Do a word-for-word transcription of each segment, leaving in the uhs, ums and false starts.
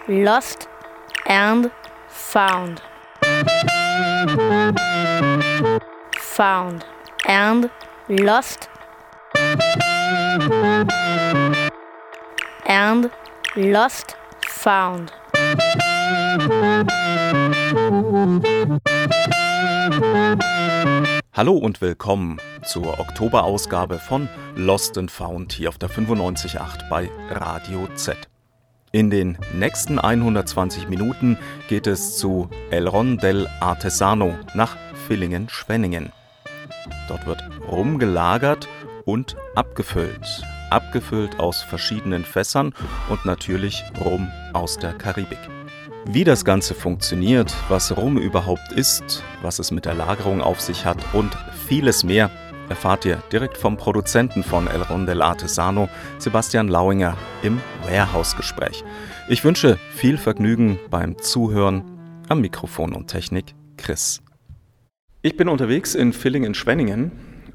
Lost and Found. Found and lost and lost found. Hallo und willkommen zur Oktoberausgabe von Lost and Found hier auf der fünfundneunzig Komma acht bei Radio Z. In den nächsten hundertzwanzig Minuten geht es zu El Ron del Artesano nach Villingen-Schwenningen. Dort wird Rum gelagert und abgefüllt. Abgefüllt aus verschiedenen Fässern und natürlich Rum aus der Karibik. Wie das Ganze funktioniert, was Rum überhaupt ist, was es mit der Lagerung auf sich hat und vieles mehr, erfahrt ihr direkt vom Produzenten von El Ron del Artesano, Sebastian Lauinger, im Warehouse-Gespräch. Ich wünsche viel Vergnügen beim Zuhören. Am Mikrofon und Technik Chris. Ich bin unterwegs in Villingen-Schwenningen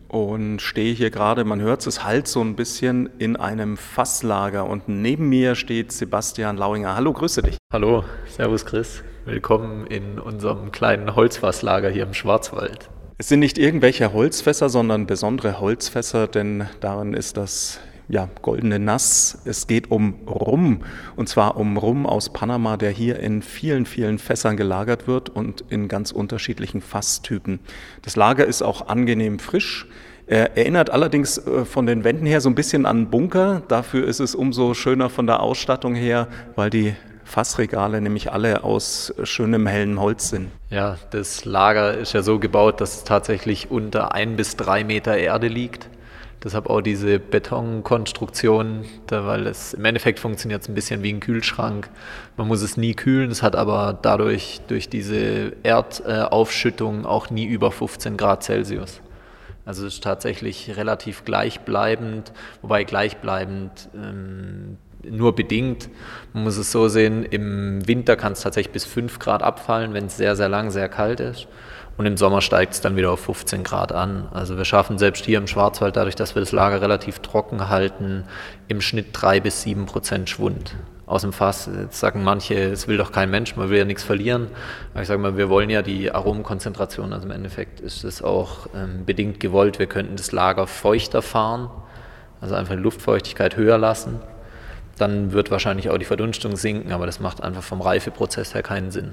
und stehe hier gerade, man hört es, es hallt so ein bisschen in einem Fasslager und neben mir steht Sebastian Lauinger. Hallo, grüße dich. Hallo, servus Chris. Willkommen in unserem kleinen Holzfasslager hier im Schwarzwald. Es sind nicht irgendwelche Holzfässer, sondern besondere Holzfässer, denn darin ist das ja, goldene Nass. Es geht um Rum, und zwar um Rum aus Panama, der hier in vielen, vielen Fässern gelagert wird und in ganz unterschiedlichen Fasstypen. Das Lager ist auch angenehm frisch. Er erinnert allerdings von den Wänden her so ein bisschen an Bunker. Dafür ist es umso schöner von der Ausstattung her, weil die Fassregale nämlich alle aus schönem hellem Holz sind. Ja, das Lager ist ja so gebaut, dass es tatsächlich unter ein bis drei Meter Erde liegt. Deshalb auch diese Betonkonstruktion, da, weil es im Endeffekt funktioniert es ein bisschen wie ein Kühlschrank. Man muss es nie kühlen, es hat aber dadurch durch diese Erdaufschüttung auch nie über fünfzehn Grad Celsius. Also es ist tatsächlich relativ gleichbleibend, wobei gleichbleibend ähm, nur bedingt. Man muss es so sehen, im Winter kann es tatsächlich bis fünf Grad abfallen, wenn es sehr, sehr lang, sehr kalt ist. Und im Sommer steigt es dann wieder auf fünfzehn Grad an. Also wir schaffen selbst hier im Schwarzwald, dadurch, dass wir das Lager relativ trocken halten, im Schnitt drei bis sieben Prozent Schwund aus dem Fass. Jetzt sagen manche, es will doch kein Mensch, man will ja nichts verlieren. Aber ich sage mal, wir wollen ja die Aromenkonzentration, also im Endeffekt ist es auch ähm, bedingt gewollt. Wir könnten das Lager feuchter fahren, also einfach die Luftfeuchtigkeit höher lassen. Dann wird wahrscheinlich auch die Verdunstung sinken, aber das macht einfach vom Reifeprozess her keinen Sinn.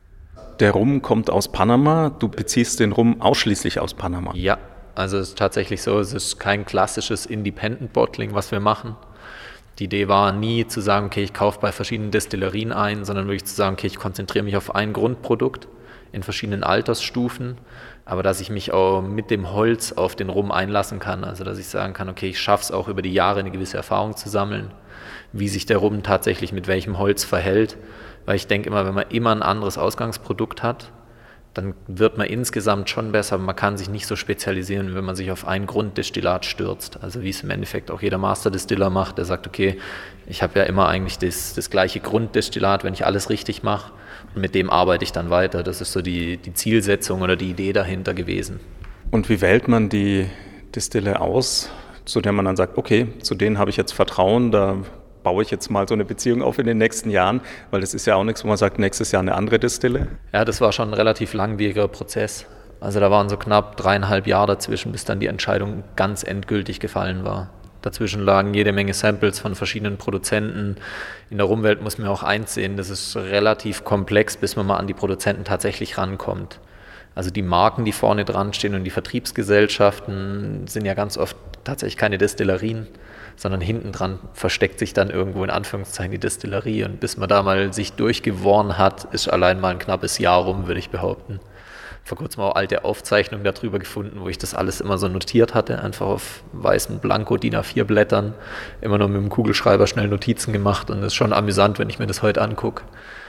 Der Rum kommt aus Panama, du beziehst den Rum ausschließlich aus Panama. Ja, also es ist tatsächlich so, es ist kein klassisches Independent Bottling, was wir machen. Die Idee war nie zu sagen, okay, ich kaufe bei verschiedenen Destillerien ein, sondern wirklich zu sagen, okay, ich konzentriere mich auf ein Grundprodukt in verschiedenen Altersstufen, aber dass ich mich auch mit dem Holz auf den Rum einlassen kann, also dass ich sagen kann, okay, ich schaffe es auch über die Jahre eine gewisse Erfahrung zu sammeln, wie sich der Rum tatsächlich mit welchem Holz verhält. Weil ich denke immer, wenn man immer ein anderes Ausgangsprodukt hat, dann wird man insgesamt schon besser, aber man kann sich nicht so spezialisieren, wenn man sich auf ein Grunddestillat stürzt. Also wie es im Endeffekt auch jeder Masterdistiller macht, der sagt, okay, ich habe ja immer eigentlich das, das gleiche Grunddestillat, wenn ich alles richtig mache und mit dem arbeite ich dann weiter. Das ist so die, die Zielsetzung oder die Idee dahinter gewesen. Und wie wählt man die Distille aus, zu der man dann sagt, okay, zu denen habe ich jetzt Vertrauen, da baue ich jetzt mal so eine Beziehung auf in den nächsten Jahren, weil das ist ja auch nichts, wo man sagt, nächstes Jahr eine andere Distille. Ja, das war schon ein relativ langwieriger Prozess. Also da waren so knapp dreieinhalb Jahre dazwischen, bis dann die Entscheidung ganz endgültig gefallen war. Dazwischen lagen jede Menge Samples von verschiedenen Produzenten. In der Rumwelt muss man auch eins sehen, das ist relativ komplex, bis man mal an die Produzenten tatsächlich rankommt. Also die Marken, die vorne dran stehen und die Vertriebsgesellschaften sind ja ganz oft tatsächlich keine Destillerien, sondern hinten dran versteckt sich dann irgendwo in Anführungszeichen die Destillerie. Und bis man da mal sich durchgeworren hat, ist allein mal ein knappes Jahr rum, würde ich behaupten. Vor kurzem auch alte Aufzeichnungen darüber gefunden, wo ich das alles immer so notiert hatte, einfach auf weißen Blanko D I N A vier Blättern, immer nur mit dem Kugelschreiber schnell Notizen gemacht. Und das ist schon amüsant, wenn ich mir das heute angucke.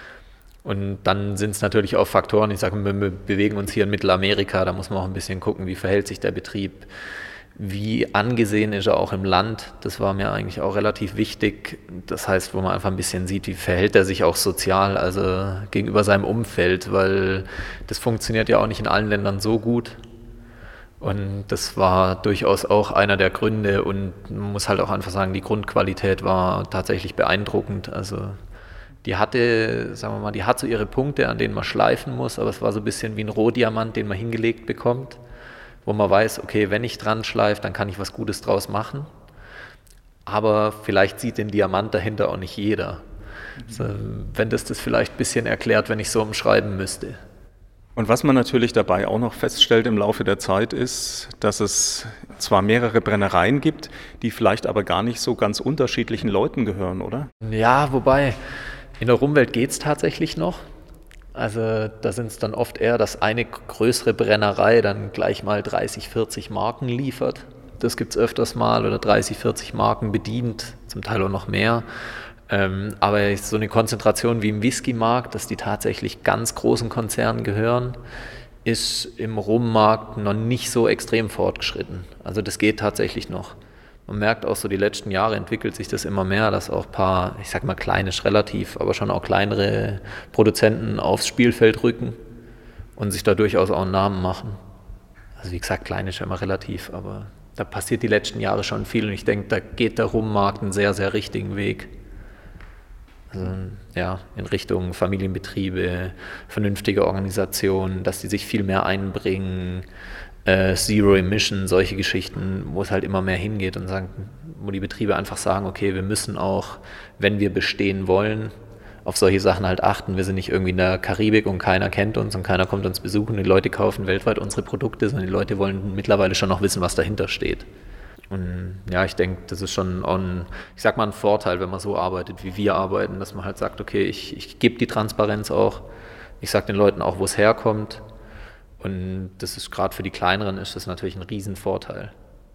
Und dann sind es natürlich auch Faktoren, ich sage, wir bewegen uns hier in Mittelamerika, da muss man auch ein bisschen gucken, wie verhält sich der Betrieb. Wie angesehen ist er auch im Land, das war mir eigentlich auch relativ wichtig. Das heißt, wo man einfach ein bisschen sieht, wie verhält er sich auch sozial, also gegenüber seinem Umfeld, weil das funktioniert ja auch nicht in allen Ländern so gut. Und das war durchaus auch einer der Gründe und man muss halt auch einfach sagen, die Grundqualität war tatsächlich beeindruckend. Also Die hatte, sagen wir mal, die hat so ihre Punkte, an denen man schleifen muss, aber es war so ein bisschen wie ein Rohdiamant, den man hingelegt bekommt, wo man weiß, okay, wenn ich dran schleife, dann kann ich was Gutes draus machen. Aber vielleicht sieht den Diamant dahinter auch nicht jeder. Also, wenn das das vielleicht ein bisschen erklärt, wenn ich so umschreiben müsste. Und was man natürlich dabei auch noch feststellt im Laufe der Zeit ist, dass es zwar mehrere Brennereien gibt, die vielleicht aber gar nicht so ganz unterschiedlichen Leuten gehören, oder? Ja, wobei in der Rumwelt geht es tatsächlich noch. Also da sind es dann oft eher, dass eine größere Brennerei dann gleich mal dreißig, vierzig Marken liefert. Das gibt es öfters mal, oder dreißig, vierzig Marken bedient, zum Teil auch noch mehr. Ähm, aber so eine Konzentration wie im Whisky-Markt, dass die tatsächlich ganz großen Konzernen gehören, ist im Rummarkt noch nicht so extrem fortgeschritten. Also das geht tatsächlich noch. Man merkt auch so, die letzten Jahre entwickelt sich das immer mehr, dass auch ein paar, ich sag mal klein ist relativ, aber schon auch kleinere Produzenten aufs Spielfeld rücken und sich da durchaus auch einen Namen machen. Also wie gesagt, klein ist ja immer relativ, aber da passiert die letzten Jahre schon viel und ich denke, da geht der Rummarkt einen sehr, sehr richtigen Weg. Also, ja, in Richtung Familienbetriebe, vernünftige Organisationen, dass die sich viel mehr einbringen, äh, Zero Emission, solche Geschichten, wo es halt immer mehr hingeht und sagen, wo die Betriebe einfach sagen, okay, wir müssen auch, wenn wir bestehen wollen, auf solche Sachen halt achten. Wir sind nicht irgendwie in der Karibik und keiner kennt uns und keiner kommt uns besuchen. Die Leute kaufen weltweit unsere Produkte, sondern die Leute wollen mittlerweile schon noch wissen, was dahinter steht. Und ja, ich denke, das ist schon ein, ich sag mal, ein Vorteil, wenn man so arbeitet, wie wir arbeiten, dass man halt sagt, okay, ich, ich gebe die Transparenz auch, ich sage den Leuten auch, wo es herkommt. Und das ist gerade für die Kleineren ist das natürlich ein Riesenvorteil.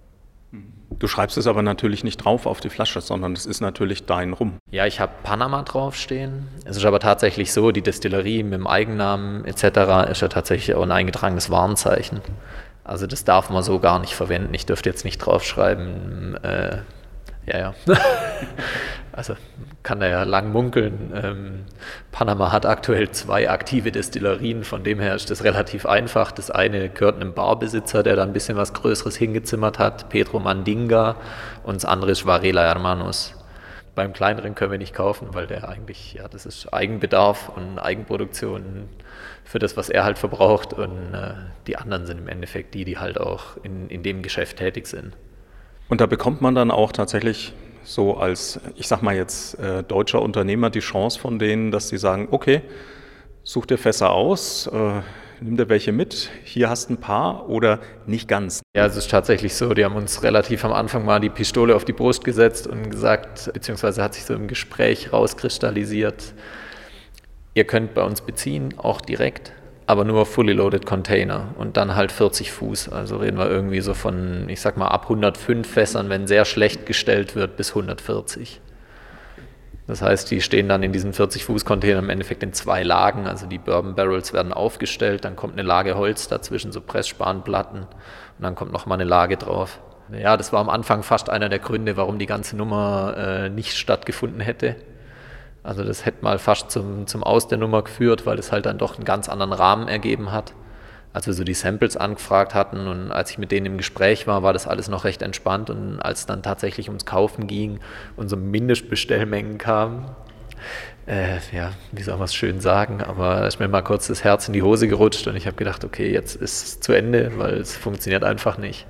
Du schreibst es aber natürlich nicht drauf auf die Flasche, sondern es ist natürlich dein Rum. Ja, ich habe Panama draufstehen. Es ist aber tatsächlich so, die Destillerie mit dem Eigennamen et cetera ist ja tatsächlich auch ein eingetragenes Warenzeichen. Also das darf man so gar nicht verwenden. Ich dürfte jetzt nicht draufschreiben, äh, ja, ja. Also kann da ja lang munkeln. Ähm, Panama hat aktuell zwei aktive Destillerien, von dem her ist das relativ einfach. Das eine gehört einem Barbesitzer, der da ein bisschen was Größeres hingezimmert hat, Pedro Mandinga, und das andere ist Varela Hermanos. Beim kleineren können wir nicht kaufen, weil der eigentlich, ja, das ist Eigenbedarf und Eigenproduktion für das, was er halt verbraucht, und äh, die anderen sind im Endeffekt die, die halt auch in, in dem Geschäft tätig sind. Und da bekommt man dann auch tatsächlich so als, ich sag mal jetzt, äh, deutscher Unternehmer die Chance von denen, dass sie sagen, okay, such dir Fässer aus, äh, nimm dir welche mit, hier hast ein paar oder nicht ganz. Ja, es ist tatsächlich so, die haben uns relativ am Anfang mal die Pistole auf die Brust gesetzt und gesagt, beziehungsweise hat sich so im Gespräch rauskristallisiert, ihr könnt bei uns beziehen, auch direkt, aber nur fully loaded Container und dann halt vierzig Fuß. Also reden wir irgendwie so von, ich sag mal, ab hundertfünf Fässern, wenn sehr schlecht gestellt wird, bis hundertvierzig. Das heißt, die stehen dann in diesen vierzig Fuß Containern im Endeffekt in zwei Lagen. Also die Bourbon Barrels werden aufgestellt, dann kommt eine Lage Holz dazwischen, so Pressspanplatten, und dann kommt nochmal eine Lage drauf. Ja, das war am Anfang fast einer der Gründe, warum die ganze Nummer äh, nicht stattgefunden hätte. Also das hätte mal fast zum, zum Aus der Nummer geführt, weil es halt dann doch einen ganz anderen Rahmen ergeben hat. Als wir so die Samples angefragt hatten und als ich mit denen im Gespräch war, war das alles noch recht entspannt. Und als es dann tatsächlich ums Kaufen ging und so Mindestbestellmengen kamen, äh, ja, wie soll man es schön sagen, aber ist mir mal kurz das Herz in die Hose gerutscht und ich habe gedacht, okay, jetzt ist es zu Ende, weil es funktioniert einfach nicht.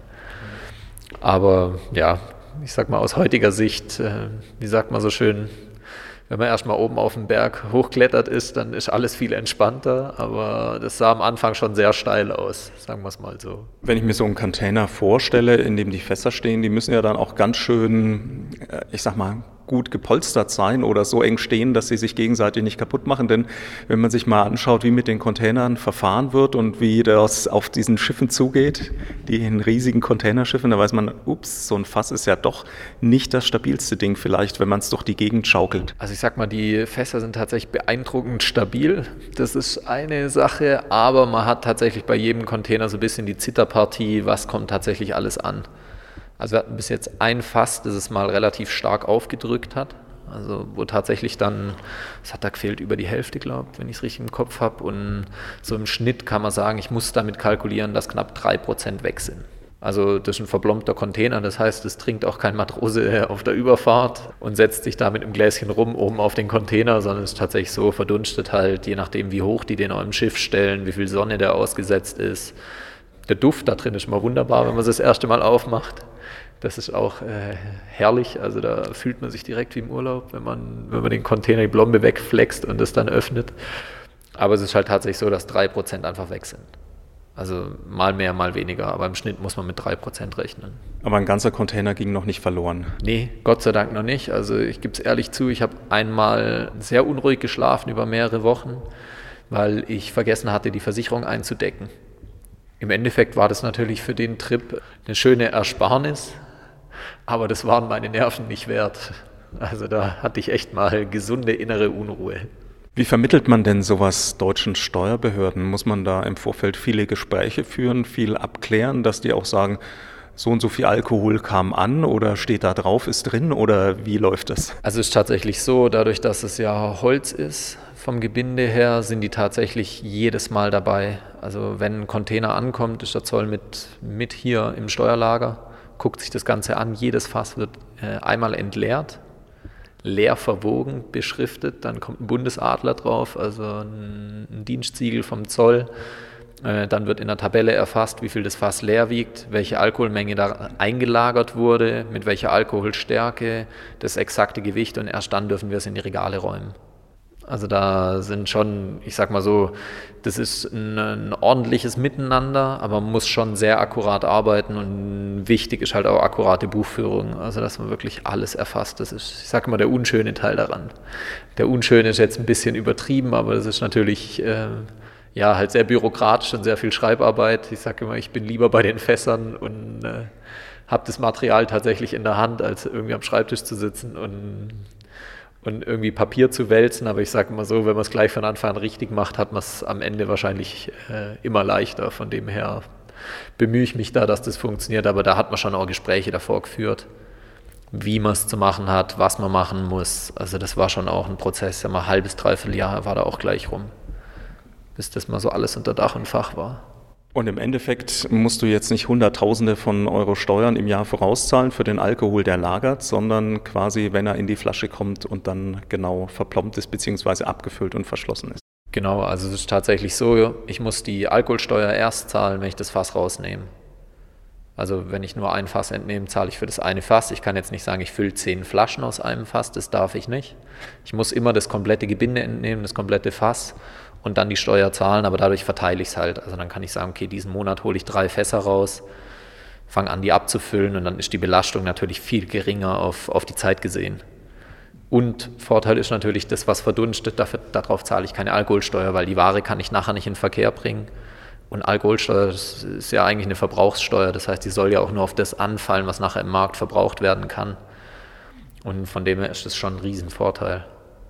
Aber ja, ich sag mal aus heutiger Sicht, äh, wie sagt man so schön, wenn man erstmal oben auf den Berg hochklettert ist, dann ist alles viel entspannter, aber das sah am Anfang schon sehr steil aus, sagen wir es mal so. Wenn ich mir so einen Container vorstelle, in dem die Fässer stehen, die müssen ja dann auch ganz schön, ich sag mal, gut gepolstert sein oder so eng stehen, dass sie sich gegenseitig nicht kaputt machen. Denn wenn man sich mal anschaut, wie mit den Containern verfahren wird und wie das auf diesen Schiffen zugeht, die in riesigen Containerschiffen, da weiß man, ups, so ein Fass ist ja doch nicht das stabilste Ding vielleicht, wenn man es durch die Gegend schaukelt. Also ich sag mal, die Fässer sind tatsächlich beeindruckend stabil. Das ist eine Sache, aber man hat tatsächlich bei jedem Container so ein bisschen die Zitterpartie, was kommt tatsächlich alles an. Also wir hatten bis jetzt ein Fass, das es mal relativ stark aufgedrückt hat, also wo tatsächlich dann, es hat da gefehlt, über die Hälfte, glaube ich, wenn ich es richtig im Kopf habe. Und so im Schnitt kann man sagen, ich muss damit kalkulieren, dass knapp drei Prozent weg sind. Also das ist ein verblombter Container, das heißt, es trinkt auch kein Matrose auf der Überfahrt und setzt sich da mit einem Gläschen rum oben auf den Container, sondern es ist tatsächlich so, verdunstet halt, je nachdem wie hoch die den auf dem Schiff stellen, wie viel Sonne der ausgesetzt ist. Der Duft da drin ist immer wunderbar, wenn man es das erste Mal aufmacht. Das ist auch äh, herrlich, also da fühlt man sich direkt wie im Urlaub, wenn man, wenn man den Container, die Blombe wegflext und es dann öffnet. Aber es ist halt tatsächlich so, dass drei Prozent einfach weg sind. Also mal mehr, mal weniger, aber im Schnitt muss man mit drei Prozent rechnen. Aber ein ganzer Container ging noch nicht verloren? Nee, Gott sei Dank noch nicht. Also ich gebe es ehrlich zu, ich habe einmal sehr unruhig geschlafen über mehrere Wochen, weil ich vergessen hatte, die Versicherung einzudecken. Im Endeffekt war das natürlich für den Trip eine schöne Ersparnis, aber das waren meine Nerven nicht wert. Also da hatte ich echt mal gesunde innere Unruhe. Wie vermittelt man denn sowas deutschen Steuerbehörden? Muss man da im Vorfeld viele Gespräche führen, viel abklären, dass die auch sagen, so und so viel Alkohol kam an oder steht da drauf, ist drin oder wie läuft das? Also es ist tatsächlich so, dadurch, dass es ja Holz ist, vom Gebinde her, sind die tatsächlich jedes Mal dabei. Also wenn ein Container ankommt, ist der Zoll mit, mit hier im Steuerlager, guckt sich das Ganze an, jedes Fass wird äh, einmal entleert, leer verwogen, beschriftet, dann kommt ein Bundesadler drauf, also ein, ein Dienstsiegel vom Zoll. Äh, dann wird in der Tabelle erfasst, wie viel das Fass leer wiegt, welche Alkoholmenge da eingelagert wurde, mit welcher Alkoholstärke, das exakte Gewicht und erst dann dürfen wir es in die Regale räumen. Also da sind schon, ich sag mal so, das ist ein, ein ordentliches Miteinander, aber man muss schon sehr akkurat arbeiten und wichtig ist halt auch akkurate Buchführung, also dass man wirklich alles erfasst. Das ist, ich sag mal, der unschöne Teil daran. Der unschöne ist jetzt ein bisschen übertrieben, aber das ist natürlich äh, ja halt sehr bürokratisch und sehr viel Schreibarbeit. Ich sage immer, ich bin lieber bei den Fässern und äh, habe das Material tatsächlich in der Hand, als irgendwie am Schreibtisch zu sitzen und und irgendwie Papier zu wälzen, aber ich sage immer so, wenn man es gleich von Anfang an richtig macht, hat man es am Ende wahrscheinlich äh, immer leichter. Von dem her bemühe ich mich da, dass das funktioniert, aber da hat man schon auch Gespräche davor geführt, wie man es zu machen hat, was man machen muss. Also das war schon auch ein Prozess, ja mal ein halbes, dreiviertel Jahr war da auch gleich rum, bis das mal so alles unter Dach und Fach war. Und im Endeffekt musst du jetzt nicht Hunderttausende von Euro Steuern im Jahr vorauszahlen für den Alkohol, der lagert, sondern quasi, wenn er in die Flasche kommt und dann genau verplombt ist, beziehungsweise abgefüllt und verschlossen ist. Genau, also es ist tatsächlich so, ich muss die Alkoholsteuer erst zahlen, wenn ich das Fass rausnehme. Also wenn ich nur ein Fass entnehme, zahle ich für das eine Fass. Ich kann jetzt nicht sagen, ich fülle zehn Flaschen aus einem Fass, das darf ich nicht. Ich muss immer das komplette Gebinde entnehmen, das komplette Fass und dann die Steuer zahlen, aber dadurch verteile ich es halt. Also dann kann ich sagen, okay, diesen Monat hole ich drei Fässer raus, fange an, die abzufüllen und dann ist die Belastung natürlich viel geringer auf, auf die Zeit gesehen. Und Vorteil ist natürlich, das, was verdunstet, dafür, darauf zahle ich keine Alkoholsteuer, weil die Ware kann ich nachher nicht in den Verkehr bringen. Und Alkoholsteuer, das ist ja eigentlich eine Verbrauchssteuer, das heißt, die soll ja auch nur auf das anfallen, was nachher im Markt verbraucht werden kann. Und von dem her ist das schon ein Riesenvorteil.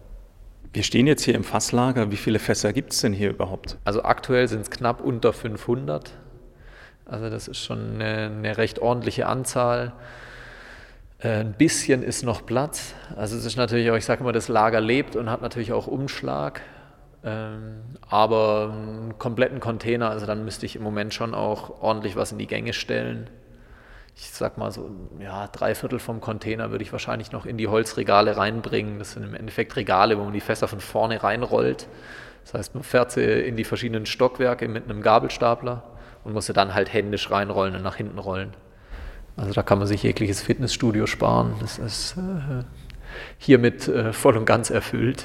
Wir stehen jetzt hier im Fasslager. Wie viele Fässer gibt es denn hier überhaupt? Also aktuell sind es knapp unter fünfhundert. Also das ist schon eine, eine recht ordentliche Anzahl. Äh, ein bisschen ist noch Platz. Also es ist natürlich auch, ich sage immer, das Lager lebt und hat natürlich auch Umschlag. Ähm, aber einen kompletten Container, also dann müsste ich im Moment schon auch ordentlich was in die Gänge stellen. Ich sag mal so, ja, drei Viertel vom Container würde ich wahrscheinlich noch in die Holzregale reinbringen. Das sind im Endeffekt Regale, wo man die Fässer von vorne reinrollt. Das heißt, man fährt sie in die verschiedenen Stockwerke mit einem Gabelstapler und muss sie dann halt händisch reinrollen und nach hinten rollen. Also da kann man sich jegliches Fitnessstudio sparen. Das ist äh, hiermit äh, voll und ganz erfüllt.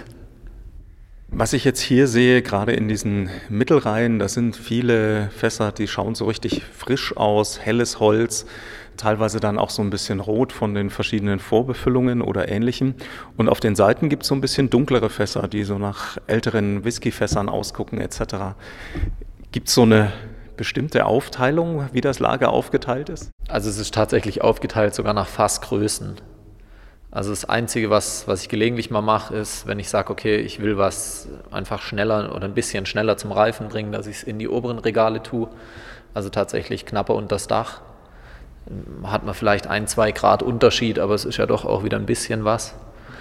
Was ich jetzt hier sehe, gerade in diesen Mittelreihen, da sind viele Fässer, die schauen so richtig frisch aus, helles Holz, teilweise dann auch so ein bisschen rot von den verschiedenen Vorbefüllungen oder Ähnlichem. Und auf den Seiten gibt es so ein bisschen dunklere Fässer, die so nach älteren Whiskyfässern ausgucken et cetera. Gibt es so eine bestimmte Aufteilung, wie das Lager aufgeteilt ist? Also es ist tatsächlich aufgeteilt sogar nach Fassgrößen. Also das Einzige, was, was ich gelegentlich mal mache, ist, wenn ich sage, okay, ich will was einfach schneller oder ein bisschen schneller zum Reifen bringen, dass ich es in die oberen Regale tue, also tatsächlich knapper unter das Dach. Hat man vielleicht ein, zwei Grad Unterschied, aber es ist ja doch auch wieder ein bisschen was.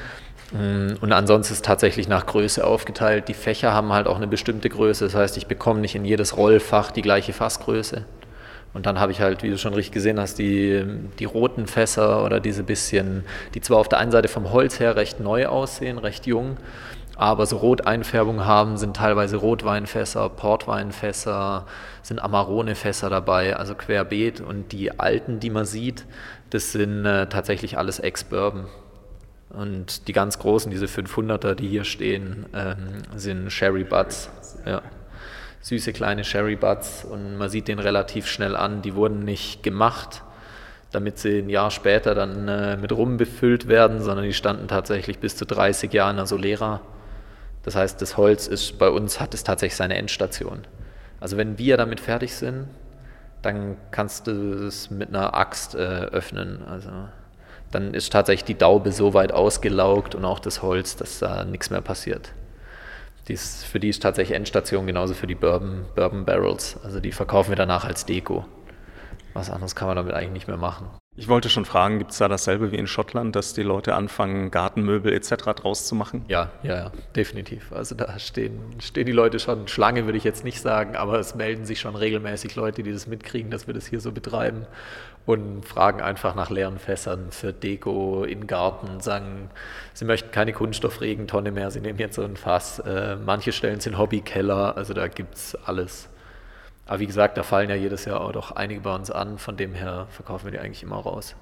Und ansonsten ist es tatsächlich nach Größe aufgeteilt. Die Fächer haben halt auch eine bestimmte Größe, das heißt, ich bekomme nicht in jedes Rollfach die gleiche Fassgröße. Und dann habe ich halt, wie du schon richtig gesehen hast, die, die roten Fässer oder diese bisschen, die zwar auf der einen Seite vom Holz her recht neu aussehen, recht jung, aber so Roteinfärbung haben, sind teilweise Rotweinfässer, Portweinfässer, sind Amarone-Fässer dabei, also querbeet. Und die alten, die man sieht, das sind äh, tatsächlich alles Ex-Bourbon. Und die ganz großen, diese fünfhunderter, die hier stehen, ähm, sind Sherry Butts. Ja. Süße kleine Sherry Butts, und man sieht den relativ schnell an. Die wurden nicht gemacht, damit sie ein Jahr später dann äh, mit Rum befüllt werden, sondern die standen tatsächlich bis zu dreißig Jahre in der Solera. Das heißt, das Holz ist bei uns, hat es tatsächlich seine Endstation. Also wenn wir damit fertig sind, dann kannst du es mit einer Axt äh, öffnen. Also dann ist tatsächlich die Daube so weit ausgelaugt und auch das Holz, dass da nichts mehr passiert. Die ist, für die ist tatsächlich Endstation, genauso für die Bourbon, Bourbon Barrels. Also die verkaufen wir danach als Deko. Was anderes kann man damit eigentlich nicht mehr machen. Ich wollte schon fragen, gibt es da dasselbe wie in Schottland, dass die Leute anfangen, Gartenmöbel et cetera draus zu machen? Ja, ja, ja, definitiv. Also da stehen, stehen die Leute schon, Schlange würde ich jetzt nicht sagen, aber es melden sich schon regelmäßig Leute, die das mitkriegen, dass wir das hier so betreiben, und fragen einfach nach leeren Fässern für Deko in Garten, sagen, sie möchten keine Kunststoffregentonne mehr, sie nehmen jetzt so ein Fass. Äh, manche stellen es in Hobbykeller, also da gibt es alles. Aber wie gesagt, da fallen ja jedes Jahr auch doch einige bei uns an, von dem her verkaufen wir die eigentlich immer raus.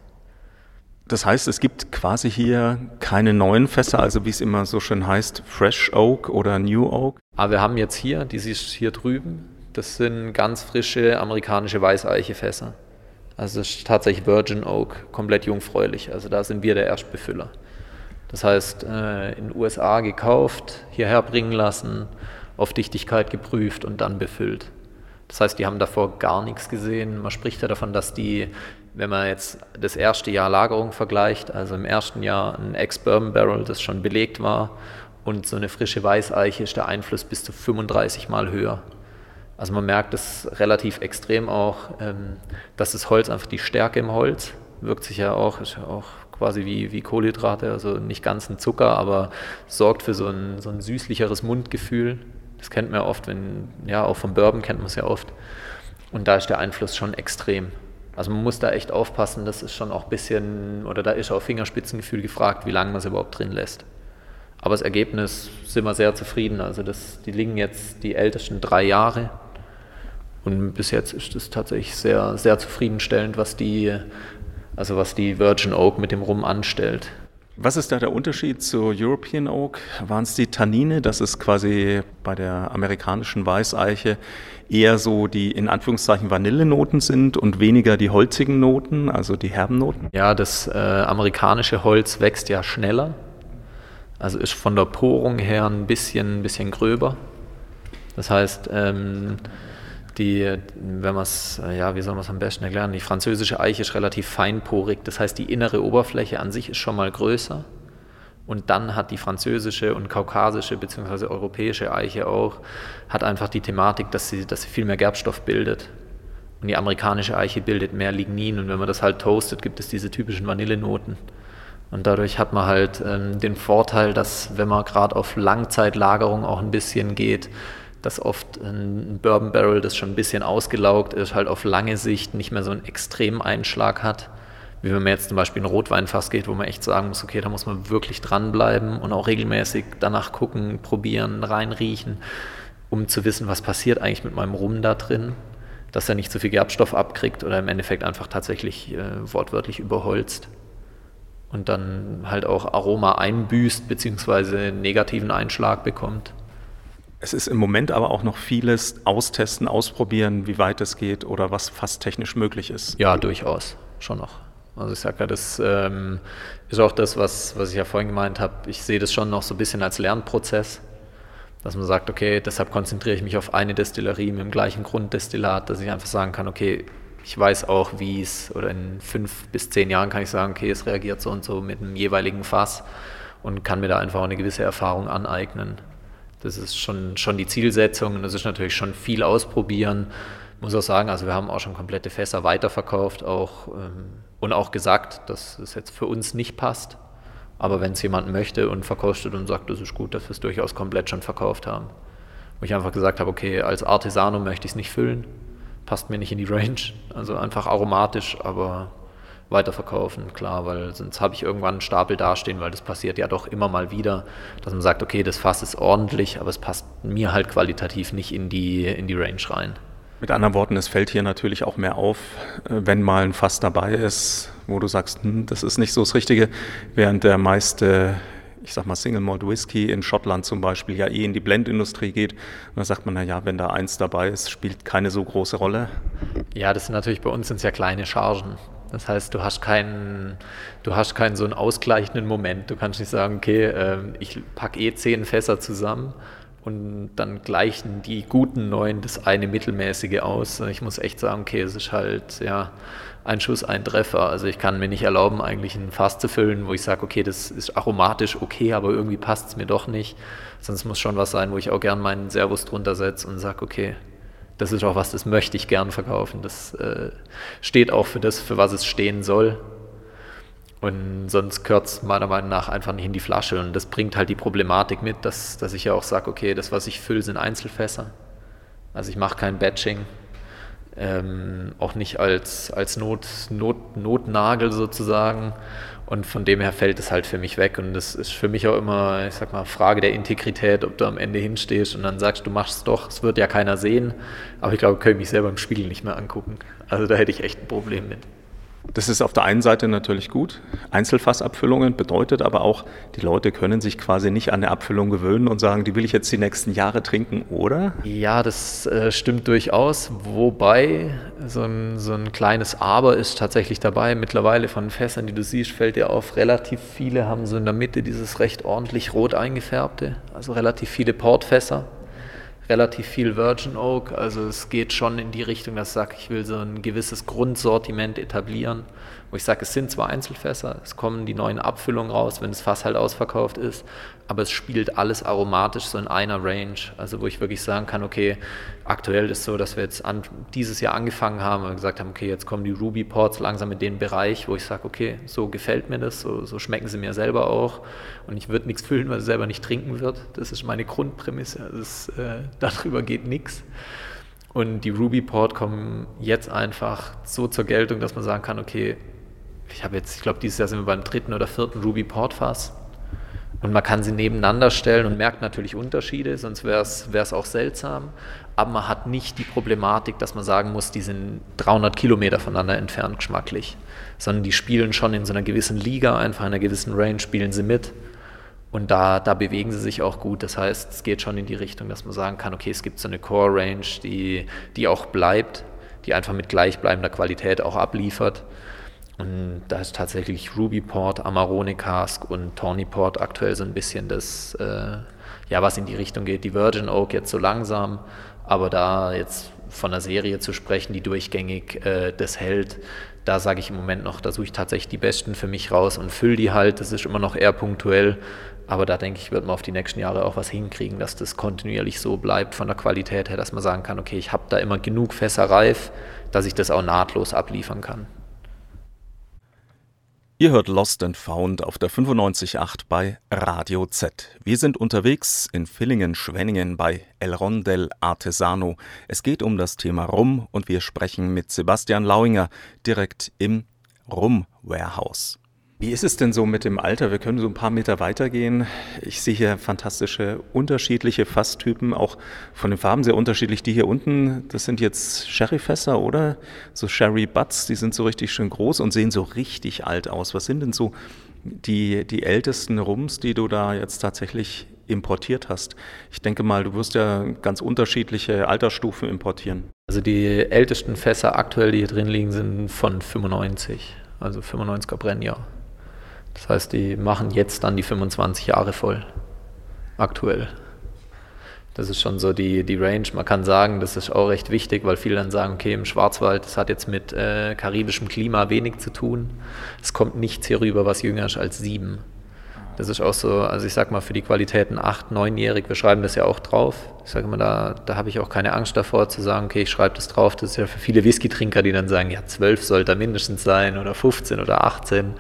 Das heißt, es gibt quasi hier keine neuen Fässer, also wie es immer so schön heißt, Fresh Oak oder New Oak? Aber wir haben jetzt hier, die siehst du hier drüben, das sind ganz frische amerikanische Weißeiche-Fässer. Also das ist tatsächlich Virgin Oak, komplett jungfräulich, also da sind wir der Erstbefüller. Das heißt, äh, in den U S A gekauft, hierher bringen lassen, auf Dichtigkeit geprüft und dann befüllt. Das heißt, die haben davor gar nichts gesehen. Man spricht ja davon, dass die, wenn man jetzt das erste Jahr Lagerung vergleicht, also im ersten Jahr ein Ex-Bourbon Barrel, das schon belegt war, und so eine frische Weißeiche, ist der Einfluss bis zu fünfunddreißig Mal höher. Also man merkt es relativ extrem auch, dass das Holz einfach, die Stärke im Holz wirkt sich ja auch, ist ja auch quasi wie, wie Kohlenhydrate, also nicht ganz ein Zucker, aber sorgt für so ein, so ein süßlicheres Mundgefühl. Das kennt man ja oft, wenn, ja, auch vom Bourbon kennt man es ja oft. Und da ist der Einfluss schon extrem. Also man muss da echt aufpassen, das ist schon auch ein bisschen, oder da ist auch Fingerspitzengefühl gefragt, wie lange man es überhaupt drin lässt. Aber das Ergebnis sind wir sehr zufrieden. Also das, die liegen jetzt die ältesten drei Jahre. Und bis jetzt ist es tatsächlich sehr, sehr zufriedenstellend, was die, also was die Virgin Oak mit dem Rum anstellt. Was ist da der Unterschied zu European Oak? Waren es die Tannine, dass es quasi bei der amerikanischen Weißeiche eher so die in Anführungszeichen Vanillenoten sind und weniger die holzigen Noten, also die herben Noten? Ja, das äh, amerikanische Holz wächst ja schneller, also ist von der Porung her ein bisschen, ein bisschen gröber. Das heißt, ähm, Die, wenn man es, ja, wie soll man es am besten erklären? Die französische Eiche ist relativ feinporig, das heißt, die innere Oberfläche an sich ist schon mal größer. Und dann hat die französische und kaukasische bzw. europäische Eiche auch, hat einfach die Thematik, dass sie, dass sie viel mehr Gerbstoff bildet. Und die amerikanische Eiche bildet mehr Lignin, und wenn man das halt toastet, gibt es diese typischen Vanillenoten. Und dadurch hat man halt ähm, den Vorteil, dass, wenn man gerade auf Langzeitlagerung auch ein bisschen geht, dass oft ein Bourbon Barrel, das schon ein bisschen ausgelaugt ist, halt auf lange Sicht nicht mehr so einen extremen Einschlag hat, wie wenn man jetzt zum Beispiel in ein Rotweinfass geht, wo man echt sagen muss, okay, da muss man wirklich dranbleiben und auch regelmäßig danach gucken, probieren, reinriechen, um zu wissen, was passiert eigentlich mit meinem Rum da drin, dass er nicht so viel Gerbstoff abkriegt oder im Endeffekt einfach tatsächlich äh, wortwörtlich überholzt und dann halt auch Aroma einbüßt beziehungsweise einen negativen Einschlag bekommt. Es ist im Moment aber auch noch vieles austesten, ausprobieren, wie weit es geht oder was fast technisch möglich ist. Ja, durchaus, schon noch. Also ich sage ja, das ähm, ist auch das, was, was ich ja vorhin gemeint habe. Ich sehe das schon noch so ein bisschen als Lernprozess, dass man sagt, okay, deshalb konzentriere ich mich auf eine Destillerie mit dem gleichen Grunddestillat, dass ich einfach sagen kann, okay, ich weiß auch, wie es, oder in fünf bis zehn Jahren kann ich sagen, okay, es reagiert so und so mit dem jeweiligen Fass und kann mir da einfach auch eine gewisse Erfahrung aneignen. Das ist schon, schon die Zielsetzung, und das ist natürlich schon viel ausprobieren. Ich muss auch sagen, also wir haben auch schon komplette Fässer weiterverkauft auch, ähm, und auch gesagt, dass es jetzt für uns nicht passt. Aber wenn es jemand möchte und verkostet und sagt, das ist gut, dass wir es durchaus komplett schon verkauft haben. Wo ich einfach gesagt habe, okay, als Artisano möchte ich es nicht füllen, passt mir nicht in die Range. Also einfach aromatisch, aber weiterverkaufen, klar, weil sonst habe ich irgendwann einen Stapel dastehen, weil das passiert ja doch immer mal wieder, dass man sagt, okay, das Fass ist ordentlich, aber es passt mir halt qualitativ nicht in die, in die Range rein. Mit anderen Worten, es fällt hier natürlich auch mehr auf, wenn mal ein Fass dabei ist, wo du sagst, hm, das ist nicht so das Richtige, während der meiste, ich sag mal, Single Malt Whisky in Schottland zum Beispiel ja eh in die Blendindustrie geht. Und da sagt man, naja, wenn da eins dabei ist, spielt keine so große Rolle. Ja, das sind natürlich, bei uns sind es ja kleine Chargen. Das heißt, du hast keinen, du hast keinen so einen ausgleichenden Moment. Du kannst nicht sagen, okay, äh, ich packe eh zehn Fässer zusammen und dann gleichen die guten neun das eine mittelmäßige aus. Ich muss echt sagen, okay, es ist halt ja ein Schuss, ein Treffer. Also ich kann mir nicht erlauben, eigentlich ein Fass zu füllen, wo ich sage, okay, das ist aromatisch okay, aber irgendwie passt es mir doch nicht. Sonst muss schon was sein, wo ich auch gern meinen Servus drunter setze und sage, okay, das ist auch was, das möchte ich gern verkaufen. Das äh, steht auch für das, für was es stehen soll. Und sonst gehört es meiner Meinung nach einfach nicht in die Flasche. Und das bringt halt die Problematik mit, dass, dass ich ja auch sage, okay, das, was ich fülle, sind Einzelfässer. Also ich mache kein Batching. Ähm, auch nicht als, als Not, Not, Notnagel sozusagen. Und von dem her fällt es halt für mich weg. Und das ist für mich auch immer, ich sag mal, Frage der Integrität, ob du am Ende hinstehst und dann sagst, du machst es doch, es wird ja keiner sehen. Aber ich glaube, ich könnte mich selber im Spiegel nicht mehr angucken. Also da hätte ich echt ein Problem mit. Das ist auf der einen Seite natürlich gut. Einzelfassabfüllungen bedeutet aber auch, die Leute können sich quasi nicht an eine Abfüllung gewöhnen und sagen, die will ich jetzt die nächsten Jahre trinken, oder? Ja, das äh, stimmt durchaus. Wobei so ein, so ein kleines Aber ist tatsächlich dabei. Mittlerweile von Fässern, die du siehst, fällt dir auf, relativ viele haben so in der Mitte dieses recht ordentlich rot eingefärbte. Also relativ viele Portfässer. Relativ viel Virgin Oak, also es geht schon in die Richtung, dass ich sage, ich will so ein gewisses Grundsortiment etablieren, wo ich sage, es sind zwar Einzelfässer, es kommen die neuen Abfüllungen raus, wenn das Fass halt ausverkauft ist, aber es spielt alles aromatisch so in einer Range, also wo ich wirklich sagen kann, okay, aktuell ist es so, dass wir jetzt an, dieses Jahr angefangen haben und gesagt haben, okay, jetzt kommen die Ruby Ports langsam in den Bereich, wo ich sage, okay, so gefällt mir das, so, so schmecken sie mir selber auch und ich würde nichts füllen, weil ich selber nicht trinken wird, das ist meine Grundprämisse, das, äh, darüber geht nichts. Und die Ruby Port kommen jetzt einfach so zur Geltung, dass man sagen kann, okay, ich habe jetzt, ich glaube, dieses Jahr sind wir beim dritten oder vierten Ruby Port Fass und man kann sie nebeneinander stellen und merkt natürlich Unterschiede, sonst wäre es auch seltsam, aber man hat nicht die Problematik, dass man sagen muss, die sind dreihundert Kilometer voneinander entfernt geschmacklich, sondern die spielen schon in so einer gewissen Liga, einfach in einer gewissen Range spielen sie mit. Und da, da bewegen sie sich auch gut. Das heißt, es geht schon in die Richtung, dass man sagen kann, okay, es gibt so eine Core-Range, die, die auch bleibt, die einfach mit gleichbleibender Qualität auch abliefert. Und da ist tatsächlich Ruby Port, Amarone Cask und Tawny Port aktuell so ein bisschen das, äh, ja, was in die Richtung geht. Die Virgin Oak jetzt so langsam, aber da jetzt von einer Serie zu sprechen, die durchgängig äh, das hält, da sage ich im Moment noch, da suche ich tatsächlich die Besten für mich raus und fülle die halt. Das ist immer noch eher punktuell, aber da denke ich, wird man auf die nächsten Jahre auch was hinkriegen, dass das kontinuierlich so bleibt von der Qualität her, dass man sagen kann, okay, ich habe da immer genug Fässer reif, dass ich das auch nahtlos abliefern kann. Ihr hört Lost and Found auf der fünfundneunzig Komma acht bei Radio Z. Wir sind unterwegs in Villingen-Schwenningen bei El Rondel Artesano. Es geht um das Thema Rum und wir sprechen mit Sebastian Lauinger direkt im Rum Warehouse. Wie ist es denn so mit dem Alter? Wir können so ein paar Meter weitergehen. Ich sehe hier fantastische, unterschiedliche Fasstypen, auch von den Farben sehr unterschiedlich. Die hier unten, das sind jetzt Sherryfässer, oder? So Sherry-Butts, die sind so richtig schön groß und sehen so richtig alt aus. Was sind denn so die, die ältesten Rums, die du da jetzt tatsächlich importiert hast? Ich denke mal, du wirst ja ganz unterschiedliche Altersstufen importieren. Also die ältesten Fässer aktuell, die hier drin liegen, sind von fünfundneunzig, also fünfundneunziger Brennjahr. Das heißt, die machen jetzt dann die fünfundzwanzig Jahre voll, aktuell. Das ist schon so die, die Range. Man kann sagen, das ist auch recht wichtig, weil viele dann sagen, okay, im Schwarzwald, das hat jetzt mit äh, karibischem Klima wenig zu tun. Es kommt nichts hier rüber, was jünger ist als sieben. Das ist auch so, also ich sag mal, für die Qualitäten acht-, neunjährig, wir schreiben das ja auch drauf. Ich sage immer, da, da habe ich auch keine Angst davor zu sagen, okay, ich schreibe das drauf. Das ist ja für viele Whisky-Trinker, die dann sagen, ja, zwölf sollte er mindestens sein oder fünfzehn oder achtzehn.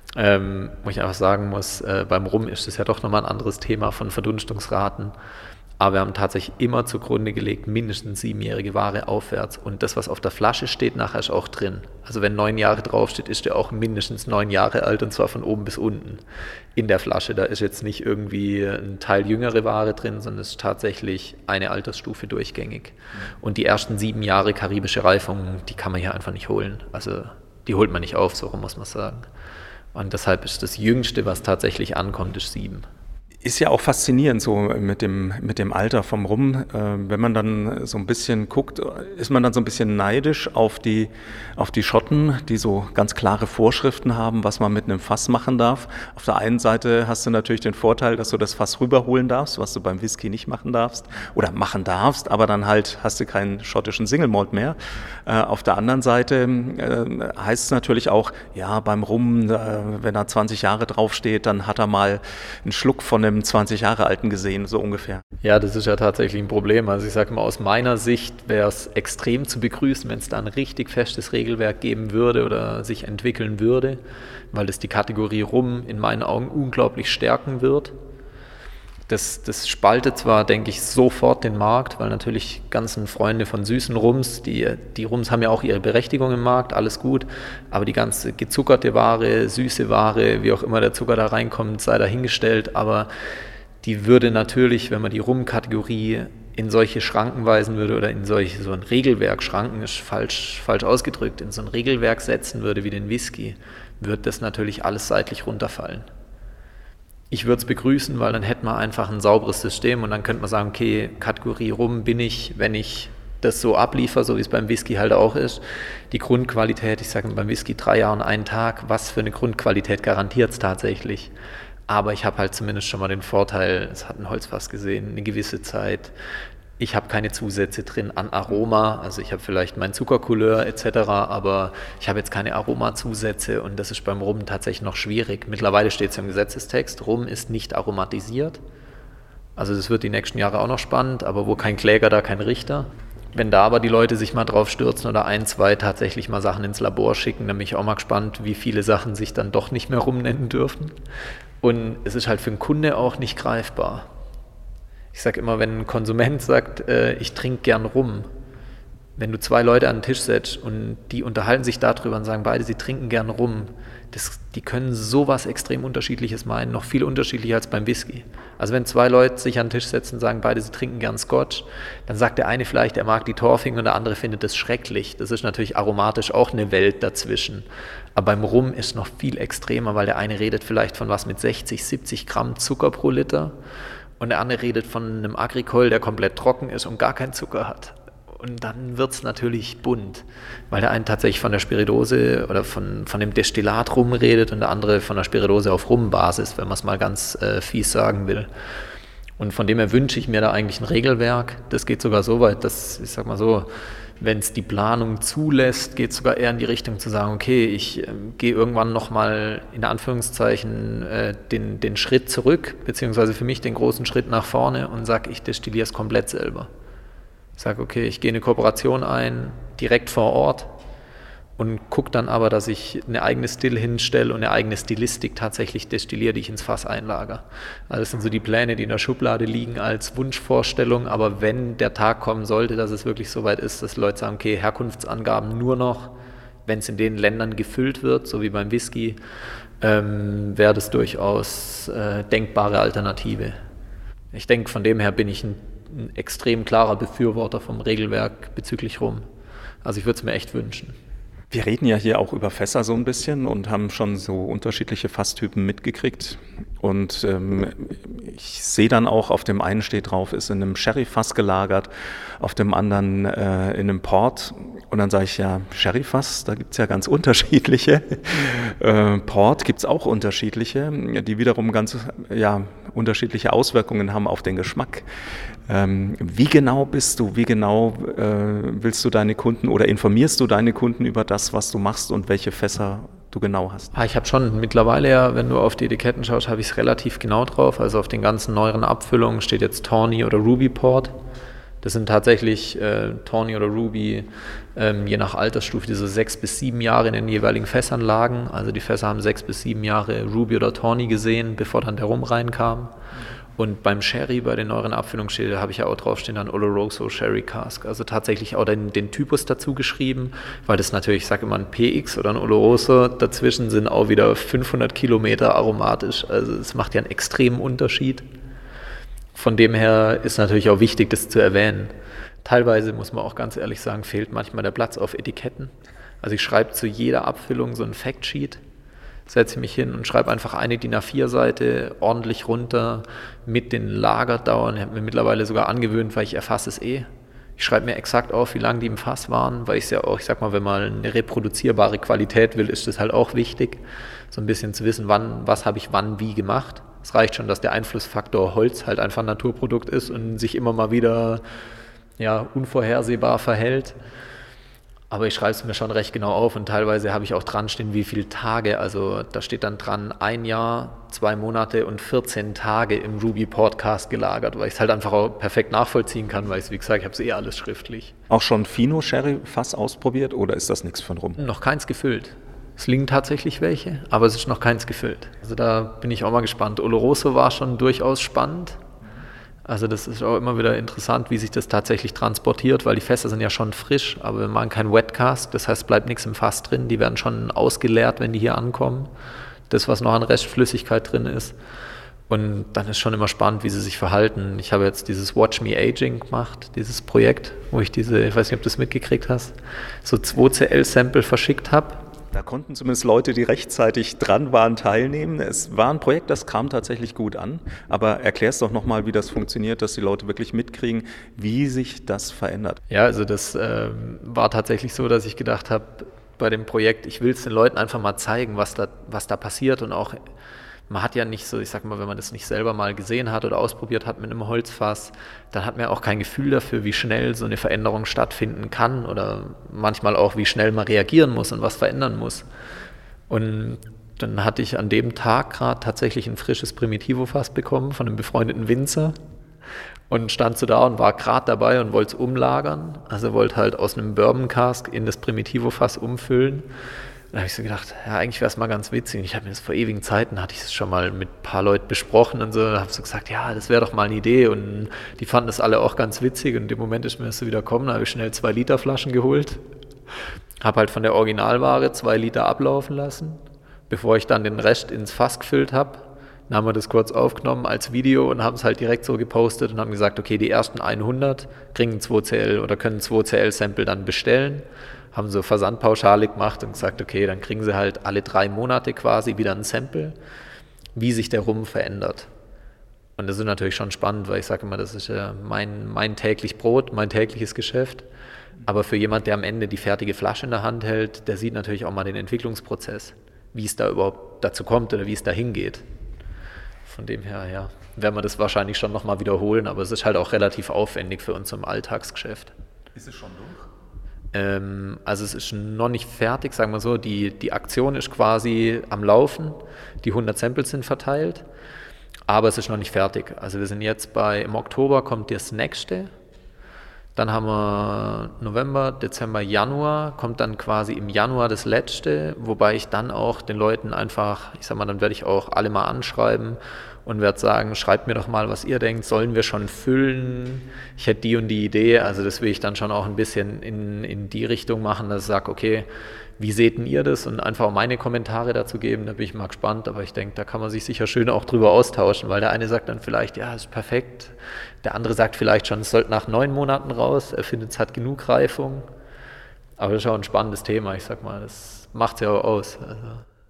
Ähm, wo ich einfach sagen muss, äh, beim Rum ist das ja doch nochmal ein anderes Thema von Verdunstungsraten. Aber wir haben tatsächlich immer zugrunde gelegt, mindestens siebenjährige Ware aufwärts. Und das, was auf der Flasche steht, nachher ist auch drin. Also wenn neun Jahre draufsteht, ist der auch mindestens neun Jahre alt und zwar von oben bis unten in der Flasche. Da ist jetzt nicht irgendwie ein Teil jüngere Ware drin, sondern es ist tatsächlich eine Altersstufe durchgängig. Und die ersten sieben Jahre karibische Reifung, die kann man hier einfach nicht holen. Also die holt man nicht auf, so muss man sagen. Und deshalb ist das Jüngste, was tatsächlich ankommt, ist sieben. Ist ja auch faszinierend so mit dem, mit dem Alter vom Rum. Äh, wenn man dann so ein bisschen guckt, ist man dann so ein bisschen neidisch auf die, auf die Schotten, die so ganz klare Vorschriften haben, was man mit einem Fass machen darf. Auf der einen Seite hast du natürlich den Vorteil, dass du das Fass rüberholen darfst, was du beim Whisky nicht machen darfst oder machen darfst, aber dann halt hast du keinen schottischen Single Malt mehr. Äh, auf der anderen Seite äh, heißt es natürlich auch, ja, beim Rum, äh, wenn da zwanzig Jahre draufsteht, dann hat er mal einen Schluck von einem zwanzig Jahre alten gesehen, so ungefähr. Ja, das ist ja tatsächlich ein Problem. Also ich sage mal, aus meiner Sicht wäre es extrem zu begrüßen, wenn es da ein richtig festes Regelwerk geben würde oder sich entwickeln würde, weil das die Kategorie Rum in meinen Augen unglaublich stärken wird. Das, das spaltet zwar, denke ich, sofort den Markt, weil natürlich ganzen Freunde von süßen Rums, die, die Rums haben ja auch ihre Berechtigung im Markt, alles gut, aber die ganze gezuckerte Ware, süße Ware, wie auch immer der Zucker da reinkommt, sei dahingestellt, aber die würde natürlich, wenn man die Rum-Kategorie in solche Schranken weisen würde oder in solche, so ein Regelwerk, Schranken ist falsch, falsch ausgedrückt, in so ein Regelwerk setzen würde wie den Whisky, wird das natürlich alles seitlich runterfallen. Ich würde es begrüßen, weil dann hätten wir einfach ein sauberes System und dann könnte man sagen, okay, Kategorie Rum bin ich, wenn ich das so abliefere, so wie es beim Whisky halt auch ist. Die Grundqualität, ich sage beim Whisky drei Jahre und einen Tag, was für eine Grundqualität garantiert es tatsächlich? Aber ich habe halt zumindest schon mal den Vorteil, es hat ein Holzfass gesehen, eine gewisse Zeit. Ich habe keine Zusätze drin an Aroma, also ich habe vielleicht mein Zuckercouleur et cetera, aber ich habe jetzt keine Aromazusätze und das ist beim Rum tatsächlich noch schwierig. Mittlerweile steht es ja im Gesetzestext, Rum ist nicht aromatisiert. Also das wird die nächsten Jahre auch noch spannend, aber wo kein Kläger, da kein Richter. Wenn da aber die Leute sich mal drauf stürzen oder ein, zwei tatsächlich mal Sachen ins Labor schicken, dann bin ich auch mal gespannt, wie viele Sachen sich dann doch nicht mehr Rum nennen dürfen. Und es ist halt für den Kunde auch nicht greifbar. Ich sage immer, wenn ein Konsument sagt, äh, ich trinke gern Rum, wenn du zwei Leute an den Tisch setzt und die unterhalten sich darüber und sagen beide, sie trinken gern Rum, das, die können sowas extrem Unterschiedliches meinen, noch viel unterschiedlicher als beim Whisky. Also wenn zwei Leute sich an den Tisch setzen und sagen beide, sie trinken gern Scotch, dann sagt der eine vielleicht, er mag die Torfing und der andere findet das schrecklich. Das ist natürlich aromatisch auch eine Welt dazwischen. Aber beim Rum ist es noch viel extremer, weil der eine redet vielleicht von was mit sechzig, siebzig Gramm Zucker pro Liter. Und der andere redet von einem Agricole, der komplett trocken ist und gar keinen Zucker hat. Und dann wird es natürlich bunt, weil der eine tatsächlich von der Spiridose oder von, von dem Destillat Rum redet und der andere von der Spiridose auf Rumbasis, wenn man es mal ganz äh, fies sagen will. Und von dem her wünsche ich mir da eigentlich ein Regelwerk. Das geht sogar so weit, dass, ich sag mal so, wenn es die Planung zulässt, geht es sogar eher in die Richtung zu sagen, okay, ich äh, gehe irgendwann nochmal in Anführungszeichen äh, den, den Schritt zurück, beziehungsweise für mich den großen Schritt nach vorne und sage, ich destilliere es komplett selber. Ich sage, okay, ich gehe eine Kooperation ein, direkt vor Ort und gucke dann aber, dass ich eine eigene Still hinstelle und eine eigene Stilistik tatsächlich destilliere, die ich ins Fass einlagere. Also das sind so die Pläne, die in der Schublade liegen als Wunschvorstellung, aber wenn der Tag kommen sollte, dass es wirklich so weit ist, dass Leute sagen, okay, Herkunftsangaben nur noch, wenn es in den Ländern gefüllt wird, so wie beim Whisky, ähm, wäre das durchaus äh, denkbare Alternative. Ich denke, von dem her bin ich ein, ein extrem klarer Befürworter vom Regelwerk bezüglich Rum. Also ich würde es mir echt wünschen. Wir reden ja hier auch über Fässer so ein bisschen und haben schon so unterschiedliche Fasstypen mitgekriegt. Und ähm, ich sehe dann auch, auf dem einen steht drauf, ist in einem Sherry-Fass gelagert, auf dem anderen äh, in einem Port. Und dann sage ich, ja, Sherry-Fass, da gibt es ja ganz unterschiedliche. äh, Port gibt es auch unterschiedliche, die wiederum ganz ja, unterschiedliche Auswirkungen haben auf den Geschmack. Ähm, wie genau bist du, wie genau äh, willst du deine Kunden oder informierst du deine Kunden über das, was du machst und welche Fässer du genau hast? Ah, ich habe schon mittlerweile ja, wenn du auf die Etiketten schaust, habe ich es relativ genau drauf. Also auf den ganzen neueren Abfüllungen steht jetzt Tawny oder Ruby Port. Das sind tatsächlich äh, Tawny oder Ruby, ähm, je nach Altersstufe, diese sechs bis sieben Jahre in den jeweiligen Fässern lagen. Also die Fässer haben sechs bis sieben Jahre Ruby oder Tawny gesehen, bevor dann der Rum reinkam. Und beim Sherry, bei den neueren Abfüllungsschilder, habe ich ja auch draufstehen dann Oloroso Sherry Cask. Also tatsächlich auch den, den Typus dazu geschrieben, weil das natürlich, ich sage immer, ein P X oder ein Oloroso, dazwischen sind auch wieder fünfhundert Kilometer aromatisch. Also es macht ja einen extremen Unterschied. Von dem her ist natürlich auch wichtig, das zu erwähnen. Teilweise, muss man auch ganz ehrlich sagen, fehlt manchmal der Platz auf Etiketten. Also ich schreibe zu jeder Abfüllung so ein Factsheet, setze mich hin und schreibe einfach eine D I N A vier Seite ordentlich runter mit den Lagerdauern. Ich habe mir mittlerweile sogar angewöhnt, weil ich erfasse es eh. Ich schreibe mir exakt auf, wie lange die im Fass waren, weil ich es ja auch, ich sag mal, wenn man eine reproduzierbare Qualität will, ist das halt auch wichtig, so ein bisschen zu wissen, wann, was habe ich wann wie gemacht. Es reicht schon, dass der Einflussfaktor Holz halt einfach ein Naturprodukt ist und sich immer mal wieder ja, unvorhersehbar verhält. Aber ich schreibe es mir schon recht genau auf und teilweise habe ich auch dran stehen, wie viele Tage. Also da steht dann dran, ein Jahr, zwei Monate und vierzehn Tage im Ruby Podcast gelagert, weil ich es halt einfach auch perfekt nachvollziehen kann, weil ich, wie gesagt, ich habe es eh alles schriftlich. Auch schon Fino Sherry Fass ausprobiert oder ist das nichts von rum? Noch keins gefüllt. Es liegen tatsächlich welche, aber es ist noch keins gefüllt. Also da bin ich auch mal gespannt. Oloroso war schon durchaus spannend. Also das ist auch immer wieder interessant, wie sich das tatsächlich transportiert, weil die Fässer sind ja schon frisch, aber wir machen kein Wetcast, das heißt, es bleibt nichts im Fass drin. Die werden schon ausgeleert, wenn die hier ankommen. Das, was noch an Restflüssigkeit drin ist. Und dann ist schon immer spannend, wie sie sich verhalten. Ich habe jetzt dieses Watch Me Aging gemacht, dieses Projekt, wo ich diese, ich weiß nicht, ob du das mitgekriegt hast, so zwei C L-Sample verschickt habe. Da konnten zumindest Leute, die rechtzeitig dran waren, teilnehmen. Es war ein Projekt, das kam tatsächlich gut an. Aber erklärst doch nochmal, wie das funktioniert, dass die Leute wirklich mitkriegen, wie sich das verändert. Ja, also das äh, war tatsächlich so, dass ich gedacht habe, bei dem Projekt, ich will es den Leuten einfach mal zeigen, was da, was da passiert. Und auch, man hat ja nicht so, ich sag mal, wenn man das nicht selber mal gesehen hat oder ausprobiert hat mit einem Holzfass, dann hat man auch kein Gefühl dafür, wie schnell so eine Veränderung stattfinden kann oder manchmal auch, wie schnell man reagieren muss und was verändern muss. Und dann hatte ich an dem Tag gerade tatsächlich ein frisches Primitivo-Fass bekommen von einem befreundeten Winzer und stand so da und war gerade dabei und wollte es umlagern. Also wollte halt aus einem Bourbon-Cask in das Primitivo-Fass umfüllen. Da habe ich so gedacht, ja, eigentlich wäre es mal ganz witzig. Und ich habe mir das vor ewigen Zeiten, hatte ich es schon mal mit ein paar Leuten besprochen und so. Da habe ich so gesagt, ja, das wäre doch mal eine Idee. Und die fanden das alle auch ganz witzig. Und im Moment ist mir das so wieder gekommen, da habe ich schnell zwei Liter Flaschen geholt. Habe halt von der Originalware zwei Liter ablaufen lassen, bevor ich dann den Rest ins Fass gefüllt habe. Dann haben wir das kurz aufgenommen als Video und haben es halt direkt so gepostet und haben gesagt, okay, die ersten hundert kriegen zwei C L oder können zwei C L-Sample dann bestellen. Haben so Versandpauschale gemacht und gesagt, okay, dann kriegen sie halt alle drei Monate quasi wieder ein Sample, wie sich der Rum verändert. Und das ist natürlich schon spannend, weil ich sage immer, das ist ja mein, mein täglich Brot, mein tägliches Geschäft. Aber für jemand, der am Ende die fertige Flasche in der Hand hält, der sieht natürlich auch mal den Entwicklungsprozess, wie es da überhaupt dazu kommt oder wie es da hingeht. Von dem her, ja, werden wir das wahrscheinlich schon nochmal wiederholen, aber es ist halt auch relativ aufwendig für uns im Alltagsgeschäft. Ist es schon durch? Ähm, also es ist noch nicht fertig, sagen wir so, die, die Aktion ist quasi am Laufen, die hundert Samples sind verteilt, aber es ist noch nicht fertig. Also wir sind jetzt bei, im Oktober kommt das nächste, dann haben wir November, Dezember, Januar, kommt dann quasi im Januar das letzte, wobei ich dann auch den Leuten einfach, ich sag mal, dann werde ich auch alle mal anschreiben und werde sagen, schreibt mir doch mal, was ihr denkt, sollen wir schon füllen? Ich hätte die und die Idee, also das will ich dann schon auch ein bisschen in, in die Richtung machen, dass ich sage, okay, wie seht denn ihr das? Und einfach meine Kommentare dazu geben, da bin ich mal gespannt, aber ich denke, da kann man sich sicher schön auch drüber austauschen, weil der eine sagt dann vielleicht, ja, ist perfekt, der andere sagt vielleicht schon, es sollte nach neun Monaten raus, er findet, es hat genug Reifung, aber das ist auch ein spannendes Thema, ich sag mal, das macht es ja auch aus. Also.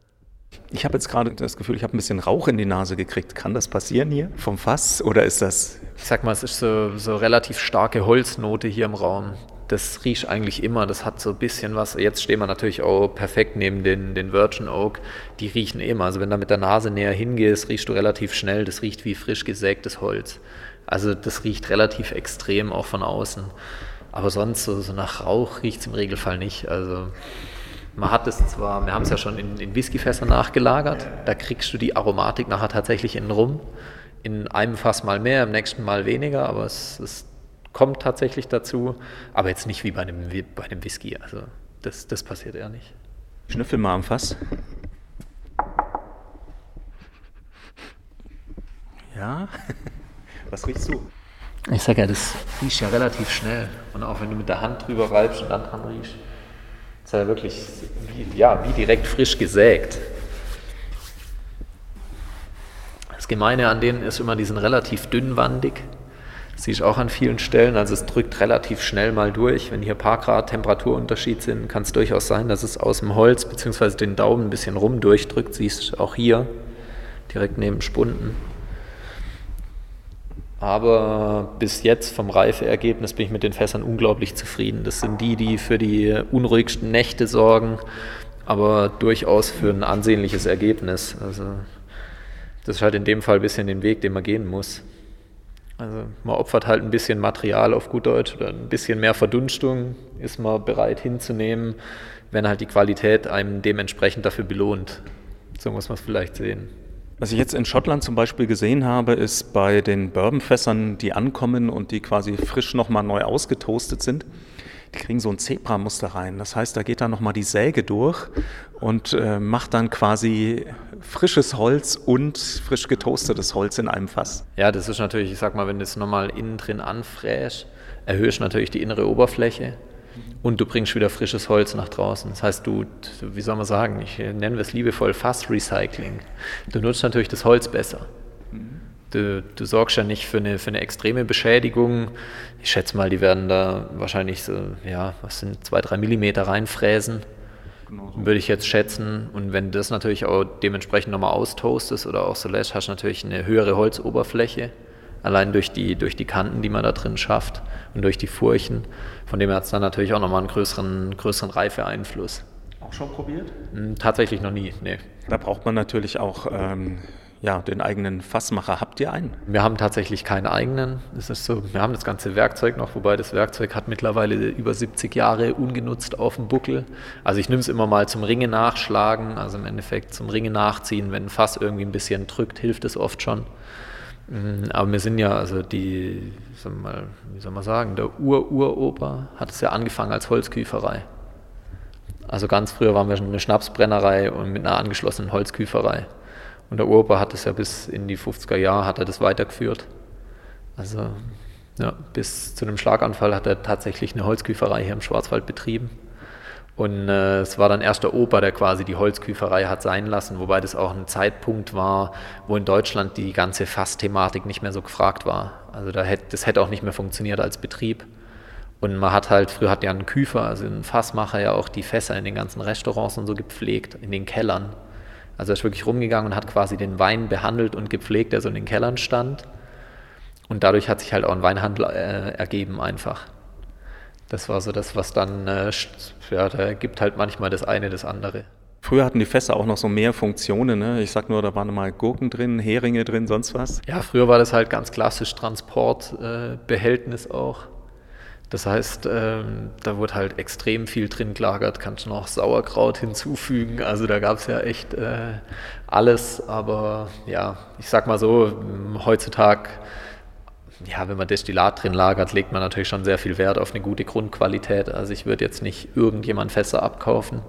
Ich habe jetzt gerade das Gefühl, ich habe ein bisschen Rauch in die Nase gekriegt. Kann das passieren hier vom Fass oder ist das... Ich sag mal, es ist so, so relativ starke Holznote hier im Raum. Das riecht eigentlich immer, das hat so ein bisschen was. Jetzt stehen wir natürlich auch perfekt neben den, den Virgin Oak. Die riechen immer. Also wenn du mit der Nase näher hingehst, riechst du relativ schnell. Das riecht wie frisch gesägtes Holz. Also das riecht relativ extrem auch von außen. Aber sonst so, so nach Rauch riecht es im Regelfall nicht. Also man hat es zwar, wir haben es ja schon in, in Whiskyfässern nachgelagert, da kriegst du die Aromatik nachher tatsächlich in Rum. In einem Fass mal mehr, im nächsten Mal weniger, aber es, es kommt tatsächlich dazu. Aber jetzt nicht wie bei einem, wie bei einem Whisky, also das, das passiert eher nicht. Schnüffel mal am Fass. Ja. Was riechst du? Ich sag ja, das riecht ja relativ schnell. Und auch wenn du mit der Hand drüber reibst und dann dran riechst, ist ja wirklich wie, ja, wie direkt frisch gesägt. Das Gemeine an denen ist immer, die sind relativ dünnwandig. Das sehe ich auch an vielen Stellen. Also es drückt relativ schnell mal durch. Wenn hier ein paar Grad Temperaturunterschied sind, kann es durchaus sein, dass es aus dem Holz bzw. den Daumen ein bisschen rum durchdrückt. Siehst du auch hier, direkt neben Spunden. Aber bis jetzt vom Reifeergebnis bin ich mit den Fässern unglaublich zufrieden. Das sind die, die für die unruhigsten Nächte sorgen, aber durchaus für ein ansehnliches Ergebnis. Also das ist halt in dem Fall ein bisschen den Weg, den man gehen muss. Also man opfert halt ein bisschen Material auf gut Deutsch oder ein bisschen mehr Verdunstung ist man bereit hinzunehmen, wenn halt die Qualität einem dementsprechend dafür belohnt. So muss man es vielleicht sehen. Was ich jetzt in Schottland zum Beispiel gesehen habe, ist bei den Bourbonfässern, die ankommen und die quasi frisch nochmal neu ausgetoastet sind, die kriegen so ein Zebramuster rein. Das heißt, da geht dann nochmal die Säge durch und äh, macht dann quasi frisches Holz und frisch getoastetes Holz in einem Fass. Ja, das ist natürlich, ich sag mal, wenn du es nochmal innen drin anfräst, erhöhst natürlich die innere Oberfläche. Und du bringst wieder frisches Holz nach draußen. Das heißt, du, wie soll man sagen, ich nenne es liebevoll Fassrecycling. Du nutzt natürlich das Holz besser. Du, du sorgst ja nicht für eine, für eine extreme Beschädigung. Ich schätze mal, die werden da wahrscheinlich so, ja, was sind zwei, drei Millimeter reinfräsen, genau so. Würde ich jetzt schätzen. Und wenn du das natürlich auch dementsprechend nochmal austoastest oder auch so lässt, hast du natürlich eine höhere Holzoberfläche. Allein durch die, durch die Kanten, die man da drin schafft und durch die Furchen. Von dem her hat es dann natürlich auch nochmal einen größeren, größeren Reifeeinfluss. Auch schon probiert? Tatsächlich noch nie, nee. Da braucht man natürlich auch ähm, ja, den eigenen Fassmacher. Habt ihr einen? Wir haben tatsächlich keinen eigenen. Es ist so, wir haben das ganze Werkzeug noch, wobei das Werkzeug hat mittlerweile über siebzig Jahre ungenutzt auf dem Buckel. Also ich nehme es immer mal zum Ringe nachschlagen, also im Endeffekt zum Ringe nachziehen. Wenn ein Fass irgendwie ein bisschen drückt, hilft es oft schon. Aber wir sind ja, also die, wie soll man sagen, der Ur-Uropa hat es ja angefangen als Holzküferei. Also ganz früher waren wir schon eine Schnapsbrennerei und mit einer angeschlossenen Holzküferei. Und der Uropa hat es ja bis in die fünfziger Jahre hat er das weitergeführt. Also ja, bis zu dem Schlaganfall hat er tatsächlich eine Holzküferei hier im Schwarzwald betrieben. Und äh, es war dann erst der Opa, der quasi die Holzküferei hat sein lassen, wobei das auch ein Zeitpunkt war, wo in Deutschland die ganze Fassthematik nicht mehr so gefragt war. Also da hätte, das hätte auch nicht mehr funktioniert als Betrieb. Und man hat halt, früher hat ja ein Küfer, also ein Fassmacher, ja auch die Fässer in den ganzen Restaurants und so gepflegt, in den Kellern. Also er ist wirklich rumgegangen und hat quasi den Wein behandelt und gepflegt, der so in den Kellern stand. Und dadurch hat sich halt auch ein Weinhandel äh, ergeben einfach. Das war so das, was dann, äh, ja, da gibt halt manchmal das eine, das andere. Früher hatten die Fässer auch noch so mehr Funktionen, ne? Ich sag nur, da waren mal Gurken drin, Heringe drin, sonst was. Ja, früher war das halt ganz klassisch Transportbehältnis äh, auch. Das heißt, ähm, da wurde halt extrem viel drin gelagert, kannst du noch Sauerkraut hinzufügen, also da gab es ja echt äh, alles, aber ja, ich sag mal so, heutzutage, ja, wenn man Destillat drin lagert, legt man natürlich schon sehr viel Wert auf eine gute Grundqualität. Also ich würde jetzt nicht irgendjemand Fässer abkaufen.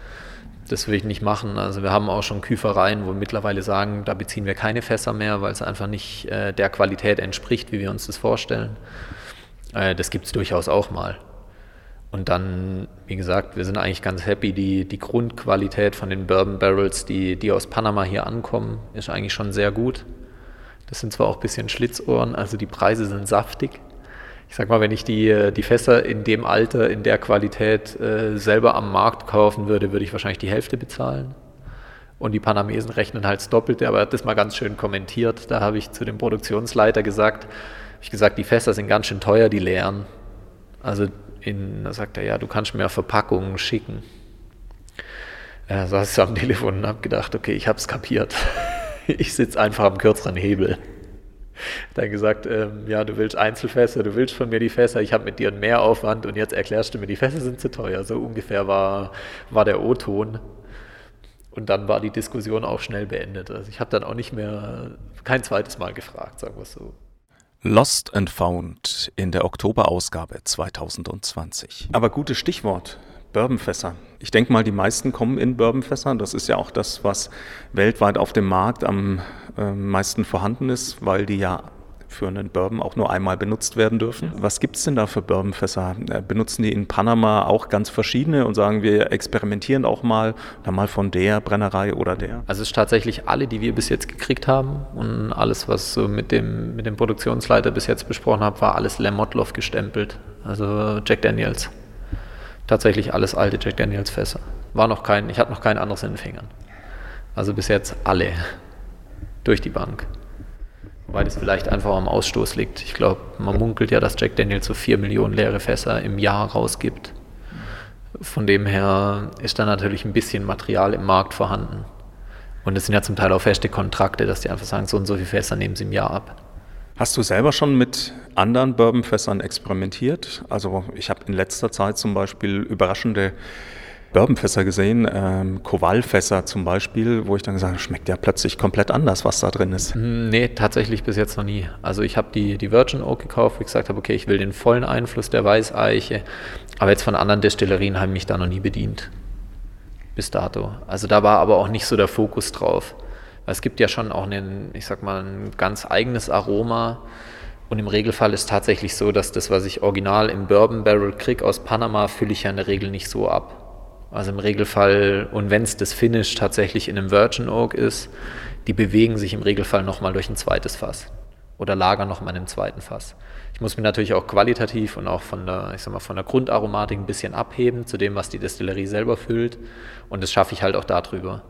Das würde ich nicht machen. Also wir haben auch schon Küfereien, wo wir mittlerweile sagen, da beziehen wir keine Fässer mehr, weil es einfach nicht äh, der Qualität entspricht, wie wir uns das vorstellen. Äh, das gibt es durchaus auch mal. Und dann, wie gesagt, wir sind eigentlich ganz happy, die, die Grundqualität von den Bourbon Barrels, die, die aus Panama hier ankommen, ist eigentlich schon sehr gut. Das sind zwar auch ein bisschen Schlitzohren, also die Preise sind saftig. Ich sag mal, wenn ich die, die Fässer in dem Alter, in der Qualität äh, selber am Markt kaufen würde, würde ich wahrscheinlich die Hälfte bezahlen. Und die Panamesen rechnen halt das Doppelte, aber er hat das mal ganz schön kommentiert. Da habe ich zu dem Produktionsleiter gesagt, habe ich gesagt, die Fässer sind ganz schön teuer, die leeren. Also in, da sagt er, ja, du kannst mir Verpackungen schicken. Ja, saß ich so am Telefon und habe gedacht, okay, ich habe es kapiert. Ich sitze einfach am kürzeren Hebel. Dann gesagt, ähm, ja, du willst Einzelfässer, du willst von mir die Fässer, ich habe mit dir einen Mehraufwand und jetzt erklärst du mir, die Fässer sind zu teuer. So ungefähr war, war der O-Ton. Und dann war die Diskussion auch schnell beendet. Also ich habe dann auch nicht mehr, kein zweites Mal gefragt, sagen wir es so. Lost and Found in der Oktoberausgabe zwanzig zwanzig. Aber gutes Stichwort. Bourbonfässer. Ich denke mal, die meisten kommen in Bourbonfässer. Das ist ja auch das, was weltweit auf dem Markt am äh, meisten vorhanden ist, weil die ja für einen Bourbon auch nur einmal benutzt werden dürfen. Was gibt es denn da für Bourbonfässer? Benutzen die in Panama auch ganz verschiedene und sagen, wir experimentieren auch mal, dann mal von der Brennerei oder der? Also es ist tatsächlich alle, die wir bis jetzt gekriegt haben und alles, was so mit dem, mit dem Produktionsleiter bis jetzt besprochen habe, war alles Le Mottloff gestempelt, also Jack Daniels. Tatsächlich alles alte Jack Daniels Fässer. War noch kein, ich hatte noch kein anderes in den Fingern. Also bis jetzt alle durch die Bank. Wobei das vielleicht einfach am Ausstoß liegt. Ich glaube, man munkelt ja, dass Jack Daniels so vier Millionen leere Fässer im Jahr rausgibt. Von dem her ist da natürlich ein bisschen Material im Markt vorhanden. Und es sind ja zum Teil auch feste Kontrakte, dass die einfach sagen, so und so viele Fässer nehmen sie im Jahr ab. Hast du selber schon mit anderen Bourbonfässern experimentiert? Also ich habe in letzter Zeit zum Beispiel überraschende Bourbonfässer gesehen, ähm, Koval-Fässer zum Beispiel, wo ich dann gesagt habe, schmeckt ja plötzlich komplett anders, was da drin ist. Nee, tatsächlich bis jetzt noch nie. Also ich habe die, die Virgin Oak gekauft, wo ich gesagt habe, okay, ich will den vollen Einfluss der Weißeiche, aber jetzt von anderen Destillerien haben mich da noch nie bedient. Bis dato. Also da war aber auch nicht so der Fokus drauf. Weil es gibt ja schon auch einen, ich sag mal, ein ganz eigenes Aroma. Und im Regelfall ist es tatsächlich so, dass das, was ich original im Bourbon Barrel kriege aus Panama, fülle ich ja in der Regel nicht so ab. Also im Regelfall, und wenn es das Finish tatsächlich in einem Virgin Oak ist, die bewegen sich im Regelfall nochmal durch ein zweites Fass oder lagern nochmal in einem zweiten Fass. Ich muss mich natürlich auch qualitativ und auch von der, ich sag mal, von der Grundaromatik ein bisschen abheben zu dem, was die Destillerie selber füllt, und das schaffe ich halt auch darüber.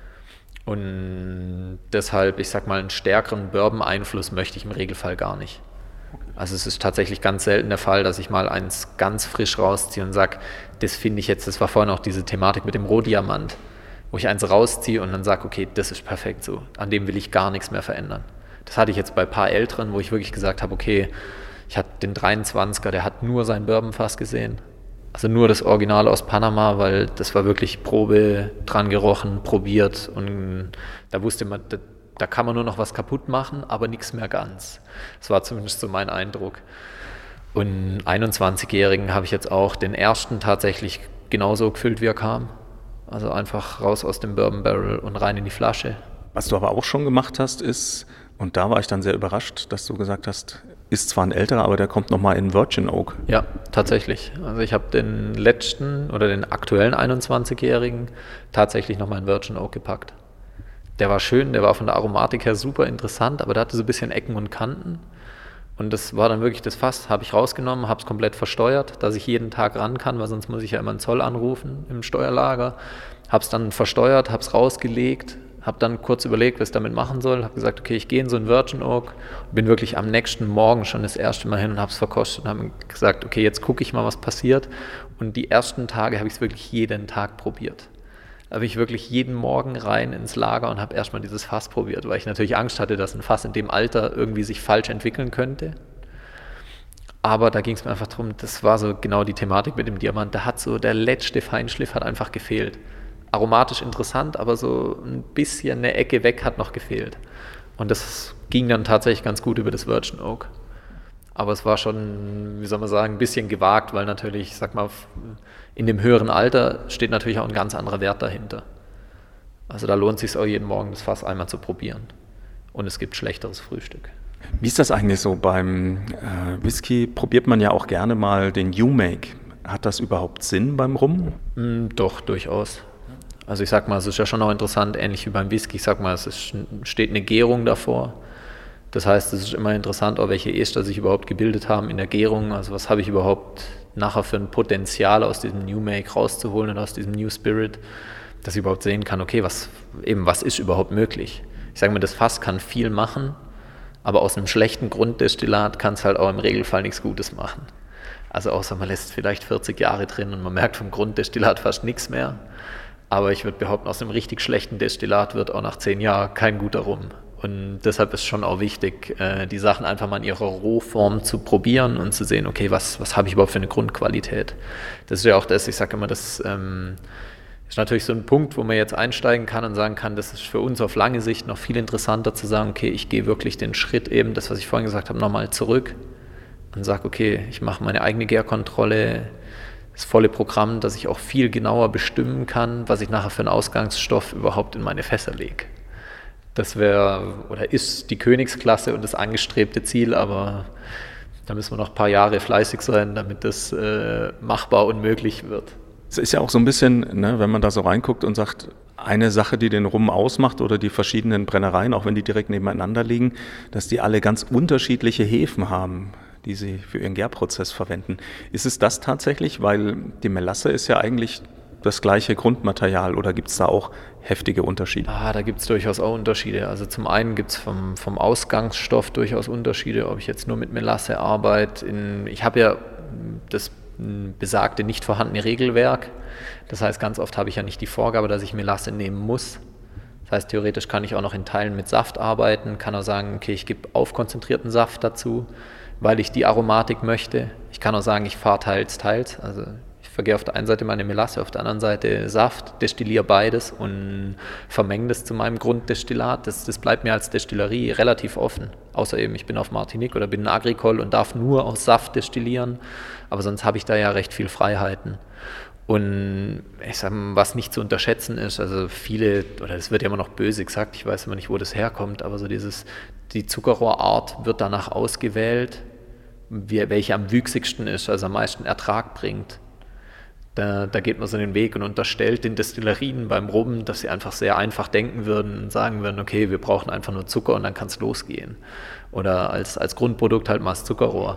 Und deshalb, ich sag mal, einen stärkeren Bourbon-Einfluss möchte ich im Regelfall gar nicht. Also es ist tatsächlich ganz selten der Fall, dass ich mal eins ganz frisch rausziehe und sage, das finde ich jetzt, das war vorhin auch diese Thematik mit dem Rohdiamant, wo ich eins rausziehe und dann sage, okay, das ist perfekt so, an dem will ich gar nichts mehr verändern. Das hatte ich jetzt bei ein paar Älteren, wo ich wirklich gesagt habe, okay, ich hatte den dreiundzwanziger, der hat nur sein Bourbonfass gesehen, also nur das Original aus Panama, weil das war wirklich Probe dran gerochen, probiert, und da wusste man, da kann man nur noch was kaputt machen, aber nichts mehr ganz. Das war zumindest so mein Eindruck. Und einundzwanzigjährigen habe ich jetzt auch den ersten tatsächlich genauso gefüllt, wie er kam. Also einfach raus aus dem Bourbon Barrel und rein in die Flasche. Was du aber auch schon gemacht hast, ist, und da war ich dann sehr überrascht, dass du gesagt hast, ist zwar ein älterer, aber der kommt nochmal in Virgin Oak. Ja, tatsächlich. Also ich habe den letzten oder den aktuellen einundzwanzigjährigen tatsächlich nochmal in Virgin Oak gepackt. Der war schön, der war von der Aromatik her super interessant, aber der hatte so ein bisschen Ecken und Kanten. Und das war dann wirklich das Fass, habe ich rausgenommen, habe es komplett versteuert, dass ich jeden Tag ran kann, weil sonst muss ich ja immer einen Zoll anrufen im Steuerlager. Habe es dann versteuert, habe es rausgelegt, habe dann kurz überlegt, was ich damit machen soll, habe gesagt, okay, ich gehe in so einen Virgin Oak, bin wirklich am nächsten Morgen schon das erste Mal hin und habe es verkostet und habe gesagt, okay, jetzt gucke ich mal, was passiert. Und die ersten Tage habe ich es wirklich jeden Tag probiert. Da bin ich wirklich jeden Morgen rein ins Lager und habe erstmal dieses Fass probiert, weil ich natürlich Angst hatte, dass ein Fass in dem Alter irgendwie sich falsch entwickeln könnte. Aber da ging es mir einfach darum, das war so genau die Thematik mit dem Diamant, da hat so der letzte Feinschliff hat einfach gefehlt. Aromatisch interessant, aber so ein bisschen eine Ecke weg hat noch gefehlt. Und das ging dann tatsächlich ganz gut über das Virgin Oak. Aber es war schon, wie soll man sagen, ein bisschen gewagt, weil natürlich, ich sag mal, in dem höheren Alter steht natürlich auch ein ganz anderer Wert dahinter. Also da lohnt es sich auch jeden Morgen, das Fass einmal zu probieren. Und es gibt schlechteres Frühstück. Wie ist das eigentlich so? Beim äh, Whisky probiert man ja auch gerne mal den New Make. Hat das überhaupt Sinn beim Rum? Mm, doch, durchaus. Also ich sag mal, es ist ja schon auch interessant, ähnlich wie beim Whisky, ich sag mal, es ist, steht eine Gärung davor. Das heißt, es ist immer interessant, auch welche Ester sich überhaupt gebildet haben in der Gärung. Also was habe ich überhaupt nachher für ein Potenzial aus diesem New Make rauszuholen und aus diesem New Spirit, dass ich überhaupt sehen kann, okay, was eben was ist überhaupt möglich. Ich sage mal, das Fass kann viel machen, aber aus einem schlechten Grunddestillat kann es halt auch im Regelfall nichts Gutes machen. Also außer man lässt vielleicht vierzig Jahre drin und man merkt vom Grunddestillat fast nichts mehr. Aber ich würde behaupten, aus einem richtig schlechten Destillat wird auch nach zehn Jahren kein guter Rum. Und deshalb ist schon auch wichtig, die Sachen einfach mal in ihrer Rohform zu probieren und zu sehen, okay, was, was habe ich überhaupt für eine Grundqualität. Das ist ja auch das, ich sage immer, das ähm, ist natürlich so ein Punkt, wo man jetzt einsteigen kann und sagen kann, das ist für uns auf lange Sicht noch viel interessanter zu sagen, okay, ich gehe wirklich den Schritt eben, das, was ich vorhin gesagt habe, nochmal zurück und sage, okay, ich mache meine eigene Gärkontrolle, das volle Programm, dass ich auch viel genauer bestimmen kann, was ich nachher für einen Ausgangsstoff überhaupt in meine Fässer lege. Das wäre oder ist die Königsklasse und das angestrebte Ziel, aber da müssen wir noch ein paar Jahre fleißig sein, damit das äh, machbar und möglich wird. Es ist ja auch so ein bisschen, ne, wenn man da so reinguckt und sagt, eine Sache, die den Rum ausmacht oder die verschiedenen Brennereien, auch wenn die direkt nebeneinander liegen, dass die alle ganz unterschiedliche Hefen haben, die sie für ihren Gärprozess verwenden. Ist es das tatsächlich? Weil die Melasse ist ja eigentlich das gleiche Grundmaterial oder gibt es da auch heftige Unterschiede? Ah, da gibt es durchaus auch Unterschiede. Also zum einen gibt es vom, vom Ausgangsstoff durchaus Unterschiede, ob ich jetzt nur mit Melasse arbeite. In, ich habe ja das besagte nicht vorhandene Regelwerk. Das heißt, ganz oft habe ich ja nicht die Vorgabe, dass ich Melasse nehmen muss. Das heißt, theoretisch kann ich auch noch in Teilen mit Saft arbeiten, kann auch sagen, okay, ich gebe aufkonzentrierten Saft dazu, weil ich die Aromatik möchte. Ich kann auch sagen, ich fahre teils, teils. Also ich vergehe auf der einen Seite meine Melasse, auf der anderen Seite Saft, destilliere beides und vermenge das zu meinem Grunddestillat. Das, das bleibt mir als Destillerie relativ offen. Außer eben, ich bin auf Martinique oder bin in Agricole und darf nur aus Saft destillieren. Aber sonst habe ich da ja recht viel Freiheiten. Und ich sag mal, was nicht zu unterschätzen ist, also viele, oder es wird ja immer noch böse gesagt, ich weiß immer nicht, wo das herkommt, aber so dieses, die Zuckerrohrart wird danach ausgewählt, wie, welche am wüchsigsten ist, also am meisten Ertrag bringt. Da, da geht man so den Weg und unterstellt den Destillerien beim Rum, dass sie einfach sehr einfach denken würden und sagen würden, okay, wir brauchen einfach nur Zucker und dann kann es losgehen. Oder als, als Grundprodukt halt mal das Zuckerrohr.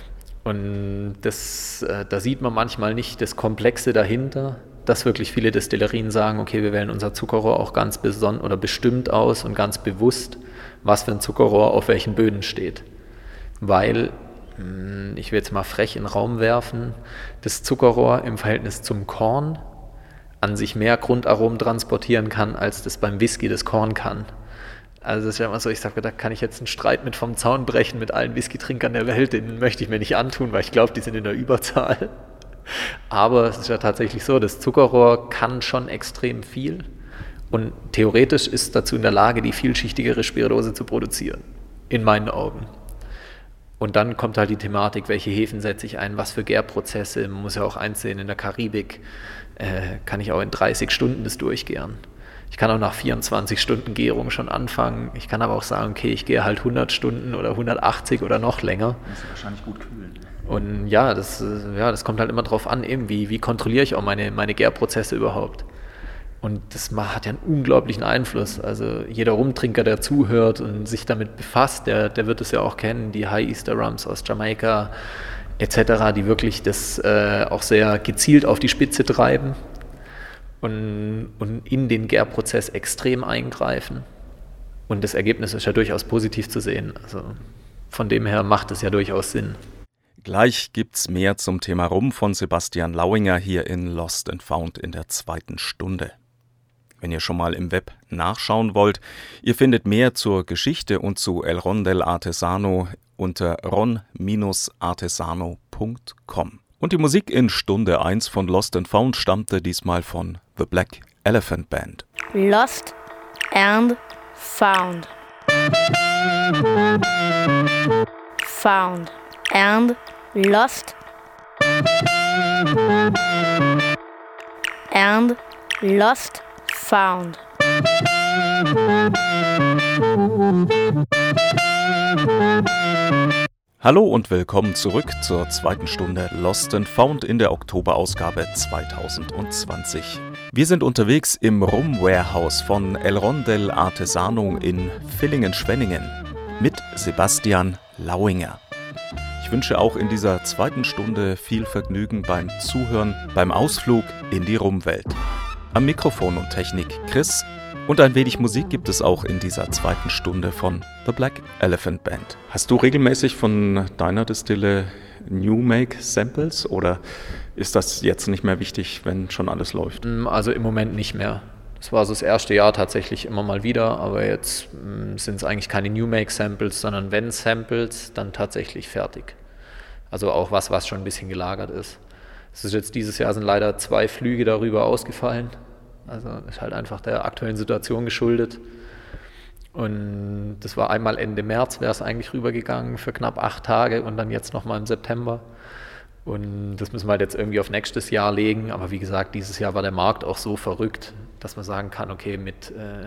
Und das, äh, da sieht man manchmal nicht das Komplexe dahinter, dass wirklich viele Destillerien sagen, okay, wir wählen unser Zuckerrohr auch ganz beson- oder bestimmt aus und ganz bewusst, was für ein Zuckerrohr auf welchen Böden steht. Weil, mh, ich will jetzt mal frech in den Raum werfen, das Zuckerrohr im Verhältnis zum Korn an sich mehr Grundaromen transportieren kann, als das beim Whisky das Korn kann. Also das ist ja immer so, ich sage, da kann ich jetzt einen Streit mit vom Zaun brechen mit allen Whisky-Trinkern der Welt, den möchte ich mir nicht antun, weil ich glaube, die sind in der Überzahl. Aber es ist ja tatsächlich so, das Zuckerrohr kann schon extrem viel und theoretisch ist dazu in der Lage, die vielschichtigere Spirituose zu produzieren, in meinen Augen. Und dann kommt halt die Thematik, welche Hefen setze ich ein, was für Gärprozesse, man muss ja auch einsehen, in der Karibik äh, kann ich auch in dreißig Stunden das durchgären. Ich kann auch nach vierundzwanzig Stunden Gärung schon anfangen. Ich kann aber auch sagen, okay, ich gehe halt hundert Stunden oder hundertachtzig oder noch länger. Das ist wahrscheinlich gut kühlen. Und ja, das, ja, das kommt halt immer drauf an, eben, wie, wie kontrolliere ich auch meine, meine Gärprozesse überhaupt. Und das hat ja einen unglaublichen Einfluss. Also jeder Rumtrinker, der zuhört und sich damit befasst, der, der wird es ja auch kennen, die High Easter Rums aus Jamaika et cetera, die wirklich das äh, auch sehr gezielt auf die Spitze treiben. Und, und in den Gärprozess extrem eingreifen. Und das Ergebnis ist ja durchaus positiv zu sehen. Also von dem her macht es ja durchaus Sinn. Gleich gibt's mehr zum Thema Rum von Sebastian Lauinger hier in Lost and Found in der zweiten Stunde. Wenn ihr schon mal im Web nachschauen wollt, ihr findet mehr zur Geschichte und zu El Ron del Artesano unter ron Bindestrich artesano Punkt com. Und die Musik in Stunde eins von Lost and Found stammte diesmal von The Black Elephant Band. Lost and Found. Found and lost and lost found. Hallo und willkommen zurück zur zweiten Stunde Lost and Found in der Oktoberausgabe zweitausendzwanzig. Wir sind unterwegs im Rum Warehouse von El Ron del Artesano in Villingen-Schwenningen mit Sebastian Lauinger. Ich wünsche auch in dieser zweiten Stunde viel Vergnügen beim Zuhören, beim Ausflug in die Rumwelt. Am Mikrofon und Technik Chris und ein wenig Musik gibt es auch in dieser zweiten Stunde von The Black Elephant Band. Hast du regelmäßig von deiner Distille New Make Samples oder ist das jetzt nicht mehr wichtig, wenn schon alles läuft? Also im Moment nicht mehr. Das war so das erste Jahr tatsächlich immer mal wieder, aber jetzt sind es eigentlich keine New Make Samples, sondern wenn Samples, dann tatsächlich fertig. Also auch was, was schon ein bisschen gelagert ist. Es ist jetzt dieses Jahr sind leider zwei Flüge darüber ausgefallen. Also ist halt einfach der aktuellen Situation geschuldet. Und das war einmal Ende März, wäre es eigentlich rübergegangen für knapp acht Tage und dann jetzt nochmal im September. Und das müssen wir halt jetzt irgendwie auf nächstes Jahr legen. Aber wie gesagt, dieses Jahr war der Markt auch so verrückt, dass man sagen kann, okay, mit, äh,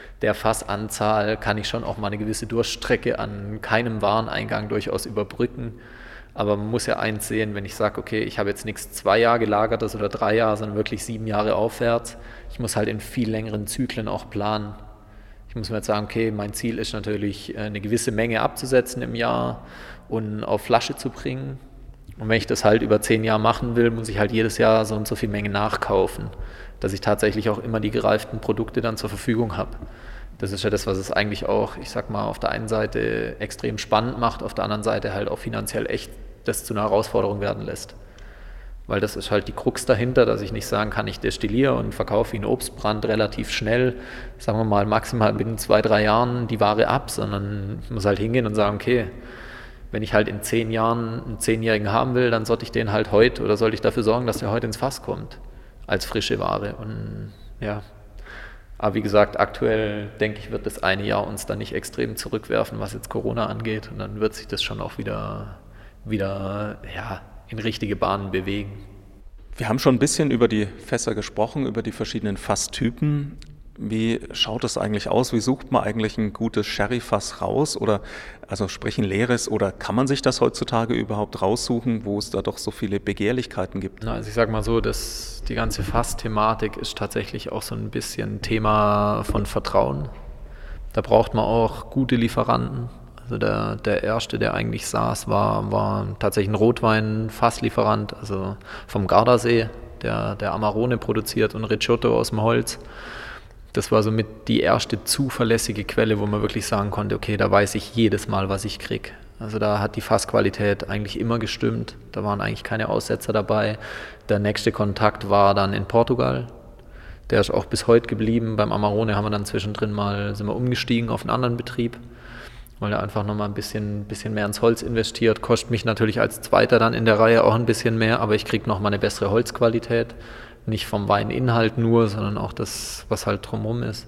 der Fassanzahl kann ich schon auch mal eine gewisse Durststrecke an keinem Wareneingang durchaus überbrücken. Aber man muss ja eins sehen, wenn ich sage, okay, ich habe jetzt nichts zwei Jahre gelagertes oder drei Jahre, sondern wirklich sieben Jahre aufwärts. Ich muss halt in viel längeren Zyklen auch planen. Ich muss mir jetzt sagen, okay, mein Ziel ist natürlich, eine gewisse Menge abzusetzen im Jahr und auf Flasche zu bringen. Und wenn ich das halt über zehn Jahre machen will, muss ich halt jedes Jahr so und so viel Menge nachkaufen, dass ich tatsächlich auch immer die gereiften Produkte dann zur Verfügung habe. Das ist ja das, was es eigentlich auch, ich sag mal, auf der einen Seite extrem spannend macht, auf der anderen Seite halt auch finanziell echt das zu einer Herausforderung werden lässt. Weil das ist halt die Krux dahinter, dass ich nicht sagen kann, ich destilliere und verkaufe wie ein Obstbrand relativ schnell, sagen wir mal maximal binnen zwei, drei Jahren die Ware ab, sondern ich muss halt hingehen und sagen, okay, wenn ich halt in zehn Jahren einen Zehnjährigen haben will, dann sollte ich den halt heute, oder sollte ich dafür sorgen, dass der heute ins Fass kommt, als frische Ware. Und ja, aber wie gesagt, aktuell denke ich, wird das eine Jahr uns dann nicht extrem zurückwerfen, was jetzt Corona angeht. Und dann wird sich das schon auch wieder, wieder ja, in richtige Bahnen bewegen. Wir haben schon ein bisschen über die Fässer gesprochen, über die verschiedenen Fasstypen. Wie schaut es eigentlich aus? Wie sucht man eigentlich ein gutes Sherry-Fass raus? Oder also sprich ein leeres, oder kann man sich das heutzutage überhaupt raussuchen, wo es da doch so viele Begehrlichkeiten gibt? Na, also ich sage mal so, dass die ganze Fass-Thematik ist tatsächlich auch so ein bisschen Thema von Vertrauen. Da braucht man auch gute Lieferanten. Also der, der erste, der eigentlich saß, war, war tatsächlich ein Rotwein-Fasslieferant, also vom Gardasee, der, der Amarone produziert und Recioto aus dem Holz. Das war somit die erste zuverlässige Quelle, wo man wirklich sagen konnte, okay, da weiß ich jedes Mal, was ich kriege. Also da hat die Fassqualität eigentlich immer gestimmt, da waren eigentlich keine Aussetzer dabei. Der nächste Kontakt war dann in Portugal, der ist auch bis heute geblieben. Beim Amarone haben wir dann zwischendrin mal, sind wir umgestiegen auf einen anderen Betrieb, weil er einfach nochmal ein bisschen, bisschen mehr ins Holz investiert. Kostet mich natürlich als Zweiter dann in der Reihe auch ein bisschen mehr, aber ich kriege nochmal eine bessere Holzqualität. Nicht vom Weininhalt nur, sondern auch das, was halt drumherum ist.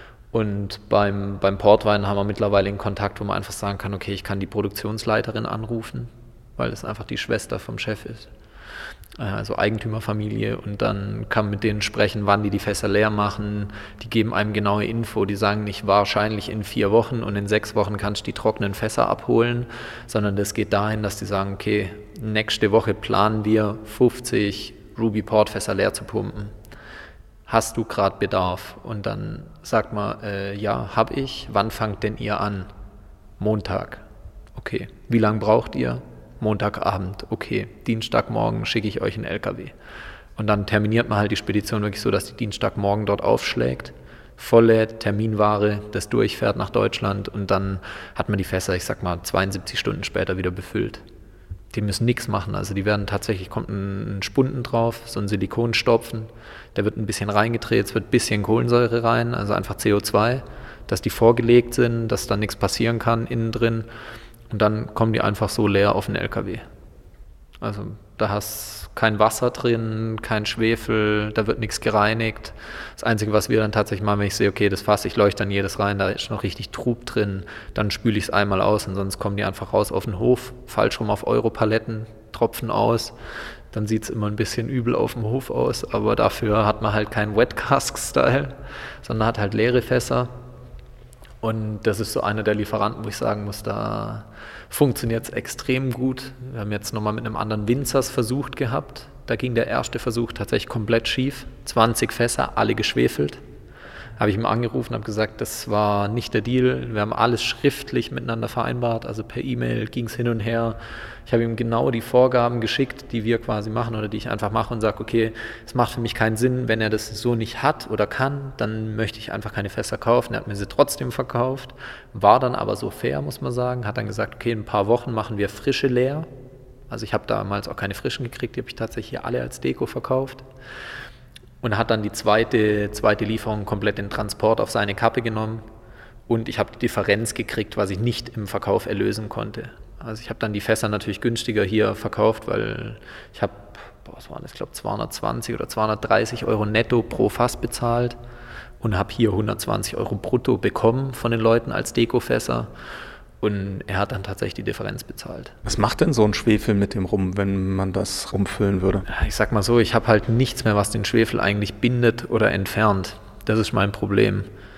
Und beim, beim Portwein haben wir mittlerweile einen Kontakt, wo man einfach sagen kann, okay, ich kann die Produktionsleiterin anrufen, weil das einfach die Schwester vom Chef ist. Also Eigentümerfamilie, und dann kann man mit denen sprechen, wann die die Fässer leer machen. Die geben einem genaue Info, die sagen nicht wahrscheinlich in vier Wochen und in sechs Wochen kannst du die trockenen Fässer abholen, sondern das geht dahin, dass die sagen, okay, nächste Woche planen wir fünfzig Ruby Port Fässer leer zu pumpen. Hast du gerade Bedarf? Und dann sagt man, äh, ja, habe ich. Wann fangt denn ihr an? Montag. Okay. Wie lange braucht ihr? Montagabend. Okay. Dienstagmorgen schicke ich euch einen L K W. Und dann terminiert man halt die Spedition wirklich so, dass die Dienstagmorgen dort aufschlägt, volllädt, Terminware, das durchfährt nach Deutschland, und dann hat man die Fässer, ich sag mal, zweiundsiebzig Stunden später wieder befüllt. Die müssen nichts machen, also die werden tatsächlich, kommt ein Spunden drauf, so ein Silikonstopfen, der wird ein bisschen reingedreht, es wird ein bisschen Kohlensäure rein, also einfach C O zwei, dass die vorgelegt sind, dass da nichts passieren kann innen drin, und dann kommen die einfach so leer auf den L K W. Also da hast kein Wasser drin, kein Schwefel, da wird nichts gereinigt. Das Einzige, was wir dann tatsächlich machen, wenn ich sehe, okay, das Fass, ich leuchte dann jedes rein, da ist noch richtig Trub drin, dann spüle ich es einmal aus, und sonst kommen die einfach raus auf den Hof, falsch rum auf Europaletten, tropfen aus. Dann sieht es immer ein bisschen übel auf dem Hof aus, aber dafür hat man halt keinen Wet-Cask-Style, sondern hat halt leere Fässer. Und das ist so einer der Lieferanten, wo ich sagen muss, da funktioniert es extrem gut. Wir haben jetzt nochmal mit einem anderen Winzers versucht gehabt. Da ging der erste Versuch tatsächlich komplett schief. zwanzig Fässer, alle geschwefelt. Habe ich ihm angerufen, habe gesagt, das war nicht der Deal. Wir haben alles schriftlich miteinander vereinbart, also per E-Mail ging es hin und her. Ich habe ihm genau die Vorgaben geschickt, die wir quasi machen oder die ich einfach mache, und sage, okay, es macht für mich keinen Sinn, wenn er das so nicht hat oder kann, dann möchte ich einfach keine Fässer kaufen. Er hat mir sie trotzdem verkauft, war dann aber so fair, muss man sagen, hat dann gesagt, okay, in ein paar Wochen machen wir frische leer. Also ich habe damals auch keine frischen gekriegt, die habe ich tatsächlich alle als Deko verkauft. Und hat dann die zweite, zweite Lieferung komplett den Transport auf seine Kappe genommen, und ich habe die Differenz gekriegt, was ich nicht im Verkauf erlösen konnte. Also ich habe dann die Fässer natürlich günstiger hier verkauft, weil ich habe, was waren das, ich glaube zweihundertzwanzig oder zweihundertdreißig Euro netto pro Fass bezahlt und habe hier hundertzwanzig Euro brutto bekommen von den Leuten als Dekofässer. Und er hat dann tatsächlich die Differenz bezahlt. Was macht denn so ein Schwefel mit dem Rum, wenn man das rumfüllen würde? Ich sag mal so, ich habe halt nichts mehr, was den Schwefel eigentlich bindet oder entfernt. Das ist mein Problem.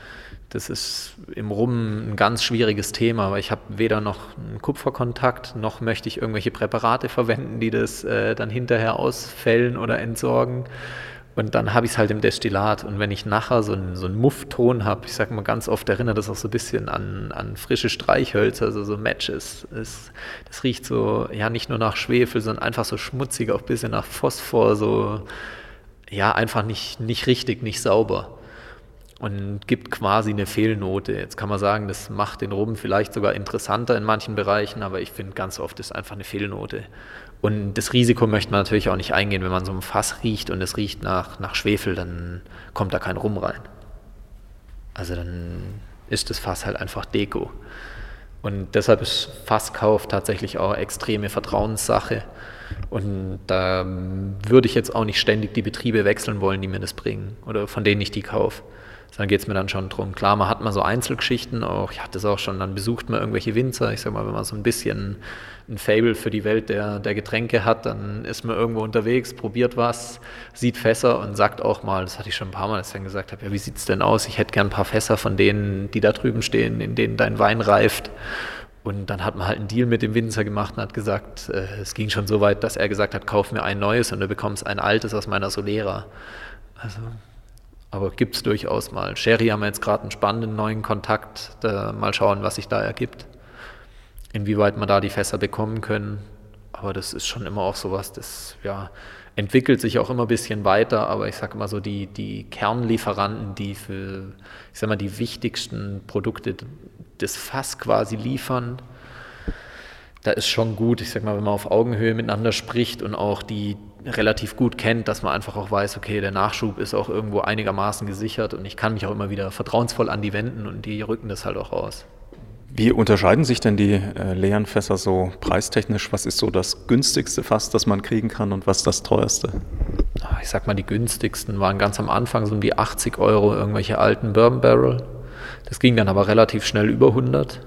Das ist im Rum ein ganz schwieriges Thema, weil ich habe weder noch einen Kupferkontakt, noch möchte ich irgendwelche Präparate verwenden, die das äh, dann hinterher ausfällen oder entsorgen. Und dann habe ich es halt im Destillat. Und wenn ich nachher so einen, so einen Muffton habe, ich sage mal ganz oft, erinnert das auch so ein bisschen an, an frische Streichhölzer, also so Matches. Es, das riecht so, ja, nicht nur nach Schwefel, sondern einfach so schmutzig, auch ein bisschen nach Phosphor, so, ja, einfach nicht, nicht richtig, nicht sauber. Und gibt quasi eine Fehlnote. Jetzt kann man sagen, das macht den Rum vielleicht sogar interessanter in manchen Bereichen, aber ich finde, ganz oft ist einfach eine Fehlnote. Und das Risiko möchte man natürlich auch nicht eingehen, wenn man so ein Fass riecht und es riecht nach, nach Schwefel, dann kommt da kein Rum rein. Also dann ist das Fass halt einfach Deko. Und deshalb ist Fasskauf tatsächlich auch extreme Vertrauenssache. Und da würde ich jetzt auch nicht ständig die Betriebe wechseln wollen, die mir das bringen oder von denen ich die kaufe. Dann geht es mir dann schon drum. Klar, man hat mal so Einzelgeschichten, auch ich hatte das auch schon, dann besucht man irgendwelche Winzer. Ich sag mal, wenn man so ein bisschen ein Faible für die Welt der, der Getränke hat, dann ist man irgendwo unterwegs, probiert was, sieht Fässer und sagt auch mal, das hatte ich schon ein paar Mal, dass ich dann gesagt habe, ja, wie sieht es denn aus? Ich hätte gern ein paar Fässer von denen, die da drüben stehen, in denen dein Wein reift. Und dann hat man halt einen Deal mit dem Winzer gemacht und hat gesagt, äh, es ging schon so weit, dass er gesagt hat, kauf mir ein neues und du bekommst ein altes aus meiner Solera. Also... Aber gibt es durchaus mal. Sherry haben wir jetzt gerade einen spannenden neuen Kontakt. Da mal schauen, was sich da ergibt. Inwieweit wir da die Fässer bekommen können. Aber das ist schon immer auch sowas, das ja, entwickelt sich auch immer ein bisschen weiter. Aber ich sage immer so, die, die Kernlieferanten, die für, ich sag mal, die wichtigsten Produkte des Fass quasi liefern, da ist schon gut, ich sag mal, wenn man auf Augenhöhe miteinander spricht und auch die relativ gut kennt, dass man einfach auch weiß, okay, der Nachschub ist auch irgendwo einigermaßen gesichert und ich kann mich auch immer wieder vertrauensvoll an die wenden und die rücken das halt auch raus. Wie unterscheiden sich denn die äh, leeren Fässer so preistechnisch? Was ist so das günstigste Fass, das man kriegen kann und was das teuerste? Ich sag mal, die günstigsten waren ganz am Anfang so um die achtzig Euro, irgendwelche alten Bourbon Barrel. Das ging dann aber relativ schnell über hundert.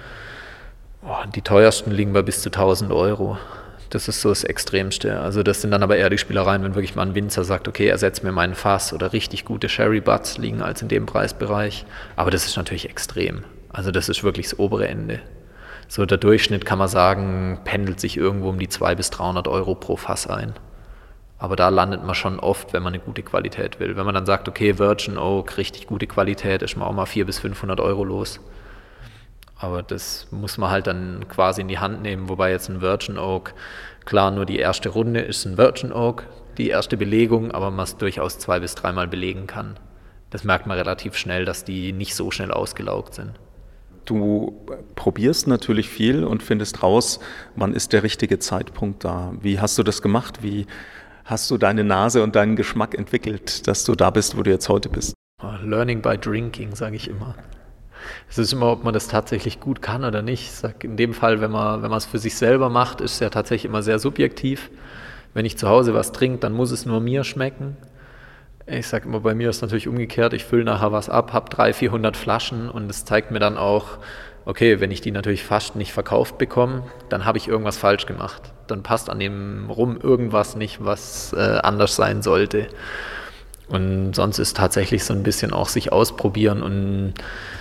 Die teuersten liegen bei bis zu tausend Euro. Das ist so das Extremste. Also das sind dann aber eher die Spielereien, wenn wirklich mal ein Winzer sagt, okay, ersetzt mir meinen Fass oder richtig gute Sherry Butts liegen als in dem Preisbereich. Aber das ist natürlich extrem. Also das ist wirklich das obere Ende. So der Durchschnitt, kann man sagen, pendelt sich irgendwo um die zweihundert bis dreihundert Euro pro Fass ein. Aber da landet man schon oft, wenn man eine gute Qualität will. Wenn man dann sagt, okay, Virgin Oak, richtig gute Qualität, ist man auch mal vierhundert bis fünfhundert Euro los. Aber das muss man halt dann quasi in die Hand nehmen, wobei jetzt ein Virgin Oak, klar, nur die erste Runde ist ein Virgin Oak, die erste Belegung, aber man es durchaus zwei- bis dreimal belegen kann. Das merkt man relativ schnell, dass die nicht so schnell ausgelaugt sind. Du probierst natürlich viel und findest raus, wann ist der richtige Zeitpunkt da. Wie hast du das gemacht? Wie hast du deine Nase und deinen Geschmack entwickelt, dass du da bist, wo du jetzt heute bist? Learning by drinking, sage ich immer. Es ist immer, ob man das tatsächlich gut kann oder nicht. Ich sag, in dem Fall, wenn man wenn man es für sich selber macht, ist es ja tatsächlich immer sehr subjektiv. Wenn ich zu Hause was trinke, dann muss es nur mir schmecken. Ich sage immer, bei mir ist es natürlich umgekehrt. Ich fülle nachher was ab, habe dreihundert, vierhundert Flaschen und es zeigt mir dann auch, okay, wenn ich die natürlich fast nicht verkauft bekomme, dann habe ich irgendwas falsch gemacht. Dann passt an dem Rum irgendwas nicht, was äh, anders sein sollte. Und sonst ist tatsächlich so ein bisschen auch sich ausprobieren und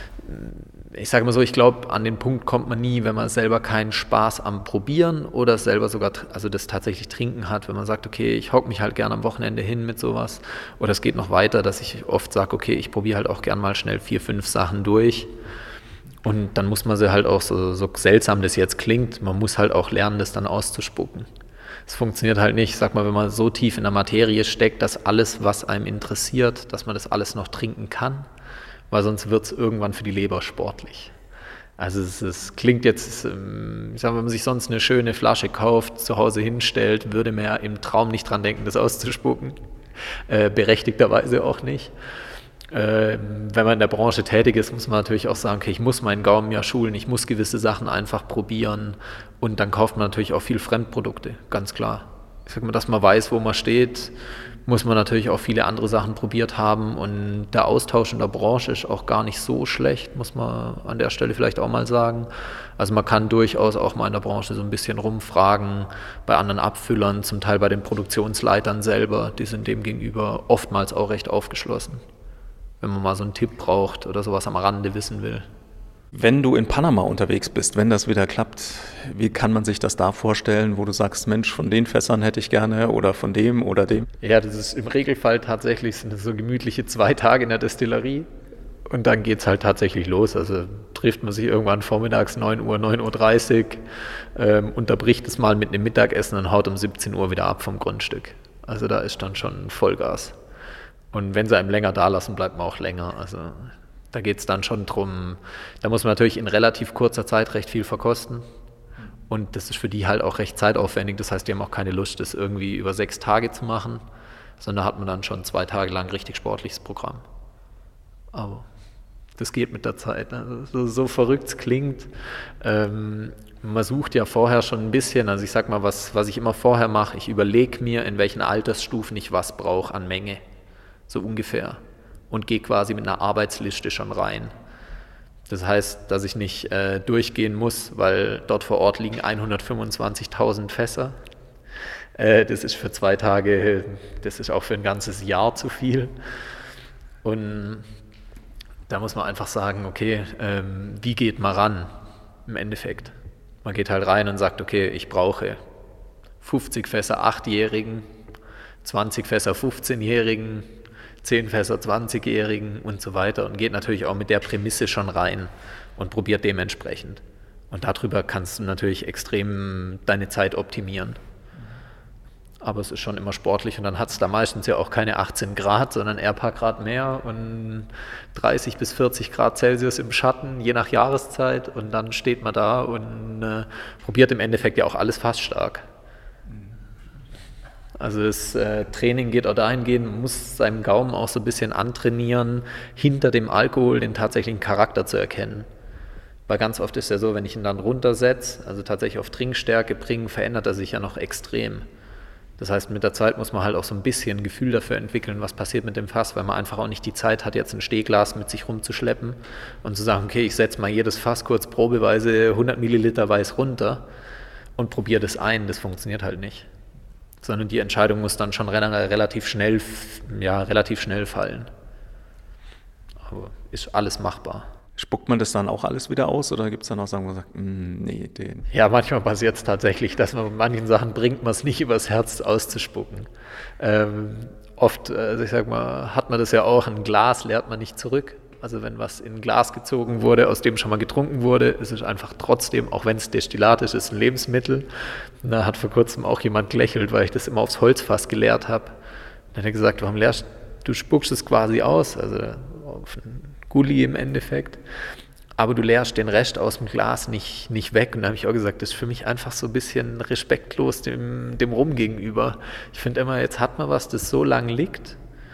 ich sage mal so, ich glaube, an den Punkt kommt man nie, wenn man selber keinen Spaß am Probieren oder selber sogar, also das tatsächlich Trinken hat, wenn man sagt, okay, ich hocke mich halt gerne am Wochenende hin mit sowas. Oder es geht noch weiter, dass ich oft sage, okay, ich probiere halt auch gern mal schnell vier, fünf Sachen durch. Und dann muss man sie halt auch, so, so seltsam das jetzt klingt, man muss halt auch lernen, das dann auszuspucken. Es funktioniert halt nicht, sag mal, wenn man so tief in der Materie steckt, dass alles, was einem interessiert, dass man das alles noch trinken kann. Weil sonst wird es irgendwann für die Leber sportlich. Also es, es klingt jetzt, ich sag mal, wenn man sich sonst eine schöne Flasche kauft, zu Hause hinstellt, würde man ja im Traum nicht dran denken, das auszuspucken. Äh, berechtigterweise auch nicht. Äh, wenn man in der Branche tätig ist, muss man natürlich auch sagen, okay, ich muss meinen Gaumen ja schulen, ich muss gewisse Sachen einfach probieren und dann kauft man natürlich auch viel Fremdprodukte, ganz klar. Ich sag mal, dass man weiß, wo man steht, muss man natürlich auch viele andere Sachen probiert haben und der Austausch in der Branche ist auch gar nicht so schlecht, muss man an der Stelle vielleicht auch mal sagen. Also man kann durchaus auch mal in der Branche so ein bisschen rumfragen, bei anderen Abfüllern, zum Teil bei den Produktionsleitern selber, die sind dem gegenüber oftmals auch recht aufgeschlossen. wenn man mal so einen Tipp braucht oder sowas am Rande wissen will. Wenn du in Panama unterwegs bist, wenn das wieder klappt, wie kann man sich das da vorstellen, wo du sagst, Mensch, von den Fässern hätte ich gerne oder von dem oder dem? Ja, das ist im Regelfall tatsächlich, sind das so gemütliche zwei Tage in der Destillerie und dann geht es halt tatsächlich los. Also trifft man sich irgendwann vormittags neun Uhr, neun Uhr dreißig, ähm, unterbricht es mal mit einem Mittagessen und haut um siebzehn Uhr wieder ab vom Grundstück. Also da ist dann schon Vollgas. Und wenn sie einem länger da lassen, bleibt man auch länger. Also da geht es dann schon drum, da muss man natürlich in relativ kurzer Zeit recht viel verkosten und das ist für die halt auch recht zeitaufwendig, das heißt, die haben auch keine Lust, das irgendwie über sechs Tage zu machen, sondern da hat man dann schon zwei Tage lang richtig sportliches Programm. Aber das geht mit der Zeit, ne? so, so verrückt es klingt. Ähm, man sucht ja vorher schon ein bisschen, also ich sag mal, was, was ich immer vorher mache, ich überlege mir, in welchen Altersstufen ich was brauche an Menge, so ungefähr. Und gehe quasi mit einer Arbeitsliste schon rein. Das heißt, dass ich nicht äh, durchgehen muss, weil dort vor Ort liegen hundertfünfundzwanzigtausend Fässer. Äh, das ist für zwei Tage, das ist auch für ein ganzes Jahr zu viel. Und da muss man einfach sagen, okay, ähm, wie geht man ran im Endeffekt? Man geht halt rein und sagt, okay, ich brauche fünfzig Fässer achtjährigen, zwanzig Fässer fünfzehnjährigen, zehn Fässer zwanzigjährigen und so weiter und geht natürlich auch mit der Prämisse schon rein und probiert dementsprechend. Und darüber kannst du natürlich extrem deine Zeit optimieren. Aber es ist schon immer sportlich und dann hat es da meistens ja auch keine achtzehn Grad, sondern eher ein paar Grad mehr und dreißig bis vierzig Grad Celsius im Schatten, je nach Jahreszeit und dann steht man da und äh, probiert im Endeffekt ja auch alles fast stark. Also das äh, Training geht auch dahingehend, man muss seinem Gaumen auch so ein bisschen antrainieren, hinter dem Alkohol den tatsächlichen Charakter zu erkennen. Weil ganz oft ist es ja so, wenn ich ihn dann runtersetze, also tatsächlich auf Trinkstärke bringen, verändert er sich ja noch extrem. Das heißt, mit der Zeit muss man halt auch so ein bisschen ein Gefühl dafür entwickeln, was passiert mit dem Fass, weil man einfach auch nicht die Zeit hat, jetzt ein Stehglas mit sich rumzuschleppen und zu sagen, okay, ich setze mal jedes Fass kurz probeweise hundert Milliliter Weiß runter und probiere das ein. Das funktioniert halt nicht. Sondern die Entscheidung muss dann schon relativ schnell, ja, relativ schnell fallen. Aber ist alles machbar. Spuckt man das dann auch alles wieder aus oder gibt es dann auch Sachen, wo man sagt, nee, den... Ja, manchmal passiert es tatsächlich, dass man bei manchen Sachen bringt man es nicht übers Herz auszuspucken. Ähm, oft, also ich sag mal, hat man das ja auch, ein Glas leert man nicht zurück. Also wenn was in ein Glas gezogen wurde, aus dem schon mal getrunken wurde, ist es einfach trotzdem, auch wenn es Destillat ist, ist ein Lebensmittel. Und da hat vor kurzem auch jemand gelächelt, weil ich das immer aufs Holzfass geleert habe. Dann hat er gesagt, warum leerst du, spuckst es quasi aus, also auf einen Gulli im Endeffekt, aber du leerst den Rest aus dem Glas nicht, nicht weg. Und da habe ich auch gesagt, das ist für mich einfach so ein bisschen respektlos dem, dem Rum gegenüber. Ich finde immer, jetzt hat man was, das so lang liegt,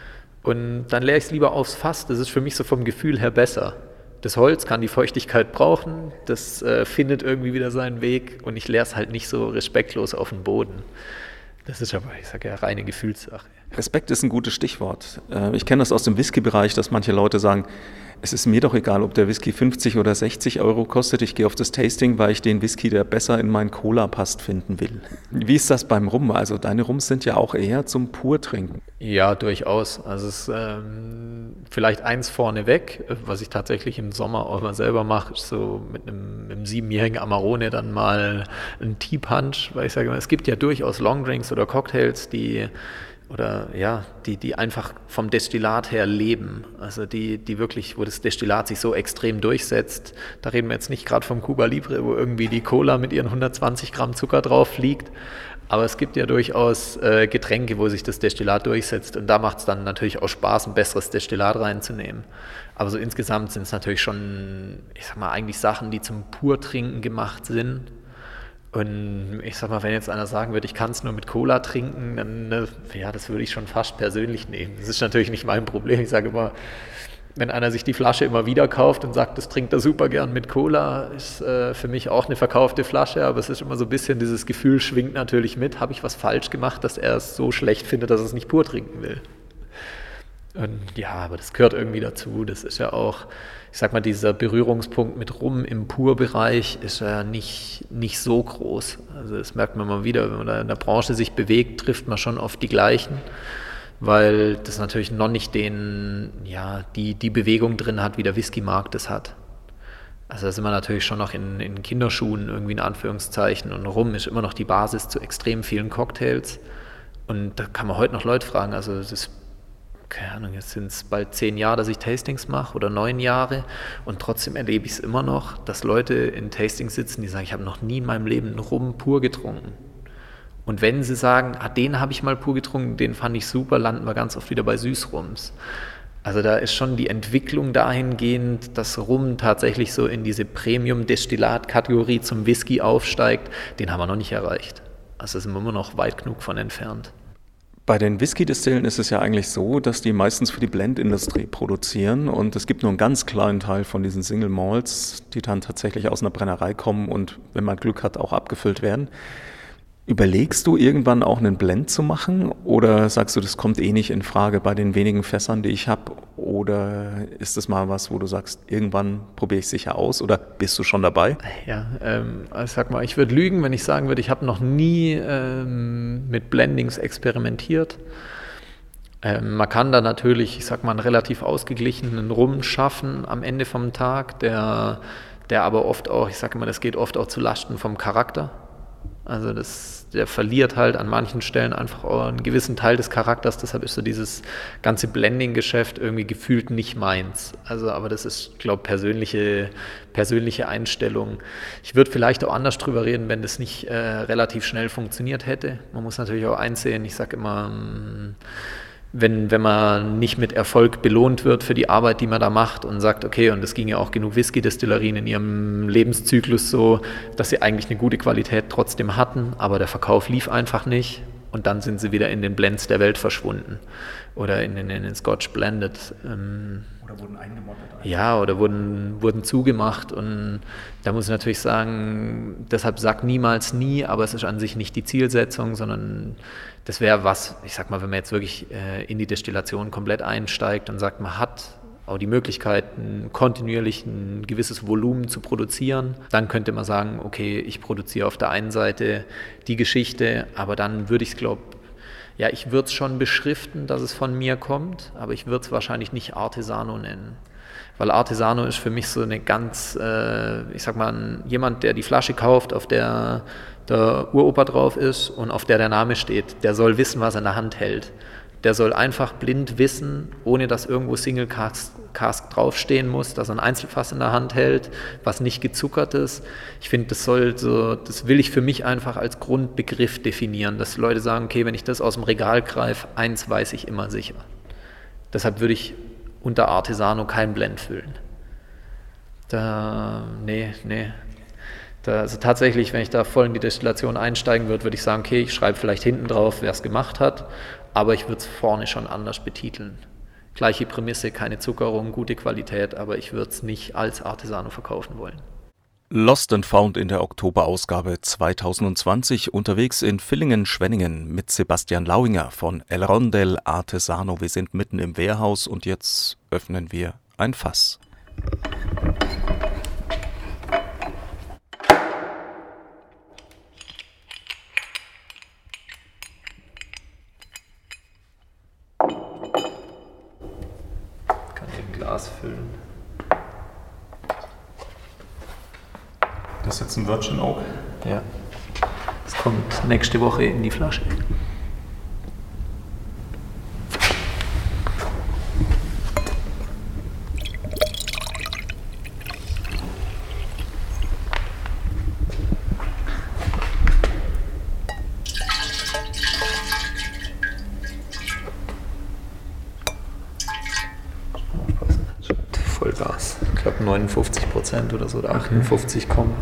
und dann leere ich es lieber aufs Fass. Das ist für mich so vom Gefühl her besser. Das Holz kann die Feuchtigkeit brauchen, das äh, findet irgendwie wieder seinen Weg und ich leere es halt nicht so respektlos auf den Boden. Das ist aber, ich sage ja, reine Gefühlssache. Respekt ist ein gutes Stichwort. Ich kenne das aus dem Whisky-Bereich, dass manche Leute sagen, es ist mir doch egal, ob der Whisky fünfzig oder sechzig Euro kostet. Ich gehe auf das Tasting, weil ich den Whisky, der besser in meinen Cola passt, finden will. Wie ist das beim Rum? Also deine Rums sind ja auch eher zum Purtrinken. Ja, durchaus. Also es ist ähm, vielleicht eins vorneweg, was ich tatsächlich im Sommer auch mal selber mache, ist so mit einem, mit einem siebenjährigen Amarone dann mal einen Tea Punch, weil ich sage immer, es gibt ja durchaus Longdrinks oder Cocktails, die oder ja, die, die einfach vom Destillat her leben, also die, die wirklich, wo das Destillat sich so extrem durchsetzt. Da reden wir jetzt nicht gerade vom Cuba Libre, wo irgendwie die Cola mit ihren hundertzwanzig Gramm Zucker drauf liegt, aber es gibt ja durchaus äh, Getränke, wo sich das Destillat durchsetzt und da macht es dann natürlich auch Spaß, ein besseres Destillat reinzunehmen. Aber so insgesamt sind es natürlich schon, ich sag mal, eigentlich Sachen, die zum Purtrinken gemacht sind. Und ich sag mal, wenn jetzt einer sagen würde, ich kann es nur mit Cola trinken, dann, ja, das würde ich schon fast persönlich nehmen. Das ist natürlich nicht mein Problem. Ich sage immer, wenn einer sich die Flasche immer wieder kauft und sagt, das trinkt er super gern mit Cola, ist äh, für mich auch eine verkaufte Flasche, aber es ist immer so ein bisschen, dieses Gefühl schwingt natürlich mit, habe ich was falsch gemacht, dass er es so schlecht findet, dass er es nicht pur trinken will. Und ja, aber das gehört irgendwie dazu. Das ist ja auch, ich sag mal, dieser Berührungspunkt mit Rum im Purbereich ist ja nicht, nicht so groß. Also das merkt man mal wieder, wenn man da in der Branche sich bewegt, trifft man schon oft die gleichen, weil das natürlich noch nicht den, ja, die, die Bewegung drin hat, wie der Whisky-Markt das hat. Also da sind wir natürlich schon noch in, in Kinderschuhen, irgendwie in Anführungszeichen, und Rum ist immer noch die Basis zu extrem vielen Cocktails. Und da kann man heute noch Leute fragen, also das ist, keine Ahnung, jetzt sind es bald zehn Jahre, dass ich Tastings mache oder neun Jahre, und trotzdem erlebe ich es immer noch, dass Leute in Tastings sitzen, die sagen, ich habe noch nie in meinem Leben einen Rum pur getrunken. Und wenn sie sagen, ah, den habe ich mal pur getrunken, den fand ich super, landen wir ganz oft wieder bei Süßrums. Also da ist schon die Entwicklung dahingehend, dass Rum tatsächlich so in diese Premium-Destillat-Kategorie zum Whisky aufsteigt, den haben wir noch nicht erreicht. Also da sind wir immer noch weit genug von entfernt. Bei den Whisky-Distillen ist es ja eigentlich so, dass die meistens für die Blendindustrie produzieren, und es gibt nur einen ganz kleinen Teil von diesen Single Malts, die dann tatsächlich aus einer Brennerei kommen und, wenn man Glück hat, auch abgefüllt werden. Überlegst du irgendwann auch einen Blend zu machen, oder sagst du, das kommt eh nicht in Frage bei den wenigen Fässern, die ich habe? Oder ist das mal was, wo du sagst, irgendwann probiere ich es sicher aus, oder bist du schon dabei? Ja, ähm, ich sag mal, ich würde lügen, wenn ich sagen würde, ich habe noch nie ähm, mit Blendings experimentiert. Ähm, man kann da natürlich, ich sag mal, einen relativ ausgeglichenen Rum schaffen am Ende vom Tag, der, der aber oft auch, ich sage immer, das geht oft auch zu Lasten vom Charakter. Also das, der verliert halt an manchen Stellen einfach auch einen gewissen Teil des Charakters, deshalb ist so dieses ganze Blending-Geschäft irgendwie gefühlt nicht meins. Also, aber das ist, glaube ich, persönliche, persönliche Einstellung. Ich würde vielleicht auch anders drüber reden, wenn das nicht äh, relativ schnell funktioniert hätte. Man muss natürlich auch einsehen, ich sage immer, wenn, wenn man nicht mit Erfolg belohnt wird für die Arbeit, die man da macht, und sagt, okay, und es ging ja auch genug Whisky-Destillerien in ihrem Lebenszyklus so, dass sie eigentlich eine gute Qualität trotzdem hatten, aber der Verkauf lief einfach nicht, und dann sind sie wieder in den Blends der Welt verschwunden oder in den, in den Scotch Blended. Ähm, oder wurden eingemottet. Ja, oder wurden, wurden zugemacht, und da muss ich natürlich sagen, deshalb sag niemals nie, aber es ist an sich nicht die Zielsetzung, sondern das wäre was, ich sag mal, wenn man jetzt wirklich äh, in die Destillation komplett einsteigt und sagt, man hat auch die Möglichkeit, ein, kontinuierlich ein gewisses Volumen zu produzieren, dann könnte man sagen, okay, ich produziere auf der einen Seite die Geschichte, aber dann würde ich es, glaube ja, ich würde es schon beschriften, dass es von mir kommt, aber ich würde es wahrscheinlich nicht Artesano nennen. Weil Artesano ist für mich so eine ganz, äh, ich sag mal, jemand, der die Flasche kauft, auf der der Uropa drauf ist und auf der der Name steht, der soll wissen, was er in der Hand hält. Der soll einfach blind wissen, ohne dass irgendwo Single Cask, Cask draufstehen muss, dass er ein Einzelfass in der Hand hält, was nicht gezuckert ist. Ich finde, das soll so, das will ich für mich einfach als Grundbegriff definieren, dass die Leute sagen, okay, wenn ich das aus dem Regal greife, eins weiß ich immer sicher. Deshalb würde ich unter Artesano kein Blend füllen. Da, nee, nee. Da, also tatsächlich, wenn ich da voll in die Destillation einsteigen würde, würde ich sagen, okay, ich schreibe vielleicht hinten drauf, wer es gemacht hat, aber ich würde es vorne schon anders betiteln. Gleiche Prämisse, keine Zuckerung, gute Qualität, aber ich würde es nicht als Artesano verkaufen wollen. Lost and Found in der Oktoberausgabe zwanzig zwanzig, unterwegs in Villingen-Schwenningen mit Sebastian Lauinger von El Rondel Artesano. Wir sind mitten im Wehrhaus und jetzt öffnen wir ein Fass. Glas füllen. Das ist jetzt ein Virgin Oak? Ja. Es kommt nächste Woche in die Flasche. Vollgas. Ich glaube neunundfünfzig Prozent oder so, oder achtundfünfzig kommen.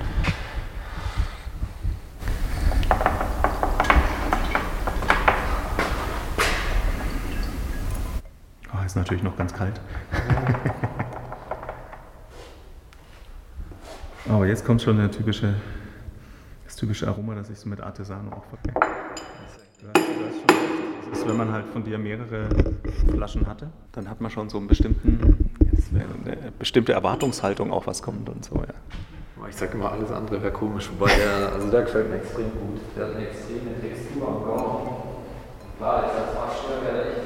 Oh, ist natürlich noch ganz kalt. Aber jetzt kommt schon der typische, das typische Aroma, das ich so mit Artesano auch verbinde. Das ist, wenn man halt von dir mehrere Flaschen hatte, dann hat man schon so einen bestimmten, eine bestimmte Erwartungshaltung auch, was kommt und so, ja. Ich sag immer, alles andere wäre komisch, wobei der, also der gefällt mir extrem gut. Der hat eine extreme Textur am Gaumen. Klar, jetzt als Fassstärke wäre der echt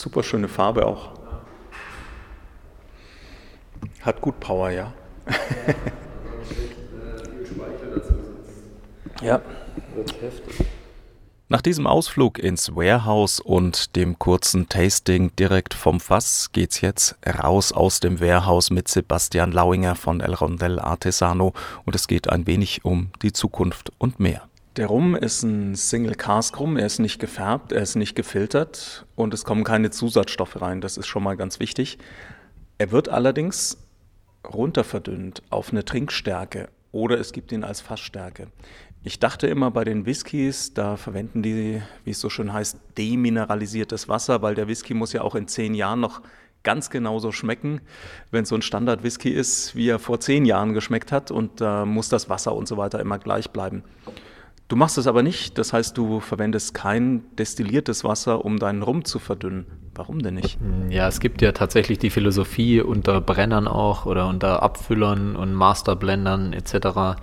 Super schöne Farbe auch. Hat gut Power, ja. Ja. Nach diesem Ausflug ins Warehouse und dem kurzen Tasting direkt vom Fass geht's jetzt raus aus dem Warehouse mit Sebastian Lauinger von El Rondel Artesano und es geht ein wenig um die Zukunft und mehr. Der Rum ist ein Single Cask Rum, er ist nicht gefärbt, er ist nicht gefiltert und es kommen keine Zusatzstoffe rein, das ist schon mal ganz wichtig. Er wird allerdings runterverdünnt auf eine Trinkstärke oder es gibt ihn als Fassstärke. Ich dachte immer bei den Whiskys, da verwenden die, wie es so schön heißt, demineralisiertes Wasser, weil der Whisky muss ja auch in zehn Jahren noch ganz genauso schmecken, wenn so ein Standard-Whisky ist, wie er vor zehn Jahren geschmeckt hat und da äh, muss das Wasser und so weiter immer gleich bleiben. Du machst es aber nicht, das heißt, du verwendest kein destilliertes Wasser, um deinen Rum zu verdünnen. Warum denn nicht? Ja, es gibt ja tatsächlich die Philosophie unter Brennern auch oder unter Abfüllern und Masterblendern et cetera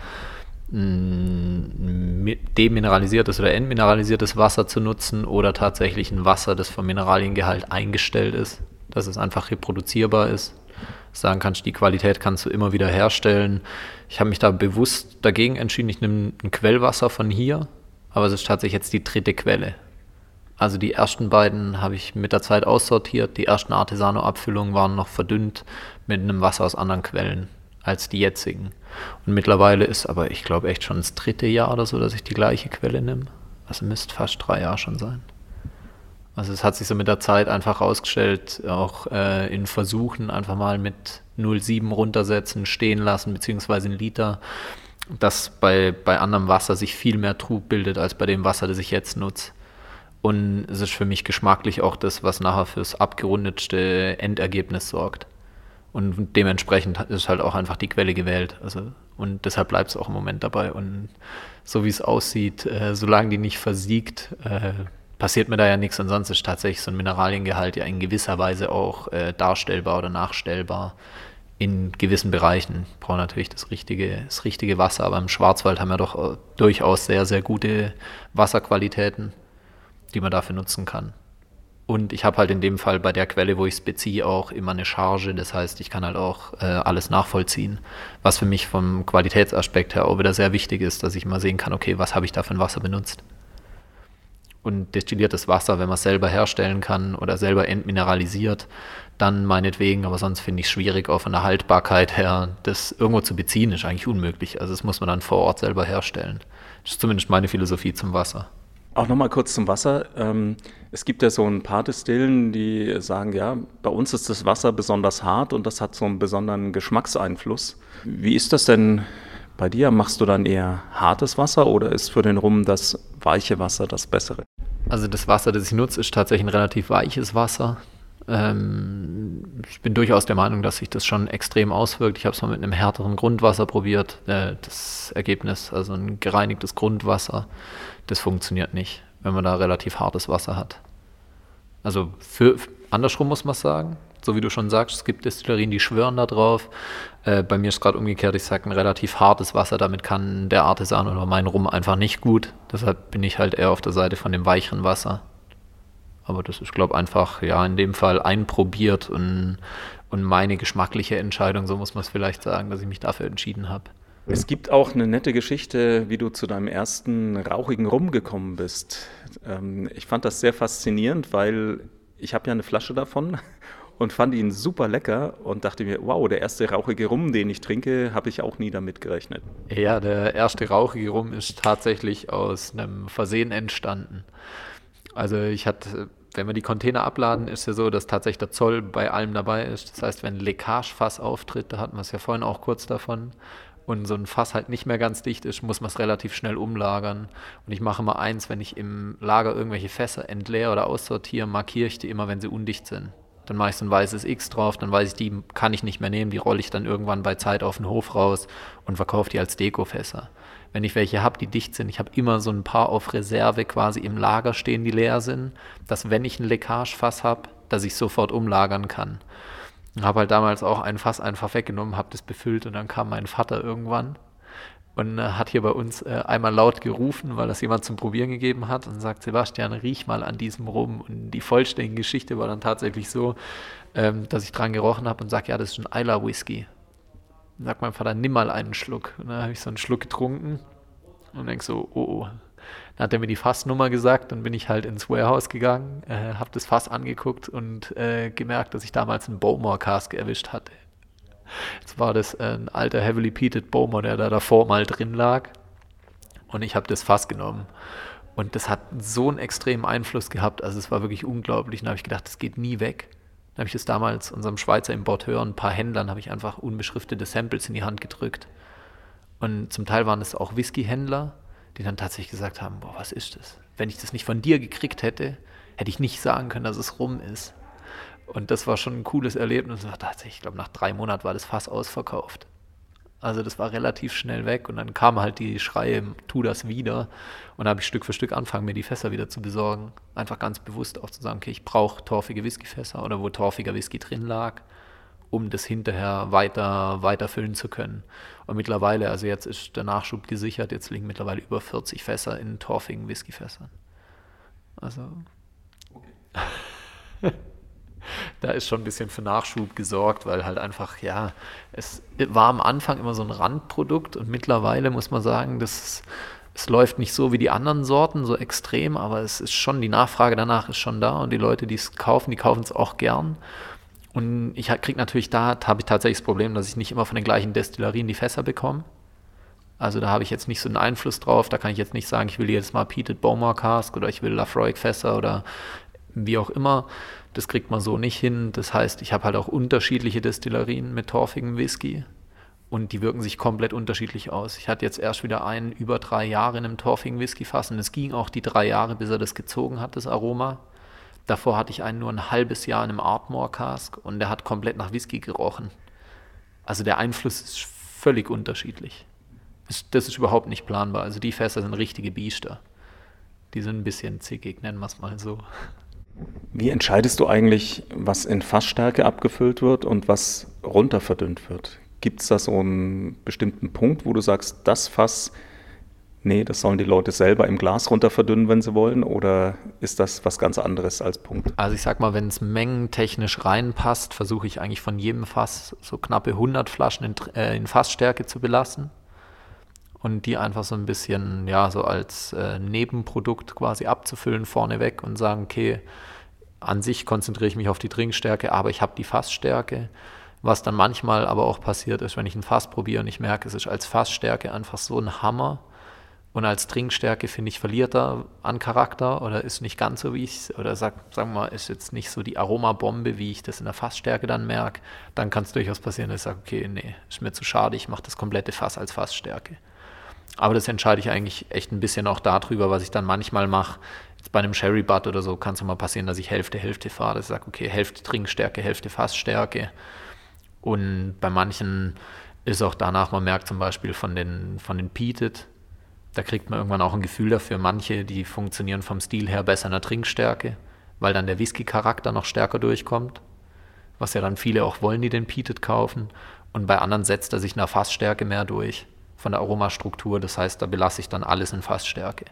demineralisiertes oder entmineralisiertes Wasser zu nutzen oder tatsächlich ein Wasser, das vom Mineraliengehalt eingestellt ist, dass es einfach reproduzierbar ist. Sagen kannst, die Qualität kannst du immer wieder herstellen. Ich habe mich da bewusst dagegen entschieden, ich nehme ein Quellwasser von hier, aber es ist tatsächlich jetzt die dritte Quelle. Also die ersten beiden habe ich mit der Zeit aussortiert, die ersten Artesano-Abfüllungen waren noch verdünnt mit einem Wasser aus anderen Quellen als die jetzigen. Und mittlerweile ist aber, ich glaube, echt schon das dritte Jahr oder so, dass ich die gleiche Quelle nehme. Also müsste fast drei Jahre schon sein. Also es hat sich so mit der Zeit einfach rausgestellt, auch äh, in Versuchen einfach mal mit null Komma sieben runtersetzen, stehen lassen, beziehungsweise einen Liter, dass bei, bei anderem Wasser sich viel mehr Trub bildet als bei dem Wasser, das ich jetzt nutze. Und es ist für mich geschmacklich auch das, was nachher fürs abgerundetste Endergebnis sorgt. Und dementsprechend ist halt auch einfach die Quelle gewählt. Also, und deshalb bleibt es auch im Moment dabei. Und so wie es aussieht, äh, solange die nicht versiegt, äh, passiert mir da ja nichts. Und sonst ist tatsächlich so ein Mineraliengehalt ja in gewisser Weise auch äh, darstellbar oder nachstellbar in gewissen Bereichen. Ich brauche natürlich das richtige, das richtige Wasser, aber im Schwarzwald haben wir doch äh, durchaus sehr, sehr gute Wasserqualitäten, die man dafür nutzen kann. Und ich habe halt in dem Fall bei der Quelle, wo ich es beziehe, auch immer eine Charge. Das heißt, ich kann halt auch äh, alles nachvollziehen. Was für mich vom Qualitätsaspekt her auch wieder sehr wichtig ist, dass ich mal sehen kann, okay, was habe ich da für ein Wasser benutzt? Und destilliertes Wasser, wenn man es selber herstellen kann oder selber entmineralisiert, dann meinetwegen. Aber sonst finde ich es schwierig, auch von der Haltbarkeit her, das irgendwo zu beziehen, ist eigentlich unmöglich. Also das muss man dann vor Ort selber herstellen. Das ist zumindest meine Philosophie zum Wasser. Auch nochmal kurz zum Wasser. Es gibt ja so ein paar Destillen, die sagen, ja, bei uns ist das Wasser besonders hart und das hat so einen besonderen Geschmackseinfluss. Wie ist das denn bei dir? Machst du dann eher hartes Wasser oder ist für den Rum das weiche Wasser das Bessere? Also das Wasser, das ich nutze, ist tatsächlich ein relativ weiches Wasser. Ähm, ich bin durchaus der Meinung, dass sich das schon extrem auswirkt. Ich habe es mal mit einem härteren Grundwasser probiert. Äh, das Ergebnis, also ein gereinigtes Grundwasser, das funktioniert nicht, wenn man da relativ hartes Wasser hat. Also für, andersrum muss man sagen, so wie du schon sagst, es gibt Destillerien, die schwören da drauf. Äh, bei mir ist gerade umgekehrt, ich sage ein relativ hartes Wasser, damit kann der Artisan oder mein Rum einfach nicht gut. Deshalb bin ich halt eher auf der Seite von dem weicheren Wasser. Aber das ist, glaube ich, einfach, ja, in dem Fall einprobiert und, und meine geschmackliche Entscheidung, so muss man es vielleicht sagen, dass ich mich dafür entschieden habe. Es gibt auch eine nette Geschichte, wie du zu deinem ersten rauchigen Rum gekommen bist. Ähm, ich fand das sehr faszinierend, weil ich habe ja eine Flasche davon und fand ihn super lecker und dachte mir, wow, der erste rauchige Rum, den ich trinke, habe ich auch nie damit gerechnet. Ja, der erste rauchige Rum ist tatsächlich aus einem Versehen entstanden. Also ich hatte, wenn wir die Container abladen, ist ja so, dass tatsächlich der Zoll bei allem dabei ist. Das heißt, wenn ein Leckagefass auftritt, da hatten wir es ja vorhin auch kurz davon, und so ein Fass halt nicht mehr ganz dicht ist, muss man es relativ schnell umlagern. Und ich mache immer eins, wenn ich im Lager irgendwelche Fässer entleere oder aussortiere, markiere ich die immer, wenn sie undicht sind. Dann mache ich so ein weißes X drauf, dann weiß ich, die kann ich nicht mehr nehmen, die rolle ich dann irgendwann bei Zeit auf den Hof raus und verkaufe die als Dekofässer. Wenn ich welche habe, die dicht sind, ich habe immer so ein paar auf Reserve quasi im Lager stehen, die leer sind, dass wenn ich ein Leckagefass habe, dass ich sofort umlagern kann. Ich habe halt damals auch ein Fass einfach weggenommen, habe das befüllt und dann kam mein Vater irgendwann und äh, hat hier bei uns äh, einmal laut gerufen, weil das jemand zum Probieren gegeben hat und sagt, Sebastian, riech mal an diesem Rum. Und die vollständige Geschichte war dann tatsächlich so, ähm, dass ich dran gerochen habe und sage, ja, das ist ein Islay Whisky. Dann sagt mein Vater, nimm mal einen Schluck. Und dann habe ich so einen Schluck getrunken und denke so, oh, oh. Dann hat er mir die Fassnummer gesagt, dann bin ich halt ins Warehouse gegangen, äh, habe das Fass angeguckt und äh, gemerkt, dass ich damals einen Bowmore Cask erwischt hatte. Jetzt war das ein alter Heavily Peated Bowmore, der da davor mal drin lag, und ich habe das Fass genommen. Und das hat so einen extremen Einfluss gehabt, also es war wirklich unglaublich. Und da habe ich gedacht, das geht nie weg. Dann habe ich das damals unserem Schweizer Importeur und ein paar Händlern habe ich einfach unbeschriftete Samples in die Hand gedrückt. Und zum Teil waren es auch Whisky-Händler, die dann tatsächlich gesagt haben, boah, was ist das? Wenn ich das nicht von dir gekriegt hätte, hätte ich nicht sagen können, dass es rum ist. Und das war schon ein cooles Erlebnis. Und tatsächlich, ich glaube, nach drei Monaten war das Fass ausverkauft. Also das war relativ schnell weg. Und dann kamen halt die Schreie, tu das wieder. Und da habe ich Stück für Stück angefangen, mir die Fässer wieder zu besorgen. Einfach ganz bewusst auch zu sagen, okay, ich brauche torfige Whiskyfässer oder wo torfiger Whisky drin lag, um das hinterher weiter, weiter füllen zu können. Und mittlerweile, also jetzt ist der Nachschub gesichert, jetzt liegen mittlerweile über vierzig Fässer in torfigen Whiskyfässern. Also okay. Da ist schon ein bisschen für Nachschub gesorgt, weil halt einfach, ja, es war am Anfang immer so ein Randprodukt und mittlerweile muss man sagen, das, es läuft nicht so wie die anderen Sorten, so extrem, aber es ist schon, die Nachfrage danach ist schon da und die Leute, die es kaufen, die kaufen es auch gern. Und ich kriege natürlich da, habe ich tatsächlich das Problem, dass ich nicht immer von den gleichen Destillerien die Fässer bekomme. Also da habe ich jetzt nicht so einen Einfluss drauf, da kann ich jetzt nicht sagen, ich will jedes Mal Peated Bowmore Cask oder ich will Laphroaig Fässer oder wie auch immer. Das kriegt man so nicht hin. Das heißt, ich habe halt auch unterschiedliche Destillerien mit torfigem Whisky und die wirken sich komplett unterschiedlich aus. Ich hatte jetzt erst wieder einen über drei Jahre in einem torfigen Whisky-Fass und es ging auch die drei Jahre, bis er das gezogen hat, das Aroma. Davor hatte ich einen nur ein halbes Jahr in einem Ardmore Cask und der hat komplett nach Whisky gerochen. Also der Einfluss ist völlig unterschiedlich. Das ist überhaupt nicht planbar. Also die Fässer sind richtige Biester. Die sind ein bisschen zickig, nennen wir es mal so. Wie entscheidest du eigentlich, was in Fassstärke abgefüllt wird und was runter verdünnt wird? Gibt es da so einen bestimmten Punkt, wo du sagst, das Fass, nee, das sollen die Leute selber im Glas runter verdünnen, wenn sie wollen? Oder ist das was ganz anderes als Punkt? Also ich sag mal, wenn es mengentechnisch reinpasst, versuche ich eigentlich von jedem Fass so knappe hundert Flaschen in, äh, in Fassstärke zu belassen. Und die einfach so ein bisschen, ja, so als äh, Nebenprodukt quasi abzufüllen vorneweg und sagen, okay, an sich konzentriere ich mich auf die Trinkstärke, aber ich habe die Fassstärke. Was dann manchmal aber auch passiert ist, wenn ich ein Fass probiere und ich merke, es ist als Fassstärke einfach so ein Hammer und als Trinkstärke, finde ich, verliert er an Charakter oder ist nicht ganz so, wie ich es, oder sag, sagen wir mal, ist jetzt nicht so die Aromabombe, wie ich das in der Fassstärke dann merke, dann kann es durchaus passieren, dass ich sage, okay, nee, ist mir zu schade, ich mache das komplette Fass als Fassstärke. Aber das entscheide ich eigentlich echt ein bisschen auch darüber, was ich dann manchmal mache. Jetzt bei einem Sherry Butt oder so kann es mal passieren, dass ich Hälfte, Hälfte fahre. Dass ich sage, okay, Hälfte Trinkstärke, Hälfte Fassstärke. Und bei manchen ist auch danach, man merkt zum Beispiel von den, von den Peated, da kriegt man irgendwann auch ein Gefühl dafür. Manche, die funktionieren vom Stil her besser in der Trinkstärke, weil dann der Whisky-Charakter noch stärker durchkommt. Was ja dann viele auch wollen, die den Peated kaufen. Und bei anderen setzt er sich in der Fassstärke mehr durch. Von der Aromastruktur, das heißt, da belasse ich dann alles in Fassstärke.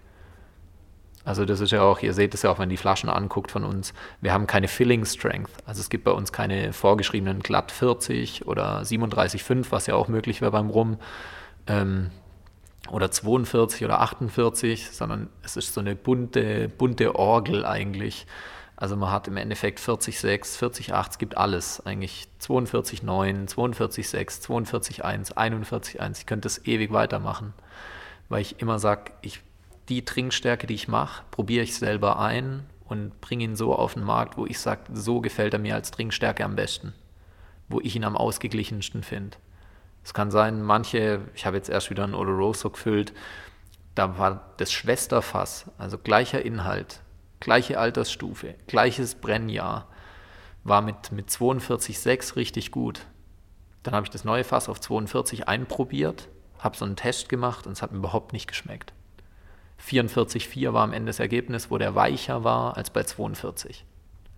Also das ist ja auch, ihr seht es ja auch, wenn die Flaschen anguckt von uns, wir haben keine Filling Strength, also es gibt bei uns keine vorgeschriebenen glatt vierzig oder siebenunddreißig Komma fünf, was ja auch möglich wäre beim Rum, ähm, oder zweiundvierzig oder achtundvierzig, sondern es ist so eine bunte, bunte Orgel eigentlich. Also man hat im Endeffekt vierzig Komma sechs, vierzig Komma acht, es gibt alles eigentlich, zweiundvierzig Komma neun, zweiundvierzig Komma sechs, zweiundvierzig Komma eins, einundvierzig Komma eins, ich könnte das ewig weitermachen, weil ich immer sage, ich, die Trinkstärke, die ich mache, probiere ich selber ein und bringe ihn so auf den Markt, wo ich sage, so gefällt er mir als Trinkstärke am besten, wo ich ihn am ausgeglichensten finde. Es kann sein, manche, ich habe jetzt erst wieder ein Oloroso gefüllt, da war das Schwesterfass, also gleicher Inhalt, gleiche Altersstufe, gleiches Brennjahr, war mit, mit zweiundvierzig Komma sechs richtig gut. Dann habe ich das neue Fass auf zweiundvierzig einprobiert, habe so einen Test gemacht und es hat mir überhaupt nicht geschmeckt. vierundvierzig Komma vier war am Ende das Ergebnis, wo der weicher war als bei zweiundvierzig.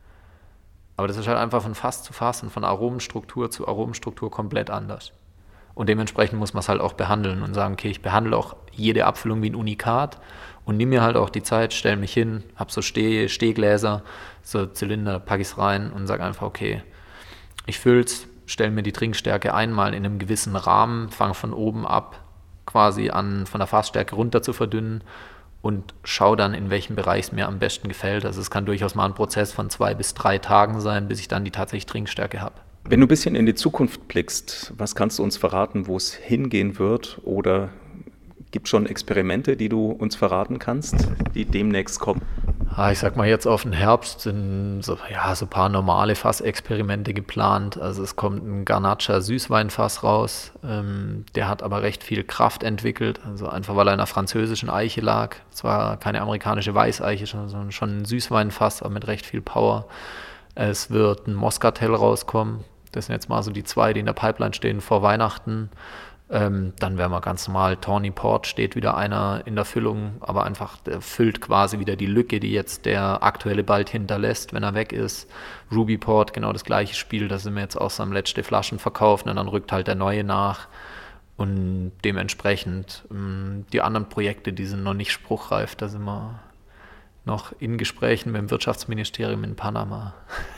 Aber das ist halt einfach von Fass zu Fass und von Aromenstruktur zu Aromenstruktur komplett anders. Und dementsprechend muss man es halt auch behandeln und sagen, okay, ich behandle auch jede Abfüllung wie ein Unikat und nehme mir halt auch die Zeit, stelle mich hin, habe so Steh, Stehgläser, so Zylinder, packe ich es rein und sage einfach, okay, ich fülle es, stelle mir die Trinkstärke einmal in einem gewissen Rahmen, fange von oben ab, quasi an, von der Fassstärke runter zu verdünnen und schaue dann, in welchem Bereich es mir am besten gefällt. Also es kann durchaus mal ein Prozess von zwei bis drei Tagen sein, bis ich dann die tatsächliche Trinkstärke habe. Wenn du ein bisschen in die Zukunft blickst, was kannst du uns verraten, wo es hingehen wird? Oder gibt es schon Experimente, die du uns verraten kannst, die demnächst kommen? Ich sag mal, jetzt auf den Herbst sind so, ja, so ein paar normale Fassexperimente geplant. Also es kommt ein Garnacha Süßweinfass raus. Ähm, der hat aber recht viel Kraft entwickelt. Also einfach, weil er in einer französischen Eiche lag. Zwar keine amerikanische Weißeiche, sondern schon ein Süßweinfass, aber mit recht viel Power. Es wird ein Moscatel rauskommen. Das sind jetzt mal so die zwei, die in der Pipeline stehen vor Weihnachten. Ähm, dann werden wir ganz normal, Tawny Port steht wieder einer in der Füllung, aber einfach, der füllt quasi wieder die Lücke, die jetzt der aktuelle bald hinterlässt, wenn er weg ist. Ruby Port, genau das gleiche Spiel, da sind wir jetzt auch so am letzte Flaschen verkauft und dann rückt halt der neue nach. Und dementsprechend ähm, die anderen Projekte, die sind noch nicht spruchreif, da sind wir noch in Gesprächen mit dem Wirtschaftsministerium in Panama.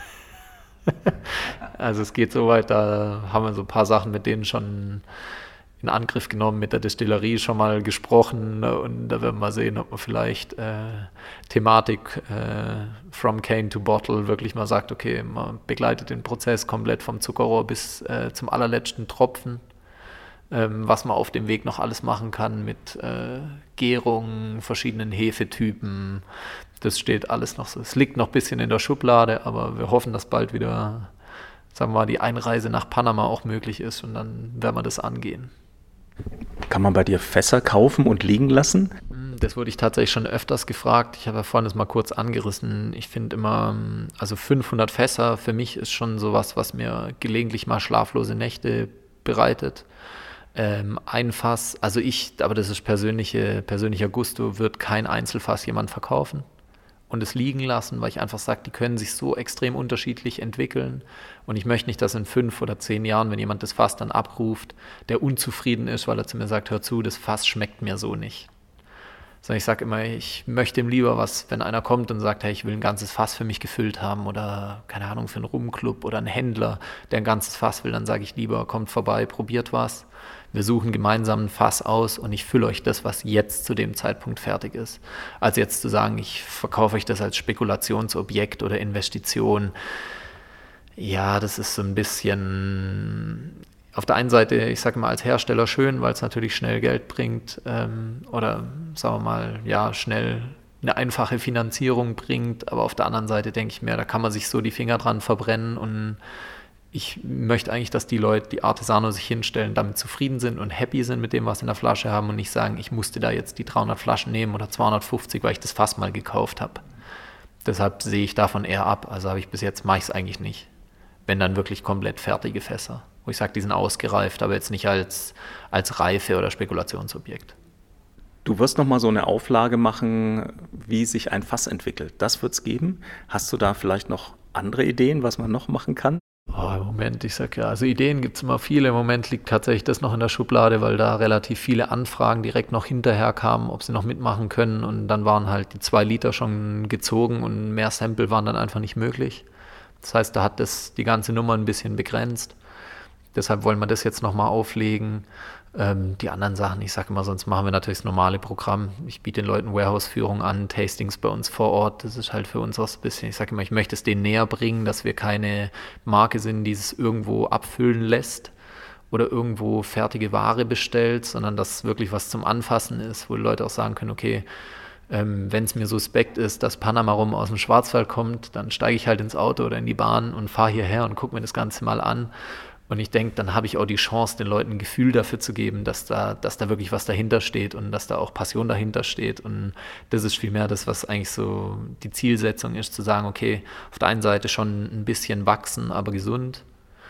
Also es geht so weit, da haben wir so ein paar Sachen mit denen schon in Angriff genommen, mit der Destillerie schon mal gesprochen und da werden wir sehen, ob man vielleicht äh, Thematik äh, from cane to bottle wirklich mal sagt, okay, man begleitet den Prozess komplett vom Zuckerrohr bis äh, zum allerletzten Tropfen, ähm, was man auf dem Weg noch alles machen kann mit äh, Gärung, verschiedenen Hefetypen, das steht alles noch so, es liegt noch ein bisschen in der Schublade, aber wir hoffen, dass bald wieder, sagen wir mal, die Einreise nach Panama auch möglich ist und dann werden wir das angehen. Kann man bei dir Fässer kaufen und liegen lassen? Das wurde ich tatsächlich schon öfters gefragt. Ich habe ja vorhin das mal kurz angerissen. Ich finde immer, also fünfhundert Fässer für mich ist schon sowas, was mir gelegentlich mal schlaflose Nächte bereitet. Ähm, ein Fass, also ich, aber das ist persönliche, persönlicher Gusto, wird kein Einzelfass jemand verkaufen und es liegen lassen, weil ich einfach sage, die können sich so extrem unterschiedlich entwickeln und ich möchte nicht, dass in fünf oder zehn Jahren, wenn jemand das Fass dann abruft, der unzufrieden ist, weil er zu mir sagt, hör zu, das Fass schmeckt mir so nicht. Sondern ich sage immer, ich möchte ihm lieber was, wenn einer kommt und sagt, hey, ich will ein ganzes Fass für mich gefüllt haben oder, keine Ahnung, für einen Rumclub oder einen Händler, der ein ganzes Fass will, dann sage ich lieber, kommt vorbei, probiert was. Wir suchen gemeinsam ein Fass aus und ich fülle euch das, was jetzt zu dem Zeitpunkt fertig ist. Als jetzt zu sagen, ich verkaufe euch das als Spekulationsobjekt oder Investition. Ja, das ist so ein bisschen auf der einen Seite, ich sage mal, als Hersteller schön, weil es natürlich schnell Geld bringt ähm, oder, sagen wir mal, ja, schnell eine einfache Finanzierung bringt. Aber auf der anderen Seite denke ich mir, da kann man sich so die Finger dran verbrennen und ich möchte eigentlich, dass die Leute, die Artesano sich hinstellen, damit zufrieden sind und happy sind mit dem, was sie in der Flasche haben und nicht sagen, ich musste da jetzt die dreihundert Flaschen nehmen oder zweihundertfünfzig, weil ich das Fass mal gekauft habe. Deshalb sehe ich davon eher ab. Also habe ich bis jetzt, mache ich es eigentlich nicht. Wenn dann wirklich komplett fertige Fässer. Wo ich sage, die sind ausgereift, aber jetzt nicht als, als Reife- oder Spekulationsobjekt. Du wirst nochmal so eine Auflage machen, wie sich ein Fass entwickelt. Das wird es geben. Hast du da vielleicht noch andere Ideen, was man noch machen kann? Oh, im Moment, ich sag ja, also Ideen gibt es immer viele. Im Moment liegt tatsächlich das noch in der Schublade, weil da relativ viele Anfragen direkt noch hinterher kamen, ob sie noch mitmachen können. Und dann waren halt die zwei Liter schon gezogen und mehr Sample waren dann einfach nicht möglich. Das heißt, da hat das die ganze Nummer ein bisschen begrenzt. Deshalb wollen wir das jetzt nochmal auflegen. Ähm, die anderen Sachen, ich sage immer, sonst machen wir natürlich das normale Programm. Ich biete den Leuten Warehouse-Führung an, Tastings bei uns vor Ort. Das ist halt für uns auch so ein bisschen, ich sage immer, ich möchte es denen näher bringen, dass wir keine Marke sind, die es irgendwo abfüllen lässt oder irgendwo fertige Ware bestellt, sondern dass es wirklich was zum Anfassen ist, wo die Leute auch sagen können, okay, ähm, wenn es mir suspekt ist, dass Panama rum aus dem Schwarzwald kommt, dann steige ich halt ins Auto oder in die Bahn und fahre hierher und gucke mir das Ganze mal an. Und ich denke, dann habe ich auch die Chance, den Leuten ein Gefühl dafür zu geben, dass da, dass da wirklich was dahinter steht und dass da auch Passion dahinter steht. Und das ist vielmehr das, was eigentlich so die Zielsetzung ist, zu sagen, okay, auf der einen Seite schon ein bisschen wachsen, aber gesund.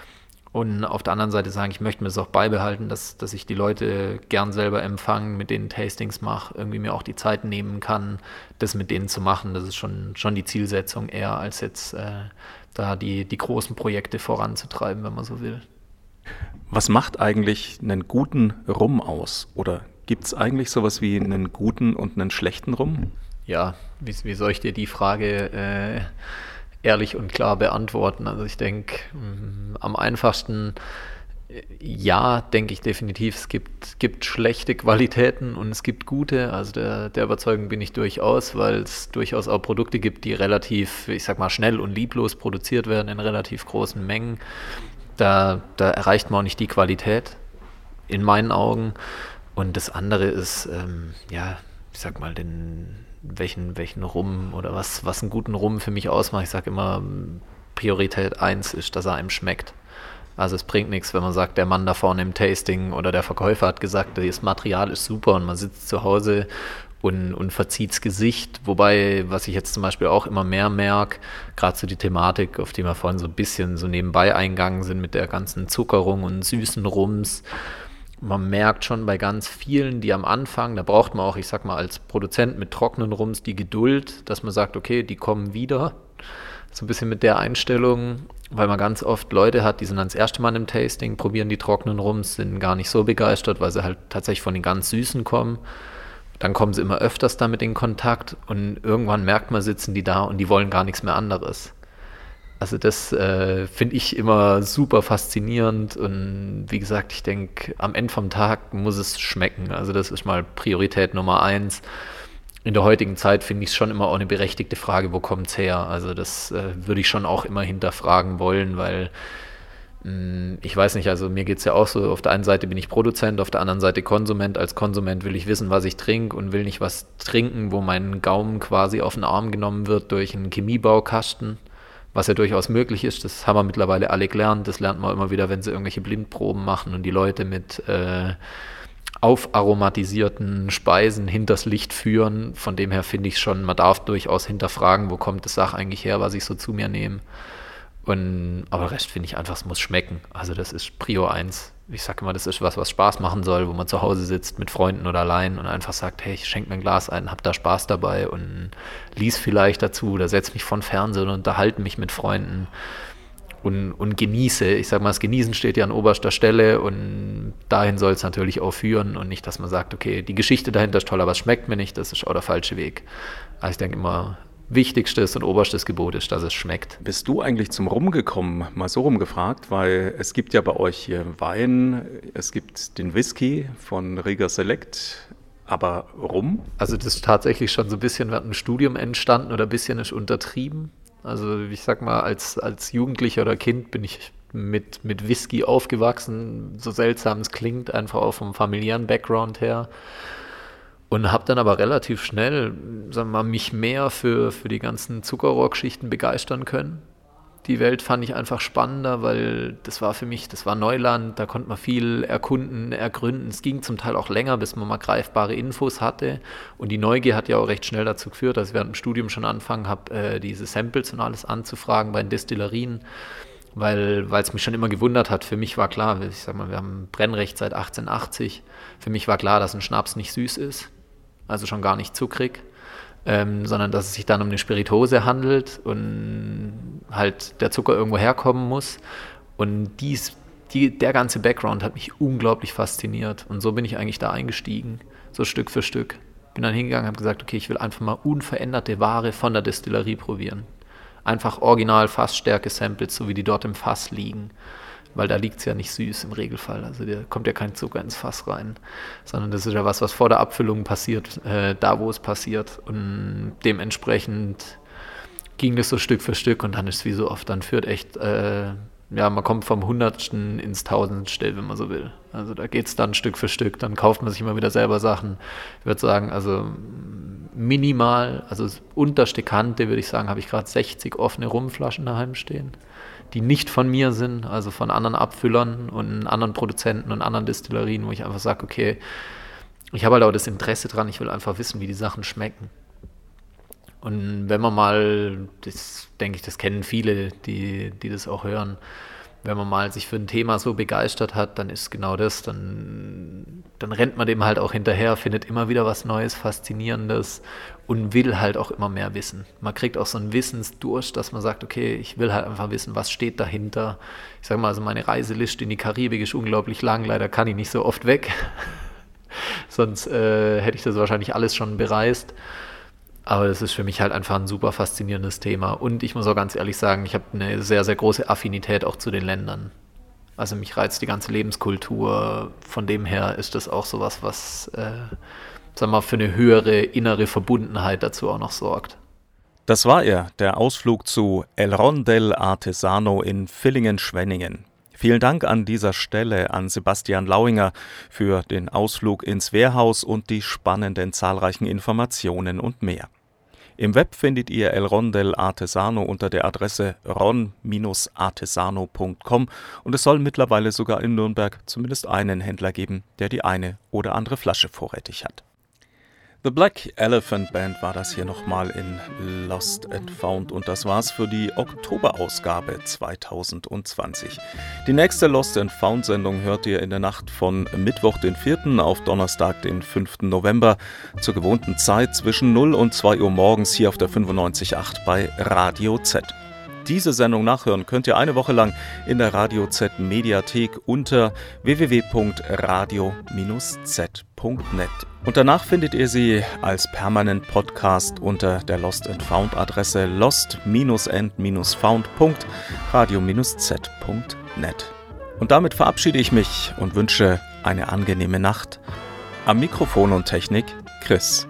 Und auf der anderen Seite sagen, ich möchte mir das auch beibehalten, dass, dass ich die Leute gern selber empfangen, mit denen Tastings mache, irgendwie mir auch die Zeit nehmen kann, das mit denen zu machen. Das ist schon, schon die Zielsetzung eher, als jetzt äh, da die, die großen Projekte voranzutreiben, wenn man so will. Was macht eigentlich einen guten Rum aus? Oder gibt es eigentlich sowas wie einen guten und einen schlechten Rum? Ja, wie, wie soll ich dir die Frage äh, ehrlich und klar beantworten? Also ich denke, am einfachsten, äh, ja, denke ich definitiv, es gibt, gibt schlechte Qualitäten und es gibt gute. Also der, der Überzeugung bin ich durchaus, weil es durchaus auch Produkte gibt, die relativ, ich sag mal, schnell und lieblos produziert werden in relativ großen Mengen. Da, da erreicht man auch nicht die Qualität, in meinen Augen. Und das andere ist, ähm, ja, ich sag mal, den, welchen, welchen Rum oder was, was einen guten Rum für mich ausmacht. Ich sag immer, Priorität eins ist, dass er einem schmeckt. Also es bringt nichts, wenn man sagt, der Mann da vorne im Tasting oder der Verkäufer hat gesagt, das Material ist super und man sitzt zu Hause und, und verzieht's Gesicht. Wobei, was ich jetzt zum Beispiel auch immer mehr merke, gerade so die Thematik, auf die wir vorhin so ein bisschen so nebenbei eingegangen sind mit der ganzen Zuckerung und süßen Rums. Man merkt schon bei ganz vielen, die am Anfang, da braucht man auch, ich sag mal, als Produzent mit trockenen Rums die Geduld, dass man sagt, okay, die kommen wieder. So ein bisschen mit der Einstellung, weil man ganz oft Leute hat, die sind dann das erste Mal im Tasting, probieren die trockenen Rums, sind gar nicht so begeistert, weil sie halt tatsächlich von den ganz Süßen kommen. Dann kommen sie immer öfters damit in Kontakt und irgendwann merkt man, sitzen die da und die wollen gar nichts mehr anderes. Also das äh, finde ich immer super faszinierend und wie gesagt, ich denke, am Ende vom Tag muss es schmecken. Also das ist mal Priorität Nummer eins. In der heutigen Zeit finde ich es schon immer auch eine berechtigte Frage, wo kommt es her? Also das äh, würde ich schon auch immer hinterfragen wollen, weil mh, ich weiß nicht, also mir geht es ja auch so, auf der einen Seite bin ich Produzent, auf der anderen Seite Konsument. Als Konsument will ich wissen, was ich trinke und will nicht was trinken, wo mein Gaumen quasi auf den Arm genommen wird durch einen Chemiebaukasten, was ja durchaus möglich ist. Das haben wir mittlerweile alle gelernt. Das lernt man immer wieder, wenn sie irgendwelche Blindproben machen und die Leute mit äh, aufaromatisierten Speisen hinters Licht führen. Von dem her finde ich schon, man darf durchaus hinterfragen, wo kommt das Sach eigentlich her, was ich so zu mir nehme. Und, aber Rest finde ich einfach, es muss schmecken. Also das ist Prio eins. Ich sage immer, das ist was, was Spaß machen soll, wo man zu Hause sitzt mit Freunden oder allein und einfach sagt, hey, ich schenke mir ein Glas ein, hab da Spaß dabei und lies vielleicht dazu oder setze mich vor den Fernseher und unterhalte mich mit Freunden. Und, und genieße, ich sag mal, das Genießen steht ja an oberster Stelle und dahin soll es natürlich auch führen und nicht, dass man sagt, okay, die Geschichte dahinter ist toll, aber es schmeckt mir nicht, das ist auch der falsche Weg. Also ich denke immer, wichtigstes und oberstes Gebot ist, dass es schmeckt. Bist du eigentlich zum Rum gekommen, mal so rumgefragt, weil es gibt ja bei euch hier Wein, es gibt den Whisky von Rieger Select, aber Rum? Also das ist tatsächlich schon so ein bisschen während dem Studium entstanden oder ein bisschen ist untertrieben. Also ich sag mal, als, als Jugendlicher oder Kind bin ich mit, mit Whisky aufgewachsen, so seltsam es klingt, einfach auch vom familiären Background her. Und habe dann aber relativ schnell, sagen wir mal, mich mehr für, für die ganzen Zuckerrohrgeschichten begeistern können. Die Welt fand ich einfach spannender, weil das war für mich, das war Neuland, da konnte man viel erkunden, ergründen. Es ging zum Teil auch länger, bis man mal greifbare Infos hatte. Und die Neugier hat ja auch recht schnell dazu geführt, dass ich während dem Studium schon angefangen habe, äh, diese Samples und alles anzufragen bei den Destillerien, weil es mich schon immer gewundert hat. Für mich war klar, ich sag mal, wir haben Brennrecht seit achtzehnhundertachtzig. Für mich war klar, dass ein Schnaps nicht süß ist, also schon gar nicht zuckrig. Ähm, sondern dass es sich dann um eine Spirituose handelt und halt der Zucker irgendwo herkommen muss. Und dies, die, der ganze Background hat mich unglaublich fasziniert. Und so bin ich eigentlich da eingestiegen, so Stück für Stück. Bin dann hingegangen und habe gesagt, okay, ich will einfach mal unveränderte Ware von der Destillerie probieren. Einfach original Fassstärke-Samples, so wie die dort im Fass liegen. Weil da liegt es ja nicht süß im Regelfall. Also da kommt ja kein Zucker ins Fass rein. Sondern das ist ja was, was vor der Abfüllung passiert, äh, da wo es passiert. Und dementsprechend ging das so Stück für Stück und dann ist es wie so oft, dann führt echt, äh, ja, man kommt vom Hundertsten ins Tausendste, wenn man so will. Also da geht es dann Stück für Stück, dann kauft man sich immer wieder selber Sachen. Ich würde sagen, also minimal, also das unterste Kante, würde ich sagen, habe ich gerade sechzig offene Rumflaschen daheim stehen, die nicht von mir sind, also von anderen Abfüllern und anderen Produzenten und anderen Destillerien, wo ich einfach sage, okay, ich habe halt auch das Interesse dran, ich will einfach wissen, wie die Sachen schmecken. Und wenn man mal, das denke ich, das kennen viele, die, die das auch hören, wenn man mal sich für ein Thema so begeistert hat, dann ist genau das, dann, dann rennt man dem halt auch hinterher, findet immer wieder was Neues, Faszinierendes und will halt auch immer mehr wissen. Man kriegt auch so einen Wissensdurst, dass man sagt, okay, ich will halt einfach wissen, was steht dahinter. Ich sage mal, also meine Reiseliste in die Karibik ist unglaublich lang, leider kann ich nicht so oft weg, sonst äh, hätte ich das wahrscheinlich alles schon bereist. Aber das ist für mich halt einfach ein super faszinierendes Thema. Und ich muss auch ganz ehrlich sagen, ich habe eine sehr, sehr große Affinität auch zu den Ländern. Also mich reizt die ganze Lebenskultur. Von dem her ist das auch sowas, was, äh, sagen wir mal, für eine höhere innere Verbundenheit dazu auch noch sorgt. Das war er, der Ausflug zu El Rondel Artesano in Villingen-Schwenningen. Vielen Dank an dieser Stelle an Sebastian Lauinger für den Ausflug ins Wehrhaus und die spannenden zahlreichen Informationen und mehr. Im Web findet ihr El Rondel Artesano unter der Adresse ron Bindestrich artesano Punkt com und es soll mittlerweile sogar in Nürnberg zumindest einen Händler geben, der die eine oder andere Flasche vorrätig hat. The Black Elephant Band war das hier nochmal in Lost and Found und das war's für die Oktoberausgabe zwanzig zwanzig. Die nächste Lost and Found Sendung hört ihr in der Nacht von Mittwoch den vierten auf Donnerstag den fünften November zur gewohnten Zeit zwischen null und zwei Uhr morgens hier auf der fünfundneunzig Komma acht bei Radio Z. Diese Sendung nachhören könnt ihr eine Woche lang in der Radio Z Mediathek unter w w w Punkt radio Bindestrich z Punkt net. Und danach findet ihr sie als permanent Podcast unter der Lost and Found Adresse lost and found Punkt radio Bindestrich z Punkt net. Und damit verabschiede ich mich und wünsche eine angenehme Nacht. Am Mikrofon und Technik Chris.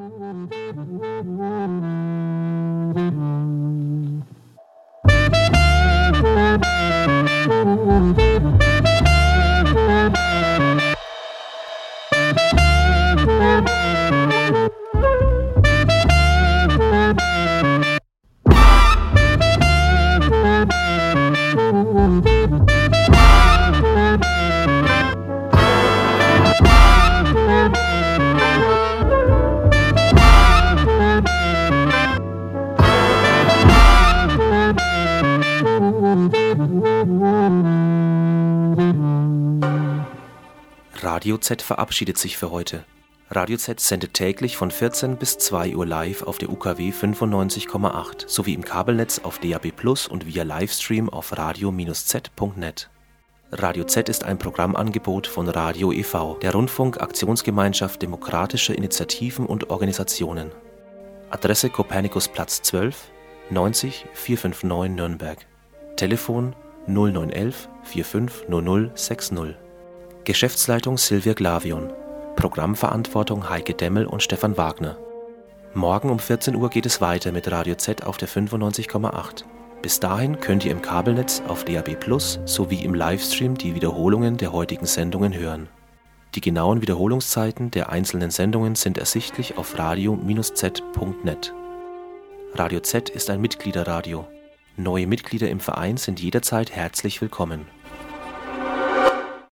Radio Z verabschiedet sich für heute. Radio Z sendet täglich von vierzehn bis zwei Uhr live auf der U K W fünfundneunzig Komma acht sowie im Kabelnetz auf D A B plus und via Livestream auf radio Bindestrich z Punkt net. Radio Z ist ein Programmangebot von Radio e V, der Rundfunk-Aktionsgemeinschaft demokratischer Initiativen und Organisationen. Adresse Kopernikusplatz zwölf, neunzig vierhundertneunundfünfzig Nürnberg. Telefon null neun elf vier fünf null null sechs null. Geschäftsleitung Silvia Glavion. Programmverantwortung Heike Demmel und Stefan Wagner. Morgen um vierzehn Uhr geht es weiter mit Radio Z auf der fünfundneunzig Komma acht. Bis dahin könnt ihr im Kabelnetz auf D A B plus sowie im Livestream die Wiederholungen der heutigen Sendungen hören. Die genauen Wiederholungszeiten der einzelnen Sendungen sind ersichtlich auf radio Bindestrich z Punkt net. Radio Z ist ein Mitgliederradio. Neue Mitglieder im Verein sind jederzeit herzlich willkommen.